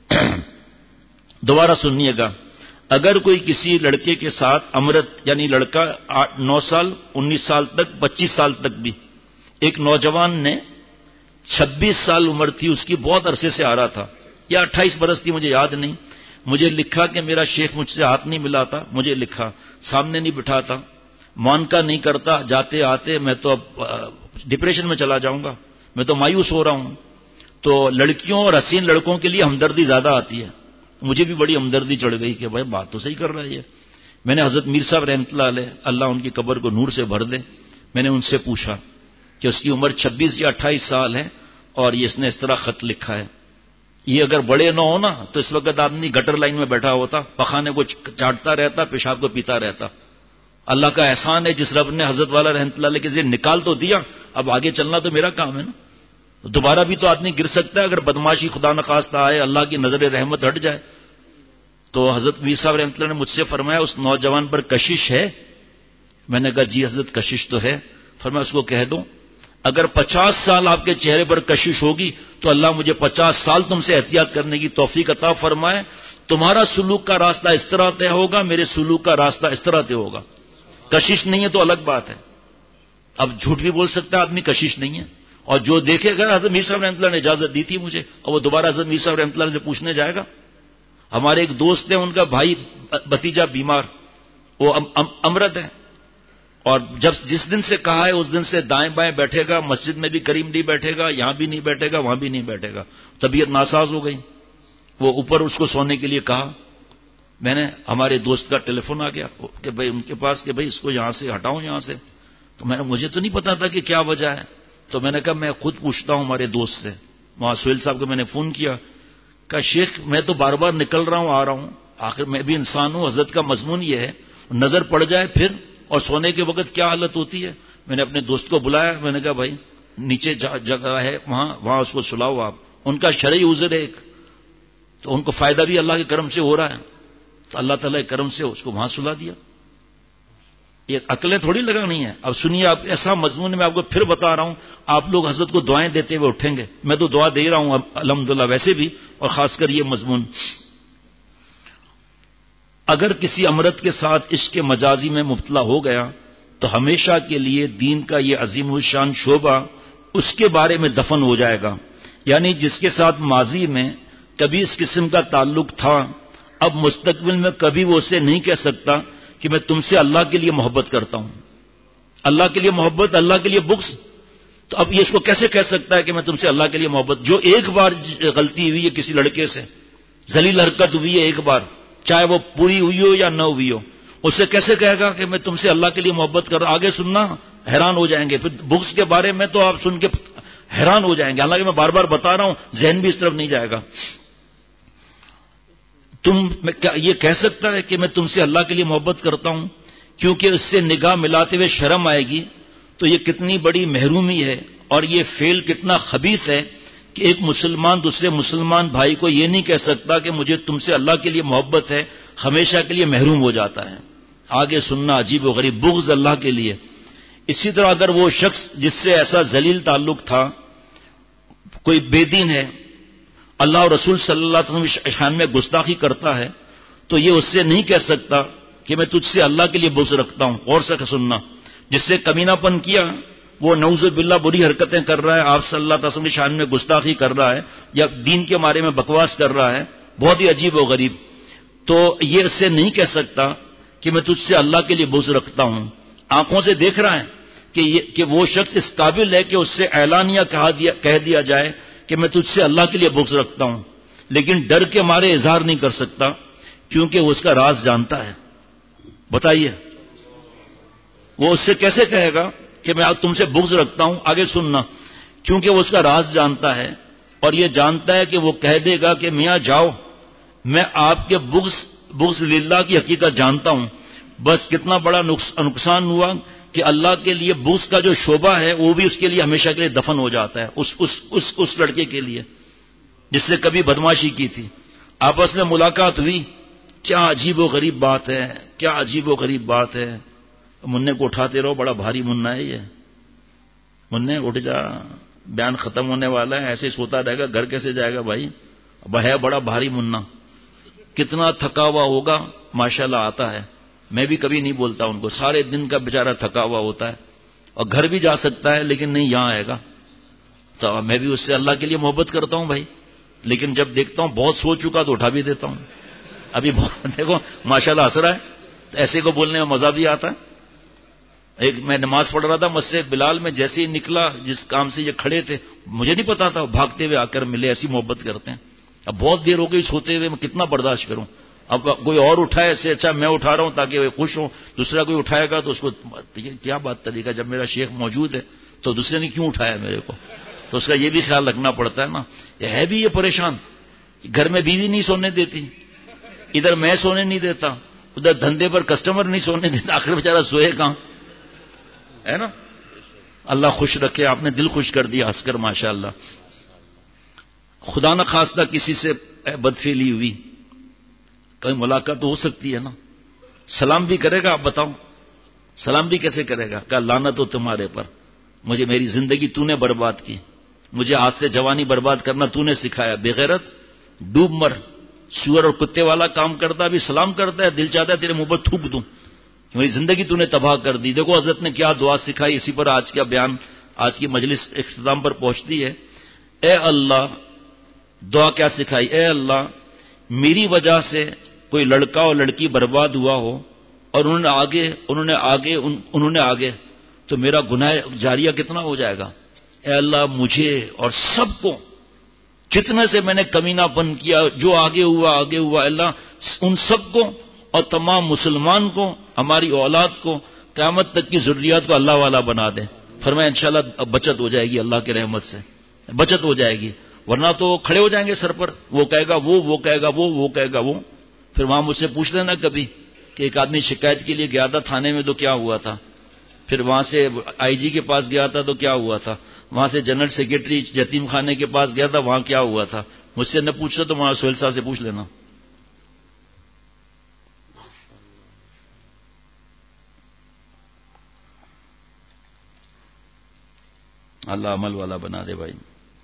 دوبارہ سنیے گا, اگر کوئی کسی لڑکے کے ساتھ امرت یعنی لڑکا 9 سال 19 سال تک 25 سال تک بھی, ایک نوجوان نے 26 سال عمر تھی اس کی, بہت عرصے سے آ رہا تھا یا 28 برس تھی مجھے یاد نہیں, مجھے لکھا کہ میرا شیخ مجھ سے ہاتھ نہیں ملاتا, مجھے لکھا سامنے نہیں بٹھاتا, مانکا نہیں کرتا, جاتے آتے میں تو اب ڈپریشن میں چلا جاؤں گا, میں تو مایوس ہو رہا ہوں. تو لڑکیوں اور حسین لڑکوں کے لیے ہمدردی زیادہ آتی ہے. مجھے بھی بڑی ہمدردی چڑھ گئی کہ بھائی بات تو صحیح کر رہا ہے یہ. میں نے حضرت میر صاحب رحمۃ اللہ علیہ, اللہ ان کی قبر کو نور سے بھر دے, میں نے ان سے پوچھا کہ اس کی عمر 26 یا 28 سال ہے اور یہ اس نے اس طرح خط لکھا ہے. یہ اگر بڑے نہ ہو نا تو اس وقت آدمی گٹر لائن میں بیٹھا ہوتا, پخانے کو چاٹتا رہتا, پیشاب کو پیتا رہتا. اللہ کا احسان ہے جس رب نے حضرت والا رحمۃ اللہ علیہ کے ذریعے نکال تو دیا, اب آگے چلنا تو میرا کام ہے نا. دوبارہ بھی تو آدمی گر سکتا ہے اگر بدماشی خدا نخواستہ آئے, اللہ کی نظر رحمت ہٹ جائے. تو حضرت میر صاحب رحمۃ اللہ نے مجھ سے فرمایا اس نوجوان پر کشش ہے؟ میں نے کہا جی حضرت کشش تو ہے. فرمایا اس کو کہہ دو اگر 50 سال آپ کے چہرے پر کشش ہوگی تو اللہ مجھے 50 سال تم سے احتیاط کرنے کی توفیق عطا فرمائے. تمہارا سلوک کا راستہ اس طرح طے ہوگا, میرے سلوک کا راستہ اس طرح طے ہوگا. کشش نہیں ہے تو الگ بات ہے, اب جھوٹ بھی بول سکتا ہے آدمی کشش نہیں ہے. اور جو دیکھے گا حضرت میر صاحب رحمۃ اللہ نے اجازت دی تھی مجھے, اور وہ دوبارہ حضرت میر صاحب رحمۃ اللہ سے پوچھنے جائے گا. ہمارے ایک دوست ہیں, ان کا بھائی بھتیجا بیمار, وہ امرد ہے, اور جب جس دن سے کہا ہے اس دن سے دائیں بائیں بیٹھے گا, مسجد میں بھی قریب نہیں بیٹھے گا, یہاں بھی نہیں بیٹھے گا, وہاں بھی نہیں بیٹھے گا. طبیعت ناساز ہو گئی, وہ اوپر اس کو سونے کے لیے کہا. میں نے ہمارے دوست کا ٹیلی فون آ گیا کہ بھائی ان کے پاس کہ بھائی اس کو یہاں سے ہٹاؤں یہاں سے. تو مجھے تو نہیں پتا تھا کہ کیا وجہ ہے, تو میں نے کہا میں خود پوچھتا ہوں ہمارے دوست سے. وہاں سہیل صاحب کو میں نے فون کیا, کہا شیخ میں تو بار بار نکل رہا ہوں آ رہا ہوں, آخر میں بھی انسان ہوں. حضرت کا مضمون یہ ہے نظر پڑ جائے پھر, اور سونے کے وقت کیا حالت ہوتی ہے. میں نے اپنے دوست کو بلایا, میں نے کہا بھائی نیچے جگہ ہے وہاں اس کو سلاؤ آپ. ان کا شرعی عذر ہے ایک, تو ان کو فائدہ بھی اللہ کے کرم سے ہو رہا ہے, تو اللہ تعالیٰ کے کرم سے اس کو وہاں سلا دیا. یہ عقلیں تھوڑی لگانی ہیں. اب سنیے آپ, ایسا مضمون میں آپ کو پھر بتا رہا ہوں, آپ لوگ حضرت کو دعائیں دیتے ہوئے اٹھیں گے. میں تو دعا دے رہا ہوں الحمدللہ ویسے بھی, اور خاص کر یہ مضمون. اگر کسی امرت کے ساتھ عشق مجازی میں مبتلا ہو گیا تو ہمیشہ کے لیے دین کا یہ عظیم الشان شعبہ اس کے بارے میں دفن ہو جائے گا. یعنی جس کے ساتھ ماضی میں کبھی اس قسم کا تعلق تھا, اب مستقبل میں کبھی وہ اسے نہیں کہہ سکتا کہ میں تم سے اللہ کے لیے محبت کرتا ہوں. اللہ کے لیے محبت, اللہ کے لیے بغض, تو اب یہ اس کو کیسے کہہ سکتا ہے کہ میں تم سے اللہ کے لیے محبت. جو ایک بار غلطی ہوئی ہے کسی لڑکے سے, ذلیل حرکت ہوئی ہے ایک بار, چاہے وہ پوری ہوئی ہو یا نہ ہوئی ہو, اسے کیسے کہے گا کہ میں تم سے اللہ کے لیے محبت کر رہا ہوں. آگے سننا حیران ہو جائیں گے. پھر بغض کے بارے میں تو آپ سن کے حیران ہو جائیں گے, حالانکہ میں بار بار بتا رہا ہوں, ذہن بھی اس طرف نہیں جائے گا. تم کیا یہ کہہ سکتا ہے کہ میں تم سے اللہ کے لیے محبت کرتا ہوں, کیونکہ اس سے نگاہ ملاتے ہوئے شرم آئے گی. تو یہ کتنی بڑی محرومی ہے, اور یہ فعل کتنا خبیث ہے کہ ایک مسلمان دوسرے مسلمان بھائی کو یہ نہیں کہہ سکتا کہ مجھے تم سے اللہ کے لیے محبت ہے, ہمیشہ کے لیے محروم ہو جاتا ہے. آگے سننا عجیب و غریب، بغض اللہ کے لیے۔ اسی طرح اگر وہ شخص جس سے ایسا ذلیل تعلق تھا کوئی بے دین ہے، اللہ اور رسول صلی اللہ علیہ وسلم کی شان میں گستاخی کرتا ہے، تو یہ اس سے نہیں کہہ سکتا کہ میں تجھ سے اللہ کے لیے بغض رکھتا ہوں۔ اور سے سننا، جس سے کمینہ پن کیا، وہ نعوذ باللہ بری حرکتیں کر رہا ہے، آپ صلی اللہ علیہ وسلم کی شان میں گستاخی کر رہا ہے یا دین کے بارے میں بکواس کر رہا ہے، بہت ہی عجیب و غریب، تو یہ اس سے نہیں کہہ سکتا کہ میں تجھ سے اللہ کے لیے بغض رکھتا ہوں۔ آنکھوں سے دیکھ رہا ہے کہ وہ شخص اس قابل ہے کہ اس سے اعلانیہ کہہ دیا جائے کہ میں تجھ سے اللہ کے لیے بغض رکھتا ہوں، لیکن ڈر کے مارے اظہار نہیں کر سکتا کیونکہ وہ اس کا راز جانتا ہے۔ بتائیے وہ اس سے کیسے کہے گا کہ میں تم سے بغض رکھتا ہوں؟ آگے سننا، کیونکہ وہ اس کا راز جانتا ہے اور یہ جانتا ہے کہ وہ کہہ دے گا کہ میاں جاؤ، میں آپ کے بغض للہ کی حقیقت جانتا ہوں، بس کتنا بڑا نقصان ہوا کہ اللہ کے لیے بغض کا جو شعبہ ہے وہ بھی اس کے لیے ہمیشہ کے لیے دفن ہو جاتا ہے، اس لڑکے کے لیے جس سے کبھی بدماشی کی تھی، آپس میں ملاقات ہوئی، کیا عجیب و غریب بات ہے، کیا عجیب و غریب بات ہے۔ مننے کو اٹھاتے رہو، بڑا بھاری منا ہے یہ، مننے اٹھ جا، بیان ختم ہونے والا ہے، ایسے ہی سوتا رہے گا، گھر کیسے جائے گا بھائی؟ اب ہے بڑا بھاری منا، کتنا تھکا ہوا ہوگا، ماشاءاللہ آتا ہے، میں بھی کبھی نہیں بولتا ان کو، سارے دن کا بیچارہ تھکا ہوا ہوتا ہے اور گھر بھی جا سکتا ہے لیکن نہیں یہاں آئے گا، تو میں بھی اس سے اللہ کے لیے محبت کرتا ہوں بھائی، لیکن جب دیکھتا ہوں بہت سو چکا تو اٹھا بھی دیتا ہوں۔ ابھی دیکھو ماشاءاللہ ہنس رہا ہے، تو ایسے کو بولنے میں مزہ بھی آتا ہے۔ ایک میں نماز پڑھ رہا تھا مسجد بلال میں، جیسے ہی نکلا جس کام سے یہ کھڑے تھے مجھے نہیں پتا تھا، بھاگتے ہوئے آ کر ملے، ایسی محبت کرتے ہیں۔ اب بہت دیر ہو گئی سوتے ہوئے، میں کتنا برداشت کروں، اب کوئی اور اٹھائے اس سے اچھا میں اٹھا رہا ہوں تاکہ وہ خوش ہوں، دوسرا کوئی اٹھائے گا تو اس کو کیا بات طریقہ، جب میرا شیخ موجود ہے تو دوسرے نے کیوں اٹھایا میرے کو، تو اس کا یہ بھی خیال رکھنا پڑتا ہے نا۔ یہ ہے بھی یہ پریشان، گھر میں بیوی نہیں سونے دیتی، ادھر میں سونے نہیں دیتا، ادھر دھندے پر کسٹمر نہیں سونے دیتا، آخر بیچارہ سوئے کہاں، ہے نا۔ اللہ خوش رکھے، آپ نے دل خوش کر دیا ہنس کر ماشاءاللہ۔ خدا نہ خواستہ کسی سے بدفعلی ہوئی، کہیں ملاقات تو ہو سکتی ہے نا، سلام بھی کرے گا، آپ بتاؤ سلام بھی کیسے کرے گا؟ کہا لعنت ہو تمہارے پر، مجھے میری زندگی تو نے برباد کی، مجھے آج سے جوانی برباد کرنا تو نے سکھایا، بے غیرت ڈوب مر، سور اور کتے والا کام کرتا، ابھی سلام کرتا ہے، دل چاہتا ہے تیرے منہ پر تھوک دوں، میری زندگی تو نے تباہ کر دی۔ دیکھو حضرت نے کیا دعا سکھائی، اسی پر آج کا بیان، آج کی مجلس اختتام پر پہنچتی ہے۔ اے اللہ، دعا کیا سکھائی، اے اللہ میری وجہ سے کوئی لڑکا اور لڑکی برباد ہوا ہو اور انہوں نے آگے تو میرا گناہ جاریہ کتنا ہو جائے گا۔ اے اللہ مجھے اور سب کو، جتنے سے میں نے کمینہ پن کیا، جو آگے ہوا اللہ ان سب کو اور تمام مسلمان کو، ہماری اولاد کو، قیامت تک کی ضروریات کو اللہ والا بنا دیں۔ فرمایا انشاءاللہ بچت ہو جائے گی، اللہ کے رحمت سے بچت ہو جائے گی، ورنہ تو کھڑے ہو جائیں گے سر پر، وہ کہے گا وہ کہے گا وہ کہے گا وہ۔ پھر وہاں مجھ سے پوچھ لینا کبھی کہ ایک آدمی شکایت کے لیے گیا تھا تھانے میں تو کیا ہوا تھا، پھر وہاں سے آئی جی کے پاس گیا تھا تو کیا ہوا تھا، وہاں سے جنرل سیکرٹری یتیم خانے کے پاس گیا تھا وہاں کیا ہوا تھا۔ مجھ سے نہ پوچھو تو وہاں سہیل صاحب سے پوچھ لینا۔ اللہ عمل والا بنا دے بھائی۔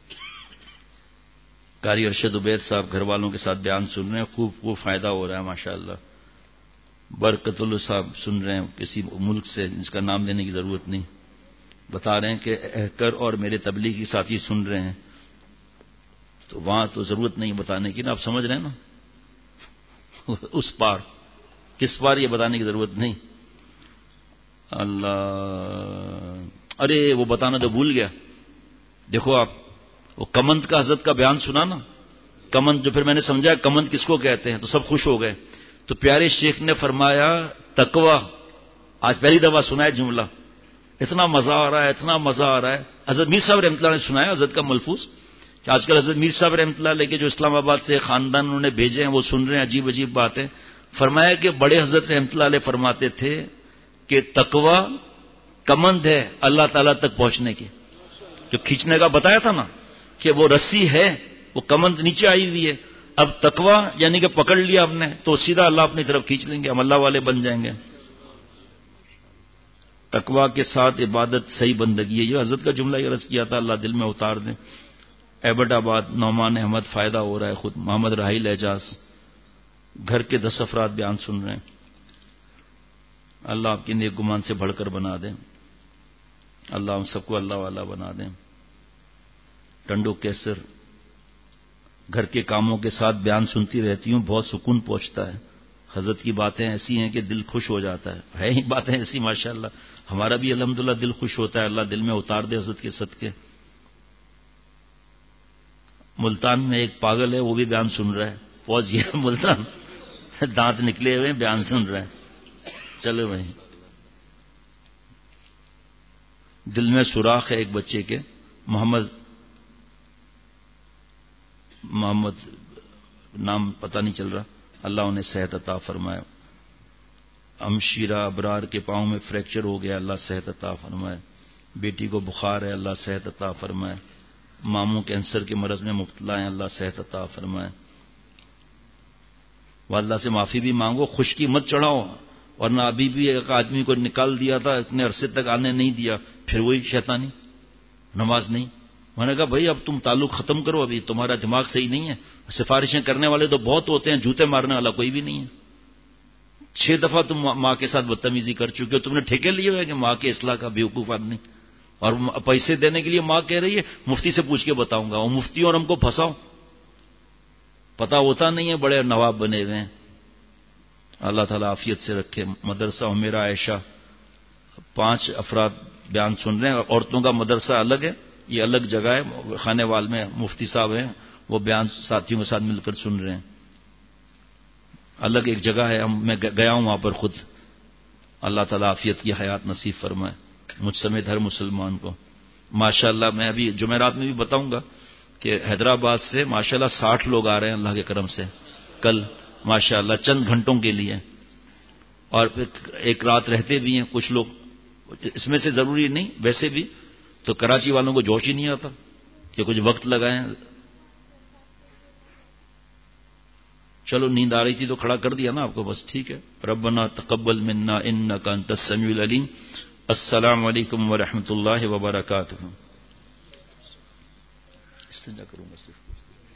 قاری ارشد عبید صاحب گھر والوں کے ساتھ بیان سن رہے ہیں، خوب فائدہ ہو رہا ہے ماشاءاللہ۔ برکت اللہ صاحب سن رہے ہیں کسی ملک سے جس کا نام لینے کی ضرورت نہیں، بتا رہے ہیں کہ اہکر اور میرے تبلیغی ساتھی سن رہے ہیں، تو وہاں تو ضرورت نہیں بتانے کی نا، آپ سمجھ رہے ہیں نا، اس پار کس پار یہ بتانے کی ضرورت نہیں۔ اللہ، ارے وہ بتانا تو بھول گیا، دیکھو آپ وہ کمند کا حضرت کا بیان سنا نا، کمند جو پھر میں نے سمجھا کمند کس کو کہتے ہیں تو سب خوش ہو گئے، تو پیارے شیخ نے فرمایا تقوی، آج پہلی دفعہ سنا ہے جملہ، اتنا مزہ آ رہا ہے، اتنا مزہ آ رہا ہے۔ حضرت میر صاحب رحمۃ اللہ نے سنایا حضرت کا ملفوظ کہ آج کل حضرت میر صاحب رحمۃ اللہ لے کے جو اسلام آباد سے خاندان انہوں نے بھیجے ہیں وہ سن رہے ہیں، عجیب عجیب باتیں۔ فرمایا کہ بڑے حضرت رحمۃ اللہ علیہ فرماتے تھے کہ تقوی کمند ہے اللہ تعالیٰ تک پہنچنے کی، جو کھینچنے کا بتایا تھا نا کہ وہ رسی ہے، وہ کمند نیچے آئی ہوئی ہے، اب تقوی یعنی کہ پکڑ لیا ہم نے تو سیدھا اللہ اپنی طرف کھینچ لیں گے، ہم اللہ والے بن جائیں گے۔ تقوی کے ساتھ عبادت صحیح بندگی ہے. یہ حضرت کا جملہ یہ عرض کیا تھا، اللہ دل میں اتار دیں. ایبٹ آباد نعمان احمد فائدہ ہو رہا ہے، خود محمد راحیل اعجاز گھر کے 10 افراد بیان سن رہے ہیں. اللہ آپ کی نیک گمان سے بڑھ کر بنا دیں. اللہ ہم سب کو اللہ والا بنا دیں. ٹنڈو کیسر گھر کے کاموں کے ساتھ بیان سنتی رہتی ہوں، بہت سکون پہنچتا ہے. حضرت کی باتیں ایسی ہیں کہ دل خوش ہو جاتا ہے ہی باتیں ایسی ماشاءاللہ. ہمارا بھی الحمدللہ دل خوش ہوتا ہے. اللہ دل میں اتار دے حضرت کے صدقے. ملتان میں ایک پاگل ہے، وہ بھی بیان سن رہا ہے. پہنچ گیا ملتان، دانت نکلے ہوئے بیان سن رہا ہے. چلو بھائی، دل میں سوراخ ہے ایک بچے کے، محمد نام پتہ نہیں چل رہا. اللہ انہیں صحت عطا فرمائے. امشیرہ ابرار کے پاؤں میں فریکچر ہو گیا، اللہ صحت عطا فرمائے. بیٹی کو بخار ہے، اللہ صحت عطا فرمائے. ماموں کینسر کے مرض میں مبتلا ہیں، اللہ صحت عطا فرمائے. واللہ سے معافی بھی مانگو، خشکی مت چڑھاؤ، ورنہ ابھی بھی ایک آدمی کو نکال دیا تھا، اتنے عرصے تک آنے نہیں دیا، پھر وہی شیطانی نماز نہیں. میں نے کہا بھائی اب تم تعلق ختم کرو، ابھی تمہارا دماغ صحیح نہیں ہے. سفارشیں کرنے والے تو بہت ہوتے ہیں، جوتے مارنے والا کوئی بھی نہیں ہے. 6 دفعہ تم ماں کے ساتھ بدتمیزی کر چکے ہو. تم نے ٹھیکے لیے ہوئے کہ ماں کے اصلاح کا بیوقوف آدمی، اور پیسے دینے کے لیے ماں کہہ رہی ہے مفتی سے پوچھ کے بتاؤں گا. وہ مفتی اور ہم کو پھنساؤ، پتا ہوتا نہیں ہے، بڑے نواب بنے ہوئے ہیں. اللہ تعالیٰ عافیت سے رکھے. مدرسہ میرا عائشہ 5 افراد بیان سن رہے ہیں. عورتوں کا مدرسہ الگ ہے، یہ الگ جگہ ہے. خانے وال میں مفتی صاحب ہیں، وہ بیان ساتھیوں کے ساتھ مل کر سن رہے ہیں. الگ ایک جگہ ہے، میں گیا ہوں وہاں پر خود. اللہ تعالیٰ عافیت کی حیات نصیب فرمائے مجھ سمیت ہر مسلمان کو. ماشاءاللہ میں ابھی جمعرات میں بھی بتاؤں گا کہ حیدرآباد سے ماشاءاللہ 60 لوگ آ رہے ہیں اللہ کے کرم سے کل ماشاءاللہ چند گھنٹوں کے لیے، اور پھر ایک رات رہتے بھی ہیں کچھ لوگ. اس میں سے ضروری نہیں، ویسے بھی تو کراچی والوں کو جوش ہی نہیں آتا کہ کچھ وقت لگائیں. چلو نیند آ رہی تھی تو کھڑا کر دیا نا آپ کو، بس ٹھیک ہے. ربنا تقبل منا انک انت السمیع العلیم. السلام علیکم ورحمۃ اللہ وبرکاتہ. استنجا کروں گا صرف.